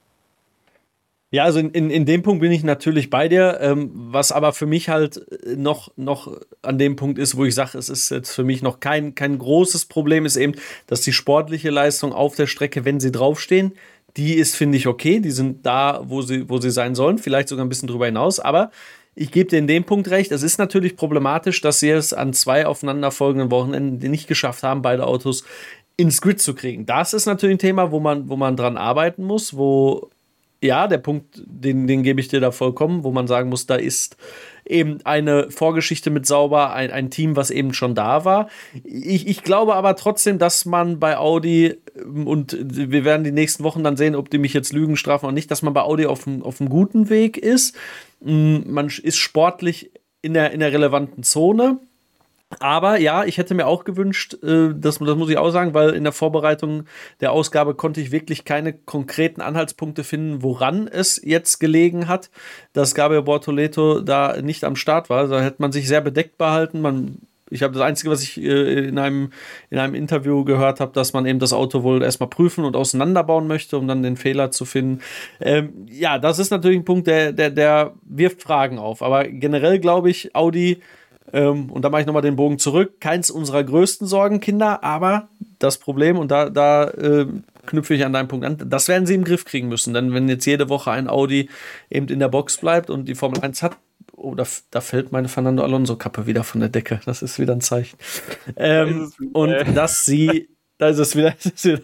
Ja, also in dem Punkt bin ich natürlich bei dir, was aber für mich halt noch an dem Punkt ist, wo ich sage, es ist jetzt für mich noch kein großes Problem, ist eben, dass die sportliche Leistung auf der Strecke, wenn sie draufstehen, die ist, finde ich, okay, die sind da, wo sie sein sollen, vielleicht sogar ein bisschen drüber hinaus, aber ich gebe dir in dem Punkt recht, es ist natürlich problematisch, dass sie es an 2 aufeinanderfolgenden Wochenenden nicht geschafft haben, beide Autos ins Grid zu kriegen. Das ist natürlich ein Thema, wo man dran arbeiten muss, wo ja, der Punkt, den gebe ich dir da vollkommen, wo man sagen muss, da ist eben eine Vorgeschichte mit Sauber, ein Team, was eben schon da war. Ich glaube aber trotzdem, dass man bei Audi, und wir werden die nächsten Wochen dann sehen, ob die mich jetzt Lügen strafen oder nicht, dass man bei Audi auf einem guten Weg ist. Man ist sportlich in der relevanten Zone. Aber ja, ich hätte mir auch gewünscht, das muss ich auch sagen, weil in der Vorbereitung der Ausgabe konnte ich wirklich keine konkreten Anhaltspunkte finden, woran es jetzt gelegen hat, dass Gabriel Bortoleto da nicht am Start war. Da hätte man sich sehr bedeckt behalten. Ich habe das Einzige, was ich in einem Interview gehört habe, dass man eben das Auto wohl erstmal prüfen und auseinanderbauen möchte, um dann den Fehler zu finden. Ja, das ist natürlich ein Punkt, der wirft Fragen auf. Aber generell glaube ich, Audi Und da mache ich nochmal den Bogen zurück. Keins unserer größten Sorgenkinder, aber das Problem, und da knüpfe ich an deinen Punkt an, das werden sie im Griff kriegen müssen. Denn wenn jetzt jede Woche ein Audi eben in der Box bleibt und die Formel 1 hat, da fällt meine Fernando Alonso-Kappe wieder von der Decke. Das ist wieder ein Zeichen. Und dass sie, da ist es wieder,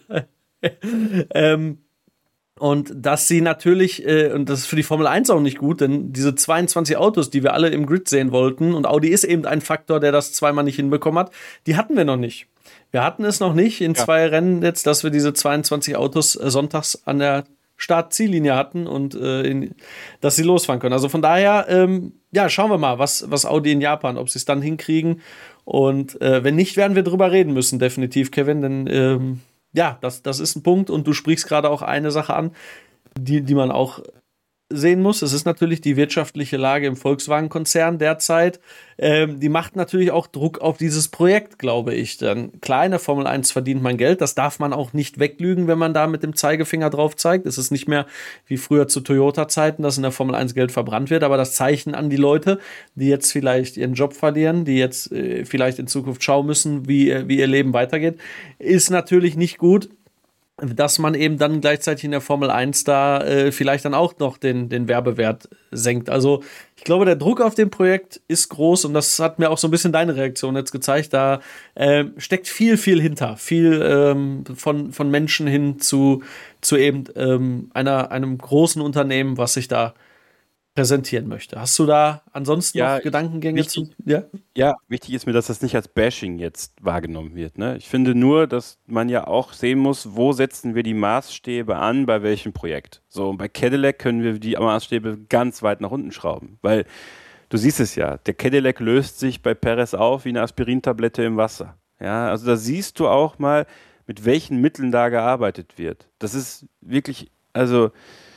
und dass sie natürlich, und das ist für die Formel 1 auch nicht gut, denn diese 22 Autos, die wir alle im Grid sehen wollten, und Audi ist eben ein Faktor, der das zweimal nicht hinbekommen hat, die hatten wir noch nicht. Wir hatten es noch nicht in 2 Rennen jetzt, dass wir diese 22 Autos sonntags an der Start-Ziellinie hatten und dass sie losfahren können. Also von daher, schauen wir mal, was Audi in Japan, ob sie es dann hinkriegen. Und wenn nicht, werden wir drüber reden müssen, definitiv, Kevin, denn das ist ein Punkt und du sprichst gerade auch eine Sache an, die man auch sehen muss. Es ist natürlich die wirtschaftliche Lage im Volkswagen-Konzern derzeit. Die macht natürlich auch Druck auf dieses Projekt, glaube ich. Dann kleine Formel 1 verdient man Geld. Das darf man auch nicht weglügen, wenn man da mit dem Zeigefinger drauf zeigt. Es ist nicht mehr wie früher zu Toyota-Zeiten, dass in der Formel 1 Geld verbrannt wird. Aber das Zeichen an die Leute, die jetzt vielleicht ihren Job verlieren, die jetzt vielleicht in Zukunft schauen müssen, wie ihr Leben weitergeht, ist natürlich nicht gut, dass man eben dann gleichzeitig in der Formel 1 da vielleicht dann auch noch den Werbewert senkt. Also ich glaube, der Druck auf dem Projekt ist groß und das hat mir auch so ein bisschen deine Reaktion jetzt gezeigt. Da steckt viel hinter. Viel von Menschen hin zu eben einem großen Unternehmen, was sich da präsentieren möchte. Hast du da ansonsten noch Gedankengänge zu? Ja, wichtig ist mir, dass das nicht als Bashing jetzt wahrgenommen wird. Ne? Ich finde nur, dass man ja auch sehen muss, wo setzen wir die Maßstäbe an, bei welchem Projekt. So, und bei Cadillac können wir die Maßstäbe ganz weit nach unten schrauben, weil du siehst es ja, der Cadillac löst sich bei Perez auf wie eine Aspirintablette im Wasser. Ja, also da siehst du auch mal, mit welchen Mitteln da gearbeitet wird. Das ist wirklich, also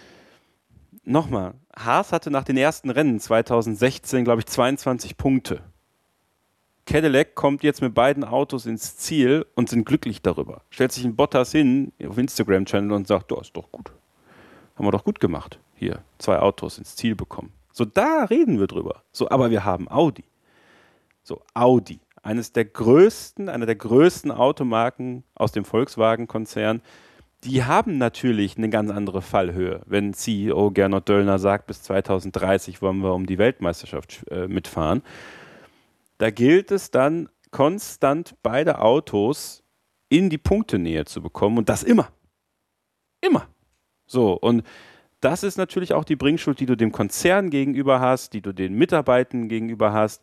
nochmal, Haas hatte nach den ersten Rennen 2016, glaube ich, 22 Punkte. Cadillac kommt jetzt mit beiden Autos ins Ziel und sind glücklich darüber. Stellt sich ein Bottas hin auf Instagram-Channel und sagt, ist doch gut. Haben wir doch gut gemacht. Hier, 2 Autos ins Ziel bekommen. So, da reden wir drüber. So, aber wir haben Audi. So, Audi. Einer der größten Automarken aus dem Volkswagen-Konzern. Die haben natürlich eine ganz andere Fallhöhe, wenn CEO Gernot Döllner sagt, bis 2030 wollen wir um die Weltmeisterschaft mitfahren. Da gilt es dann, konstant beide Autos in die Punktenähe zu bekommen und das immer. Immer. So, und das ist natürlich auch die Bringschuld, die du dem Konzern gegenüber hast, die du den Mitarbeitern gegenüber hast.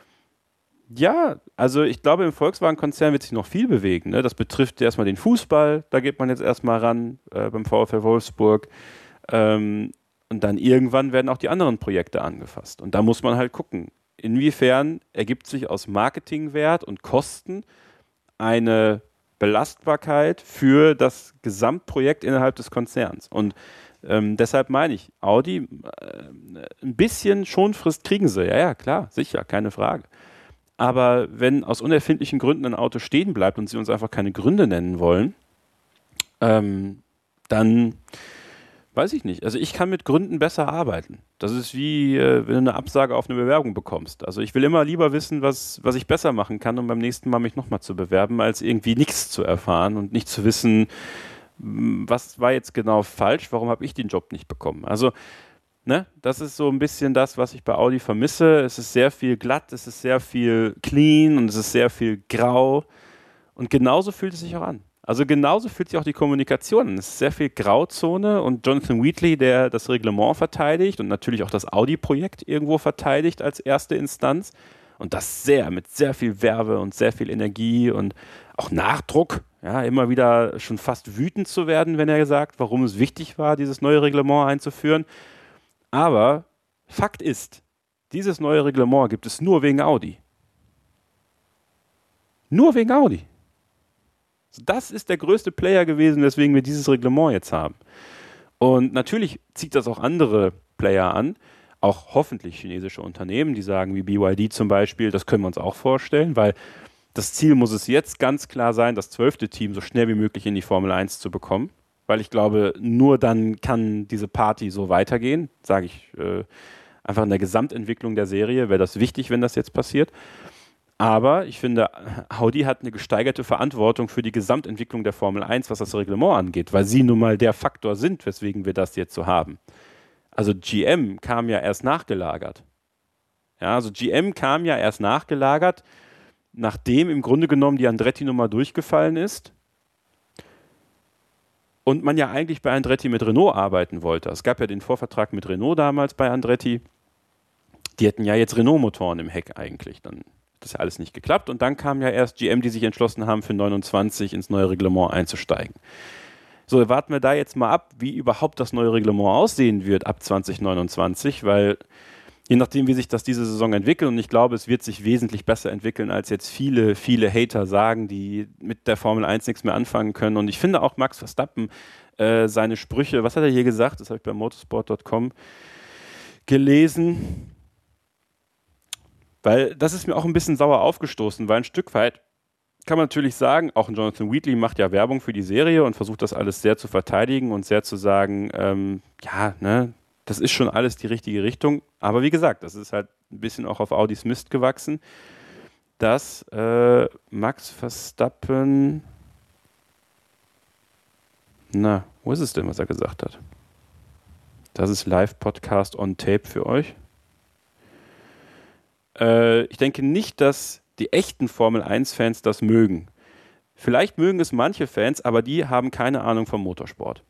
Ja, also ich glaube, im Volkswagen-Konzern wird sich noch viel bewegen. Ne? Das betrifft erstmal den Fußball, da geht man jetzt erstmal ran beim VfL Wolfsburg. Und dann irgendwann werden auch die anderen Projekte angefasst. Und da muss man halt gucken, inwiefern ergibt sich aus Marketingwert und Kosten eine Belastbarkeit für das Gesamtprojekt innerhalb des Konzerns. Und deshalb meine ich, Audi, ein bisschen Schonfrist kriegen sie. Ja, klar, sicher, keine Frage. Aber wenn aus unerfindlichen Gründen ein Auto stehen bleibt und sie uns einfach keine Gründe nennen wollen, dann weiß ich nicht. Also ich kann mit Gründen besser arbeiten. Das ist wie, wenn du eine Absage auf eine Bewerbung bekommst. Also ich will immer lieber wissen, was ich besser machen kann, um beim nächsten Mal mich nochmal zu bewerben, als irgendwie nichts zu erfahren und nicht zu wissen, was war jetzt genau falsch, warum habe ich den Job nicht bekommen. Also ne, das ist so ein bisschen das, was ich bei Audi vermisse. Es ist sehr viel glatt, es ist sehr viel clean und es ist sehr viel grau. Und genauso fühlt es sich auch an. Also genauso fühlt sich auch die Kommunikation an. Es ist sehr viel Grauzone und Jonathan Wheatley, der das Reglement verteidigt und natürlich auch das Audi-Projekt irgendwo verteidigt als erste Instanz. Und das mit sehr viel Werbe und sehr viel Energie und auch Nachdruck. Ja, immer wieder schon fast wütend zu werden, wenn er sagt, warum es wichtig war, dieses neue Reglement einzuführen. Aber Fakt ist, dieses neue Reglement gibt es nur wegen Audi. Nur wegen Audi. Das ist der größte Player gewesen, weswegen wir dieses Reglement jetzt haben. Und natürlich zieht das auch andere Player an, auch hoffentlich chinesische Unternehmen, die sagen, wie BYD zum Beispiel, das können wir uns auch vorstellen, weil das Ziel muss es jetzt ganz klar sein, das 12. Team so schnell wie möglich in die Formel 1 zu bekommen. Weil ich glaube, nur dann kann diese Party so weitergehen, sage ich Einfach in der Gesamtentwicklung der Serie wäre das wichtig, wenn das jetzt passiert. Aber ich finde, Audi hat eine gesteigerte Verantwortung für die Gesamtentwicklung der Formel 1, was das Reglement angeht, weil sie nun mal der Faktor sind, weswegen wir das jetzt so haben. Also GM kam ja erst nachgelagert. Ja, also GM kam ja erst nachgelagert, nachdem im Grunde genommen die Andretti-Nummer durchgefallen ist und man ja eigentlich bei Andretti mit Renault arbeiten wollte. Es gab ja den Vorvertrag mit Renault damals bei Andretti. Die hätten ja jetzt Renault-Motoren im Heck eigentlich. Dann hat das ja alles nicht geklappt. Und dann kam ja erst GM, die sich entschlossen haben, für 29 ins neue Reglement einzusteigen. So, warten wir da jetzt mal ab, wie überhaupt das neue Reglement aussehen wird ab 2029, weil je nachdem, wie sich das diese Saison entwickelt, und ich glaube, es wird sich wesentlich besser entwickeln, als jetzt viele, viele Hater sagen, die mit der Formel 1 nichts mehr anfangen können. Und ich finde auch Max Verstappen, seine Sprüche, was hat er hier gesagt? Das habe ich bei motorsport.com gelesen. Weil das ist mir auch ein bisschen sauer aufgestoßen, weil ein Stück weit kann man natürlich sagen, auch ein Jonathan Wheatley macht ja Werbung für die Serie und versucht das alles sehr zu verteidigen und sehr zu sagen, das ist schon alles die richtige Richtung. Aber wie gesagt, das ist halt ein bisschen auch auf Audis Mist gewachsen, dass Max Verstappen, wo ist es denn, was er gesagt hat? Das ist Live-Podcast on Tape für euch. Ich denke nicht, dass die echten Formel-1-Fans das mögen. Vielleicht mögen es manche Fans, aber die haben keine Ahnung vom Motorsport.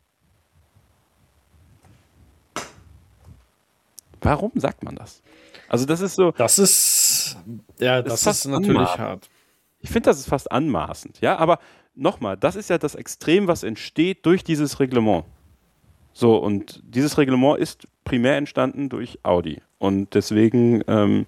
Warum sagt man das? Also das ist so... Das ist natürlich hart. Ich finde, das ist fast anmaßend. Ja, aber nochmal, das ist ja das Extrem, was entsteht durch dieses Reglement. So, und dieses Reglement ist primär entstanden durch Audi. Und deswegen,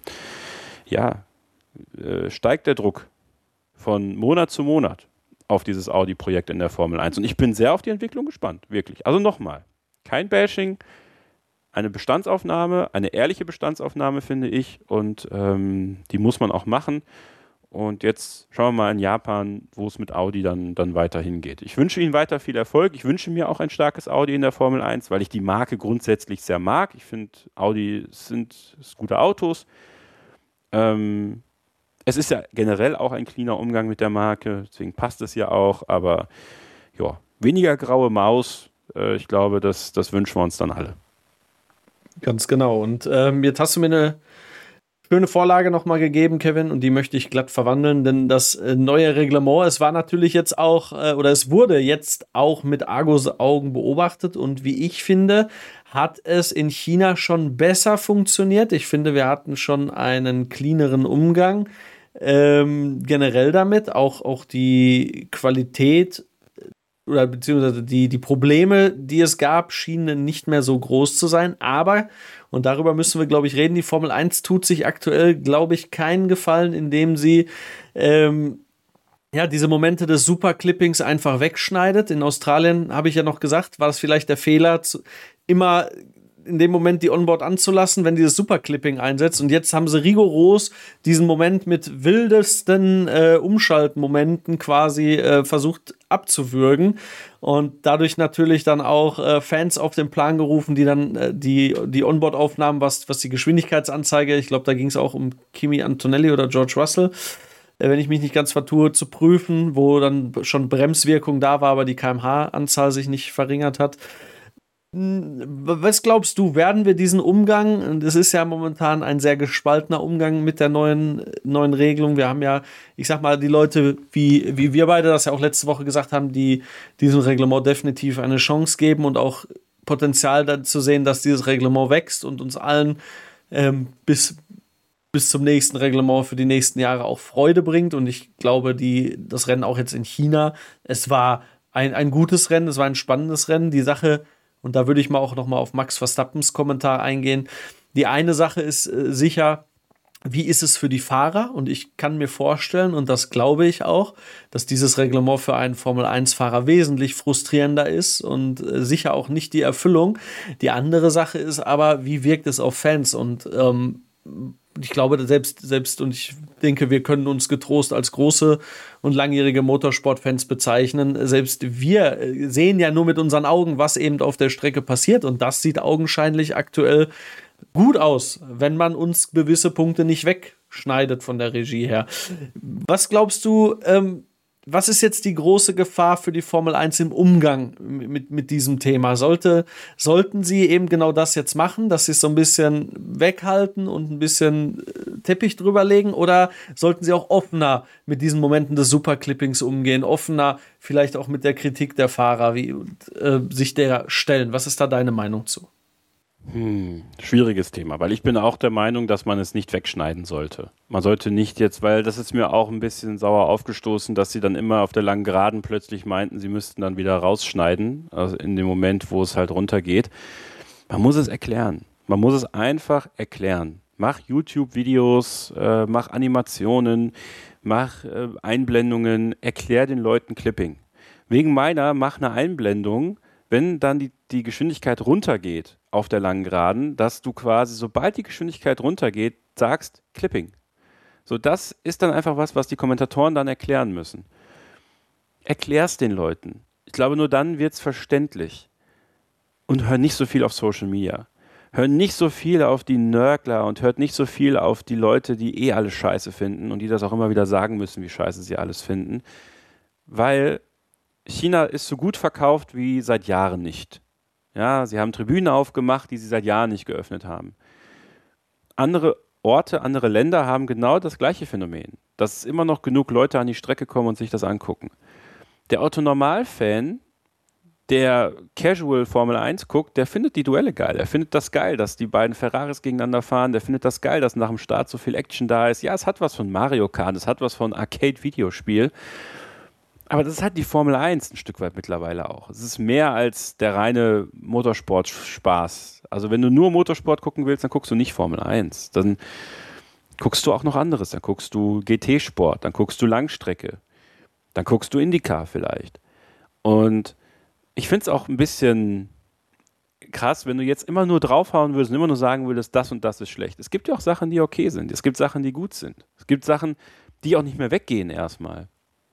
steigt der Druck von Monat zu Monat auf dieses Audi-Projekt in der Formel 1. Und ich bin sehr auf die Entwicklung gespannt, wirklich. Also nochmal, kein Bashing, eine Bestandsaufnahme, eine ehrliche Bestandsaufnahme, finde ich. Und die muss man auch machen. Und jetzt schauen wir mal in Japan, wo es mit Audi dann weiter hingeht. Ich wünsche Ihnen weiter viel Erfolg. Ich wünsche mir auch ein starkes Audi in der Formel 1, weil ich die Marke grundsätzlich sehr mag. Ich finde, Audi sind gute Autos. Es ist ja generell auch ein cleaner Umgang mit der Marke, deswegen passt es ja auch. Aber ja, weniger graue Maus, ich glaube, das wünschen wir uns dann alle. Ganz genau. Und jetzt hast du mir eine schöne Vorlage nochmal gegeben, Kevin, und die möchte ich glatt verwandeln, denn das neue Reglement, es war natürlich jetzt auch, es wurde jetzt auch mit Argusaugen beobachtet und wie ich finde, hat es in China schon besser funktioniert. Ich finde, wir hatten schon einen cleaneren Umgang generell damit, auch die Qualität oder beziehungsweise die Probleme, die es gab, schienen nicht mehr so groß zu sein. Aber, und darüber müssen wir, glaube ich, reden, die Formel 1 tut sich aktuell, glaube ich, keinen Gefallen, indem sie diese Momente des Superclippings einfach wegschneidet. In Australien, habe ich ja noch gesagt, war es vielleicht der Fehler, immer in dem Moment die Onboard anzulassen, wenn dieses Superclipping einsetzt. Und jetzt haben sie rigoros diesen Moment mit wildesten Umschaltmomenten quasi versucht abzuwürgen. Und dadurch natürlich dann auch Fans auf den Plan gerufen, die dann die Onboard-Aufnahmen, was die Geschwindigkeitsanzeige, ich glaube, da ging es auch um Kimi Antonelli oder George Russell, wenn ich mich nicht ganz vertue, zu prüfen, wo dann schon Bremswirkung da war, aber die kmh-Anzahl sich nicht verringert hat. Was glaubst du, werden wir diesen Umgang, und es ist ja momentan ein sehr gespaltener Umgang mit der neuen Regelung, wir haben ja, ich sag mal, die Leute, wie wir beide das ja auch letzte Woche gesagt haben, die diesem Reglement definitiv eine Chance geben und auch Potenzial dann zu sehen, dass dieses Reglement wächst und uns allen bis zum nächsten Reglement für die nächsten Jahre auch Freude bringt. Und ich glaube, das Rennen auch jetzt in China, es war ein gutes Rennen, es war ein spannendes Rennen. Die Sache, und da würde ich mal auch noch mal auf Max Verstappens Kommentar eingehen. Die eine Sache ist sicher, wie ist es für die Fahrer? Und ich kann mir vorstellen, und das glaube ich auch, dass dieses Reglement für einen Formel-1-Fahrer wesentlich frustrierender ist und sicher auch nicht die Erfüllung. Die andere Sache ist aber, wie wirkt es auf Fans? Und ich glaube, selbst und ich denke, wir können uns getrost als große und langjährige Motorsportfans bezeichnen. Selbst wir sehen ja nur mit unseren Augen, was eben auf der Strecke passiert. Und das sieht augenscheinlich aktuell gut aus, wenn man uns gewisse Punkte nicht wegschneidet von der Regie her. Was glaubst du, was ist jetzt die große Gefahr für die Formel 1 im Umgang mit diesem Thema? Sollten sie eben genau das jetzt machen, dass sie es so ein bisschen weghalten und ein bisschen Teppich drüber legen? Oder sollten sie auch offener mit diesen Momenten des Superclippings umgehen? Offener vielleicht auch mit der Kritik der Fahrer, sich der stellen? Was ist da deine Meinung zu? Schwieriges Thema, weil ich bin auch der Meinung, dass man es nicht wegschneiden sollte. Man sollte nicht jetzt, weil das ist mir auch ein bisschen sauer aufgestoßen, dass sie dann immer auf der langen Geraden plötzlich meinten, sie müssten dann wieder rausschneiden, also in dem Moment, wo es halt runtergeht. Man muss es erklären. Man muss es einfach erklären. Mach YouTube-Videos, mach Animationen, mach Einblendungen, erklär den Leuten Clipping. Wegen meiner, mach eine Einblendung, wenn dann die Geschwindigkeit runtergeht auf der langen Geraden, dass du quasi, sobald die Geschwindigkeit runtergeht, sagst Clipping. So, das ist dann einfach was die Kommentatoren dann erklären müssen. Erklär's den Leuten. Ich glaube, nur dann wird's verständlich. Und hör nicht so viel auf Social Media. Hör nicht so viel auf die Nörgler und hört nicht so viel auf die Leute, die alles scheiße finden und die das auch immer wieder sagen müssen, wie scheiße sie alles finden. Weil China ist so gut verkauft wie seit Jahren nicht. Ja, sie haben Tribünen aufgemacht, die sie seit Jahren nicht geöffnet haben. Andere Orte, andere Länder haben genau das gleiche Phänomen, dass immer noch genug Leute an die Strecke kommen und sich das angucken. Der Otto-Normal-Fan, der Casual Formel 1 guckt, der findet die Duelle geil. Er findet das geil, dass die beiden Ferraris gegeneinander fahren. Der findet das geil, dass nach dem Start so viel Action da ist. Ja, es hat was von Mario Kart, es hat was von Arcade-Videospiel. Aber das ist halt die Formel 1 ein Stück weit mittlerweile auch. Es ist mehr als der reine Motorsport-Spaß. Also wenn du nur Motorsport gucken willst, dann guckst du nicht Formel 1. Dann guckst du auch noch anderes. Dann guckst du GT-Sport, dann guckst du Langstrecke, dann guckst du IndyCar vielleicht. Und ich finde es auch ein bisschen krass, wenn du jetzt immer nur draufhauen würdest und immer nur sagen würdest, das und das ist schlecht. Es gibt ja auch Sachen, die okay sind. Es gibt Sachen, die gut sind. Es gibt Sachen, die auch nicht mehr weggehen erstmal.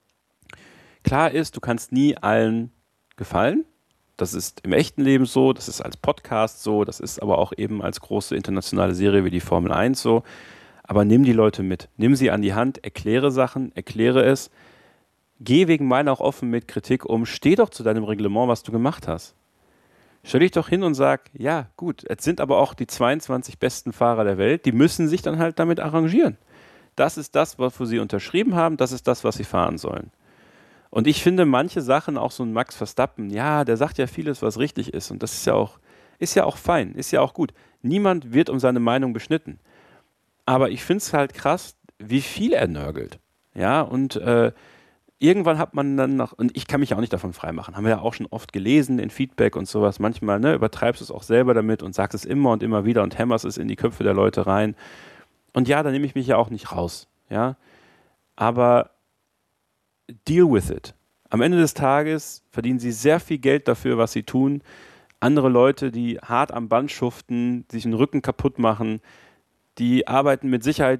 Klar ist, du kannst nie allen gefallen. Das ist im echten Leben so, das ist als Podcast so, das ist aber auch eben als große internationale Serie wie die Formel 1 so. Aber nimm die Leute mit, nimm sie an die Hand, erkläre Sachen, erkläre es. Geh wegen meiner auch offen mit Kritik um, steh doch zu deinem Reglement, was du gemacht hast. Stell dich doch hin und sag, ja gut, es sind aber auch die 22 besten Fahrer der Welt, die müssen sich dann halt damit arrangieren. Das ist das, wofür sie unterschrieben haben, das ist das, was sie fahren sollen. Und ich finde manche Sachen, auch so ein Max Verstappen, ja, der sagt ja vieles, was richtig ist. Und das ist ja auch fein, ist ja auch gut. Niemand wird um seine Meinung beschnitten. Aber ich finde es halt krass, wie viel er nörgelt. Ja, und irgendwann hat man dann noch, und ich kann mich auch nicht davon freimachen, haben wir ja auch schon oft gelesen in Feedback und sowas. Manchmal übertreibst du es auch selber damit und sagst es immer und immer wieder und hämmerst es in die Köpfe der Leute rein. Und ja, da nehme ich mich ja auch nicht raus. Ja, aber deal with it. Am Ende des Tages verdienen sie sehr viel Geld dafür, was sie tun. Andere Leute, die hart am Band schuften, sich den Rücken kaputt machen, die arbeiten mit Sicherheit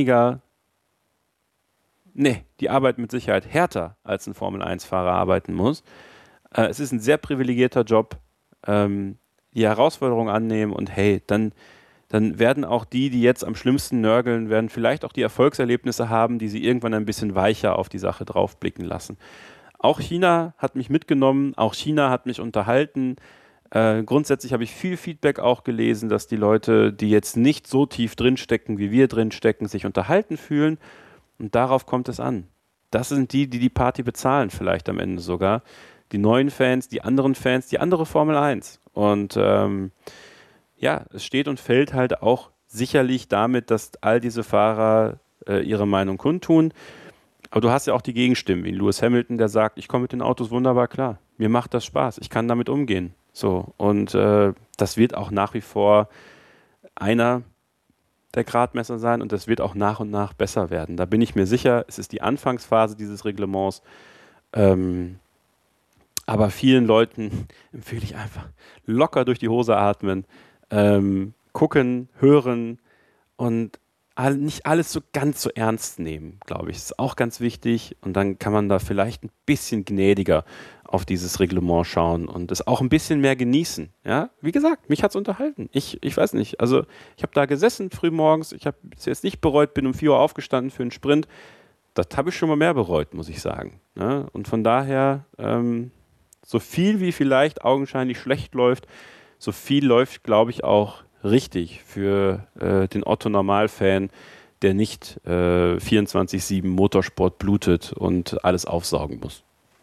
die arbeiten mit Sicherheit härter, als ein Formel-1-Fahrer arbeiten muss. Es ist ein sehr privilegierter Job, die Herausforderung annehmen und hey, dann werden auch die jetzt am schlimmsten nörgeln, werden vielleicht auch die Erfolgserlebnisse haben, die sie irgendwann ein bisschen weicher auf die Sache draufblicken lassen. Auch China hat mich mitgenommen, auch China hat mich unterhalten. Grundsätzlich habe ich viel Feedback auch gelesen, dass die Leute, die jetzt nicht so tief drinstecken, wie wir drinstecken, sich unterhalten fühlen. Und darauf kommt es an. Das sind die Party bezahlen vielleicht am Ende sogar. Die neuen Fans, die anderen Fans, die andere Formel 1. Und ja, es steht und fällt halt auch sicherlich damit, dass all diese Fahrer ihre Meinung kundtun. Aber du hast ja auch die Gegenstimmen, wie Lewis Hamilton, der sagt, ich komme mit den Autos wunderbar klar. Mir macht das Spaß. Ich kann damit umgehen. So. Und das wird auch nach wie vor einer der Gradmesser sein und das wird auch nach und nach besser werden. Da bin ich mir sicher, es ist die Anfangsphase dieses Reglements. Aber vielen Leuten empfehle ich einfach locker durch die Hose atmen, gucken, hören und nicht alles so ganz so ernst nehmen, glaube ich. Das ist auch ganz wichtig und dann kann man da vielleicht ein bisschen gnädiger auf dieses Reglement schauen und es auch ein bisschen mehr genießen. Ja, wie gesagt, mich hat es unterhalten. Ich weiß nicht, also ich habe da gesessen früh morgens, ich habe es jetzt nicht bereut, bin um 4 Uhr aufgestanden für einen Sprint. Das habe ich schon mal mehr bereut, muss ich sagen. Ja, und von daher, so viel wie vielleicht augenscheinlich schlecht läuft, so viel läuft, glaube ich, auch richtig für den Otto-Normal-Fan, der nicht 24/7 Motorsport blutet und alles aufsaugen muss.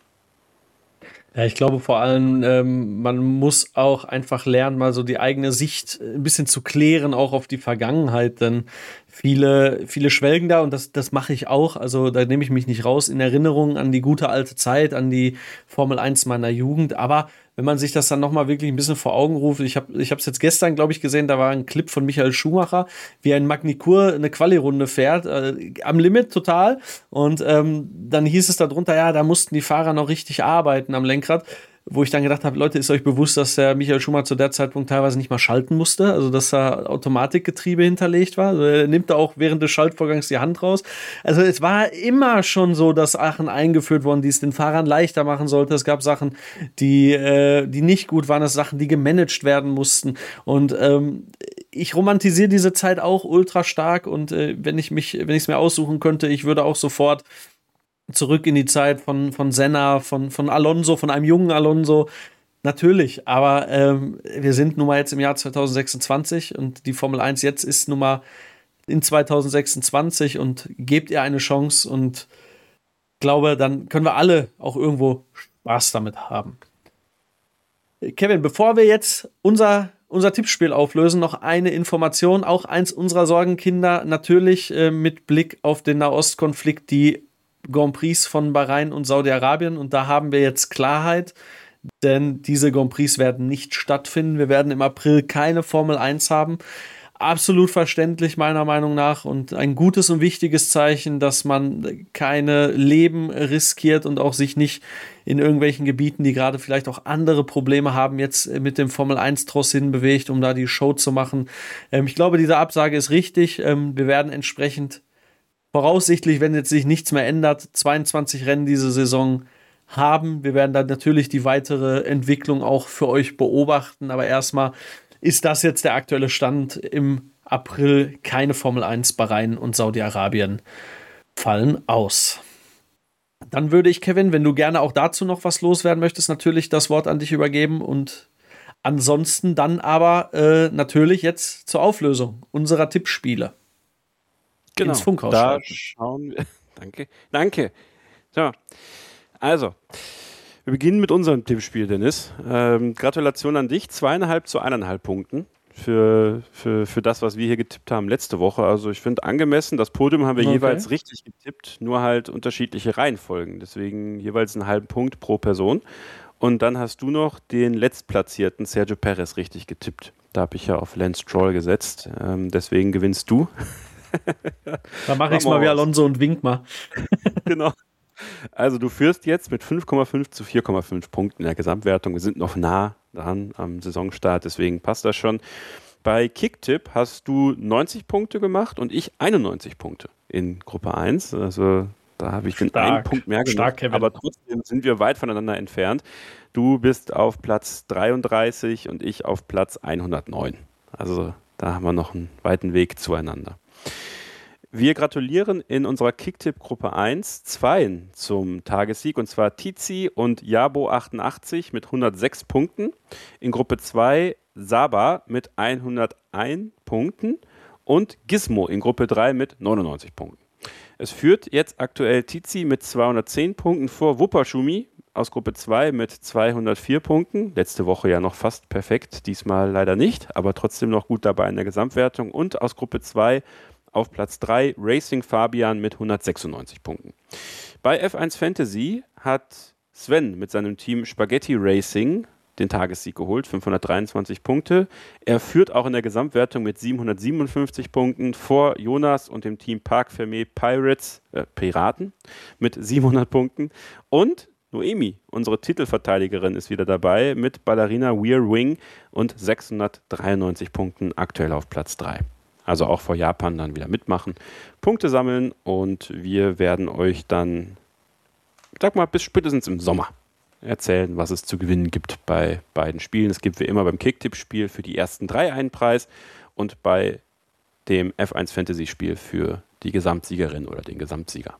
Ja, ich glaube vor allem, man muss auch einfach lernen, mal so die eigene Sicht ein bisschen zu klären, auch auf die Vergangenheit, denn viele schwelgen da und das mache ich auch, also da nehme ich mich nicht raus in Erinnerung an die gute alte Zeit, an die Formel 1 meiner Jugend, aber wenn man sich das dann nochmal wirklich ein bisschen vor Augen ruft, ich habe es jetzt gestern, glaube ich, gesehen, da war ein Clip von Michael Schumacher, wie er in Magny-Cours eine Quali-Runde fährt, am Limit total. Und dann hieß es darunter, ja, da mussten die Fahrer noch richtig arbeiten am Lenkrad. Wo ich dann gedacht habe, Leute, ist euch bewusst, dass der Michael Schumacher zu der Zeitpunkt teilweise nicht mal schalten musste, also dass da Automatikgetriebe hinterlegt war. Also er nimmt da auch während des Schaltvorgangs die Hand raus. Also es war immer schon so, dass Sachen eingeführt wurden, die es den Fahrern leichter machen sollte. Es gab Sachen, die nicht gut waren, es Sachen, die gemanagt werden mussten. Und ich romantisiere diese Zeit auch ultra stark und wenn ich es mir aussuchen könnte, ich würde auch sofort zurück in die Zeit von Senna, von Alonso, von einem jungen Alonso. Natürlich, aber wir sind nun mal jetzt im Jahr 2026 und die Formel 1 jetzt ist nun mal in 2026 und gebt ihr eine Chance und glaube, dann können wir alle auch irgendwo Spaß damit haben. Kevin, bevor wir jetzt unser Tippspiel auflösen, noch eine Information, auch eins unserer Sorgenkinder, natürlich mit Blick auf den Nahostkonflikt, die Grand Prix von Bahrain und Saudi-Arabien und da haben wir jetzt Klarheit, denn diese Grand Prix werden nicht stattfinden. Wir werden im April keine Formel 1 haben. Absolut verständlich meiner Meinung nach und ein gutes und wichtiges Zeichen, dass man keine Leben riskiert und auch sich nicht in irgendwelchen Gebieten, die gerade vielleicht auch andere Probleme haben, jetzt mit dem Formel 1-Tross hinbewegt, um da die Show zu machen. Ich glaube, diese Absage ist richtig. Wir werden entsprechend voraussichtlich, wenn jetzt sich nichts mehr ändert, 22 Rennen diese Saison haben. Wir werden dann natürlich die weitere Entwicklung auch für euch beobachten, aber erstmal ist das jetzt der aktuelle Stand. Im April keine Formel 1, Bahrain und Saudi-Arabien fallen aus. Dann würde ich, Kevin, wenn du gerne auch dazu noch was loswerden möchtest, natürlich das Wort an dich übergeben und ansonsten dann aber natürlich jetzt zur Auflösung unserer Tippspiele. Genau, ins Funkhaus da schalten. schauen wir. Danke. So, also, wir beginnen mit unserem Tippspiel, Dennis. Gratulation an dich, 2,5 zu 1,5 Punkten für das, was wir hier getippt haben letzte Woche. Also ich finde angemessen, das Podium haben wir jeweils richtig getippt, nur halt unterschiedliche Reihenfolgen. Deswegen jeweils einen halben Punkt pro Person. Und dann hast du noch den letztplatzierten Sergio Perez richtig getippt. Da habe ich ja auf Lance Stroll gesetzt. Deswegen gewinnst du. Dann mache ich es mal wie Alonso und wink mal. Genau. Also du führst jetzt mit 5,5 zu 4,5 Punkten in der Gesamtwertung. Wir sind noch nah dran am Saisonstart, deswegen passt das schon. Bei Kicktipp hast du 90 Punkte gemacht und ich 91 Punkte in Gruppe 1. Also da habe ich den einen Punkt mehr gemacht. Stark, Kevin. Aber trotzdem sind wir weit voneinander entfernt. Du bist auf Platz 33 und ich auf Platz 109. Also da haben wir noch einen weiten Weg zueinander. Wir gratulieren in unserer Kicktipp-Gruppe 1 zweien zum Tagessieg, und zwar Tizi und Jabo88 mit 106 Punkten. In Gruppe 2 Saba mit 101 Punkten und Gizmo in Gruppe 3 mit 99 Punkten. Es führt jetzt aktuell Tizi mit 210 Punkten vor Wupperschumi aus Gruppe 2 mit 204 Punkten. Letzte Woche ja noch fast perfekt, diesmal leider nicht, aber trotzdem noch gut dabei in der Gesamtwertung. Und aus Gruppe 2 auf Platz 3 Racing Fabian mit 196 Punkten. Bei F1 Fantasy hat Sven mit seinem Team Spaghetti Racing den Tagessieg geholt, 523 Punkte. Er führt auch in der Gesamtwertung mit 757 Punkten vor Jonas und dem Team Parc Fermé Piraten mit 700 Punkten. Und Noemi, unsere Titelverteidigerin, ist wieder dabei mit Ballerina Weir Wing und 693 Punkten aktuell auf Platz 3. Also auch vor Japan dann wieder mitmachen, Punkte sammeln und wir werden euch dann, ich sag mal, bis spätestens im Sommer erzählen, was es zu gewinnen gibt bei beiden Spielen. Es gibt wie immer beim Kicktipp-Spiel für die ersten 3 einen Preis und bei dem F1 Fantasy-Spiel für die Gesamtsiegerin oder den Gesamtsieger.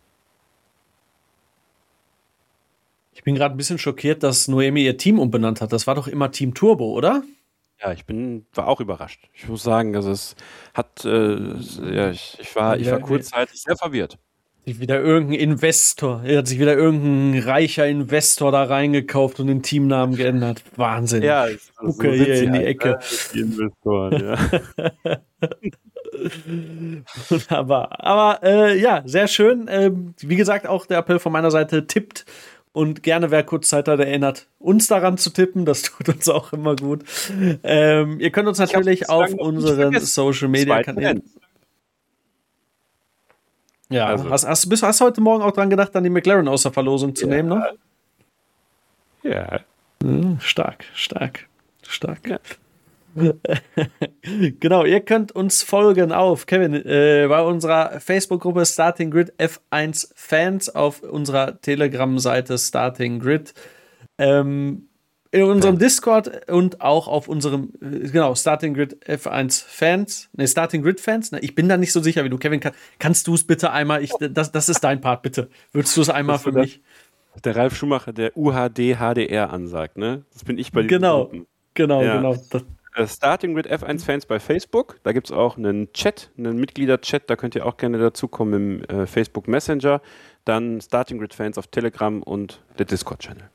Ich bin gerade ein bisschen schockiert, dass Noemi ihr Team umbenannt hat. Das war doch immer Team Turbo, oder? Ja, war auch überrascht. Ich muss sagen, also es hat, ich war kurzzeitig sehr verwirrt. Er hat sich wieder irgendein reicher Investor da reingekauft und den Teamnamen geändert. Wahnsinn. Ja, Gucke hier in die Ecke. Die Investoren, ja. Wunderbar. Aber ja, sehr schön. Wie gesagt, auch der Appell von meiner Seite, tippt. Und gerne, wer kurz Zeit hat, erinnert, uns daran zu tippen. Das tut uns auch immer gut. Ihr könnt uns natürlich auf unseren Social-Media-Kanälen... Ja, also. Hast du heute Morgen auch dran gedacht, dann die McLaren aus der Verlosung zu nehmen, ne? Ja. Stark. Ja. Genau, ihr könnt uns folgen auf, Kevin, bei unserer Facebook-Gruppe Starting Grid F1 Fans, auf unserer Telegram-Seite Starting Grid, in unserem Discord und auch auf unserem, Starting Grid F1 Fans, Starting Grid Fans. Ich bin da nicht so sicher wie du, Kevin. Kannst du es bitte einmal, das ist dein Part, bitte. Würdest du es einmal für mich? Der Ralf Schumacher, der UHD-HDR ansagt, ne? Das bin ich bei den Gruppen. Genau. Starting Grid F1 Fans bei Facebook. Da gibt es auch einen Chat, einen Mitglieder-Chat. Da könnt ihr auch gerne dazukommen im Facebook Messenger. Dann Starting Grid Fans auf Telegram und der Discord-Channel.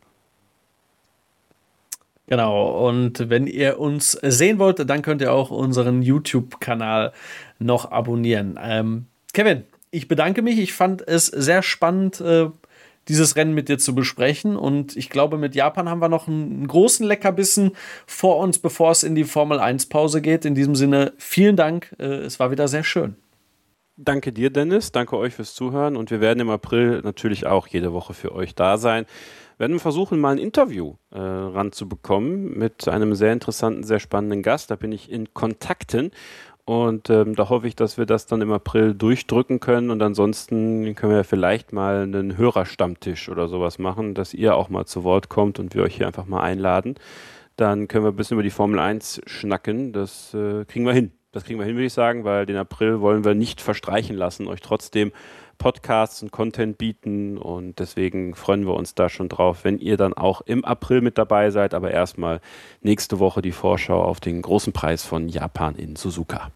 Genau, und wenn ihr uns sehen wollt, dann könnt ihr auch unseren YouTube-Kanal noch abonnieren. Kevin, ich bedanke mich. Ich fand es sehr spannend, dieses Rennen mit dir zu besprechen. Und ich glaube, mit Japan haben wir noch einen großen Leckerbissen vor uns, bevor es in die Formel-1-Pause geht. In diesem Sinne, vielen Dank. Es war wieder sehr schön. Danke dir, Dennis. Danke euch fürs Zuhören. Und wir werden im April natürlich auch jede Woche für euch da sein. Werden wir versuchen, mal ein Interview ranzubekommen mit einem sehr interessanten, sehr spannenden Gast. Da bin ich in Kontakten. Und da hoffe ich, dass wir das dann im April durchdrücken können. Und ansonsten können wir vielleicht mal einen Hörerstammtisch oder sowas machen, dass ihr auch mal zu Wort kommt und wir euch hier einfach mal einladen. Dann können wir ein bisschen über die Formel 1 schnacken. Das kriegen wir hin. Das kriegen wir hin, würde ich sagen, weil den April wollen wir nicht verstreichen lassen, euch trotzdem Podcasts und Content bieten. Und deswegen freuen wir uns da schon drauf, wenn ihr dann auch im April mit dabei seid. Aber erstmal nächste Woche die Vorschau auf den großen Preis von Japan in Suzuka.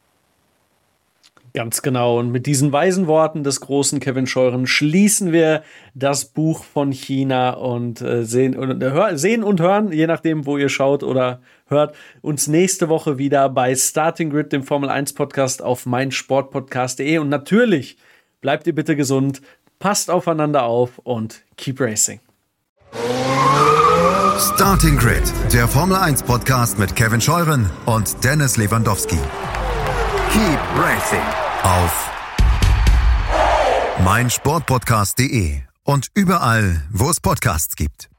Ganz genau. Und mit diesen weisen Worten des großen Kevin Scheuren schließen wir das Buch von China und sehen und hören, je nachdem, wo ihr schaut oder hört, uns nächste Woche wieder bei Starting Grid, dem Formel 1 Podcast auf meinsportpodcast.de. Und natürlich bleibt ihr bitte gesund, passt aufeinander auf und keep racing. Starting Grid, der Formel 1 Podcast mit Kevin Scheuren und Dennis Lewandowski. Keep racing auf meinsportpodcast.de und überall, wo es Podcasts gibt.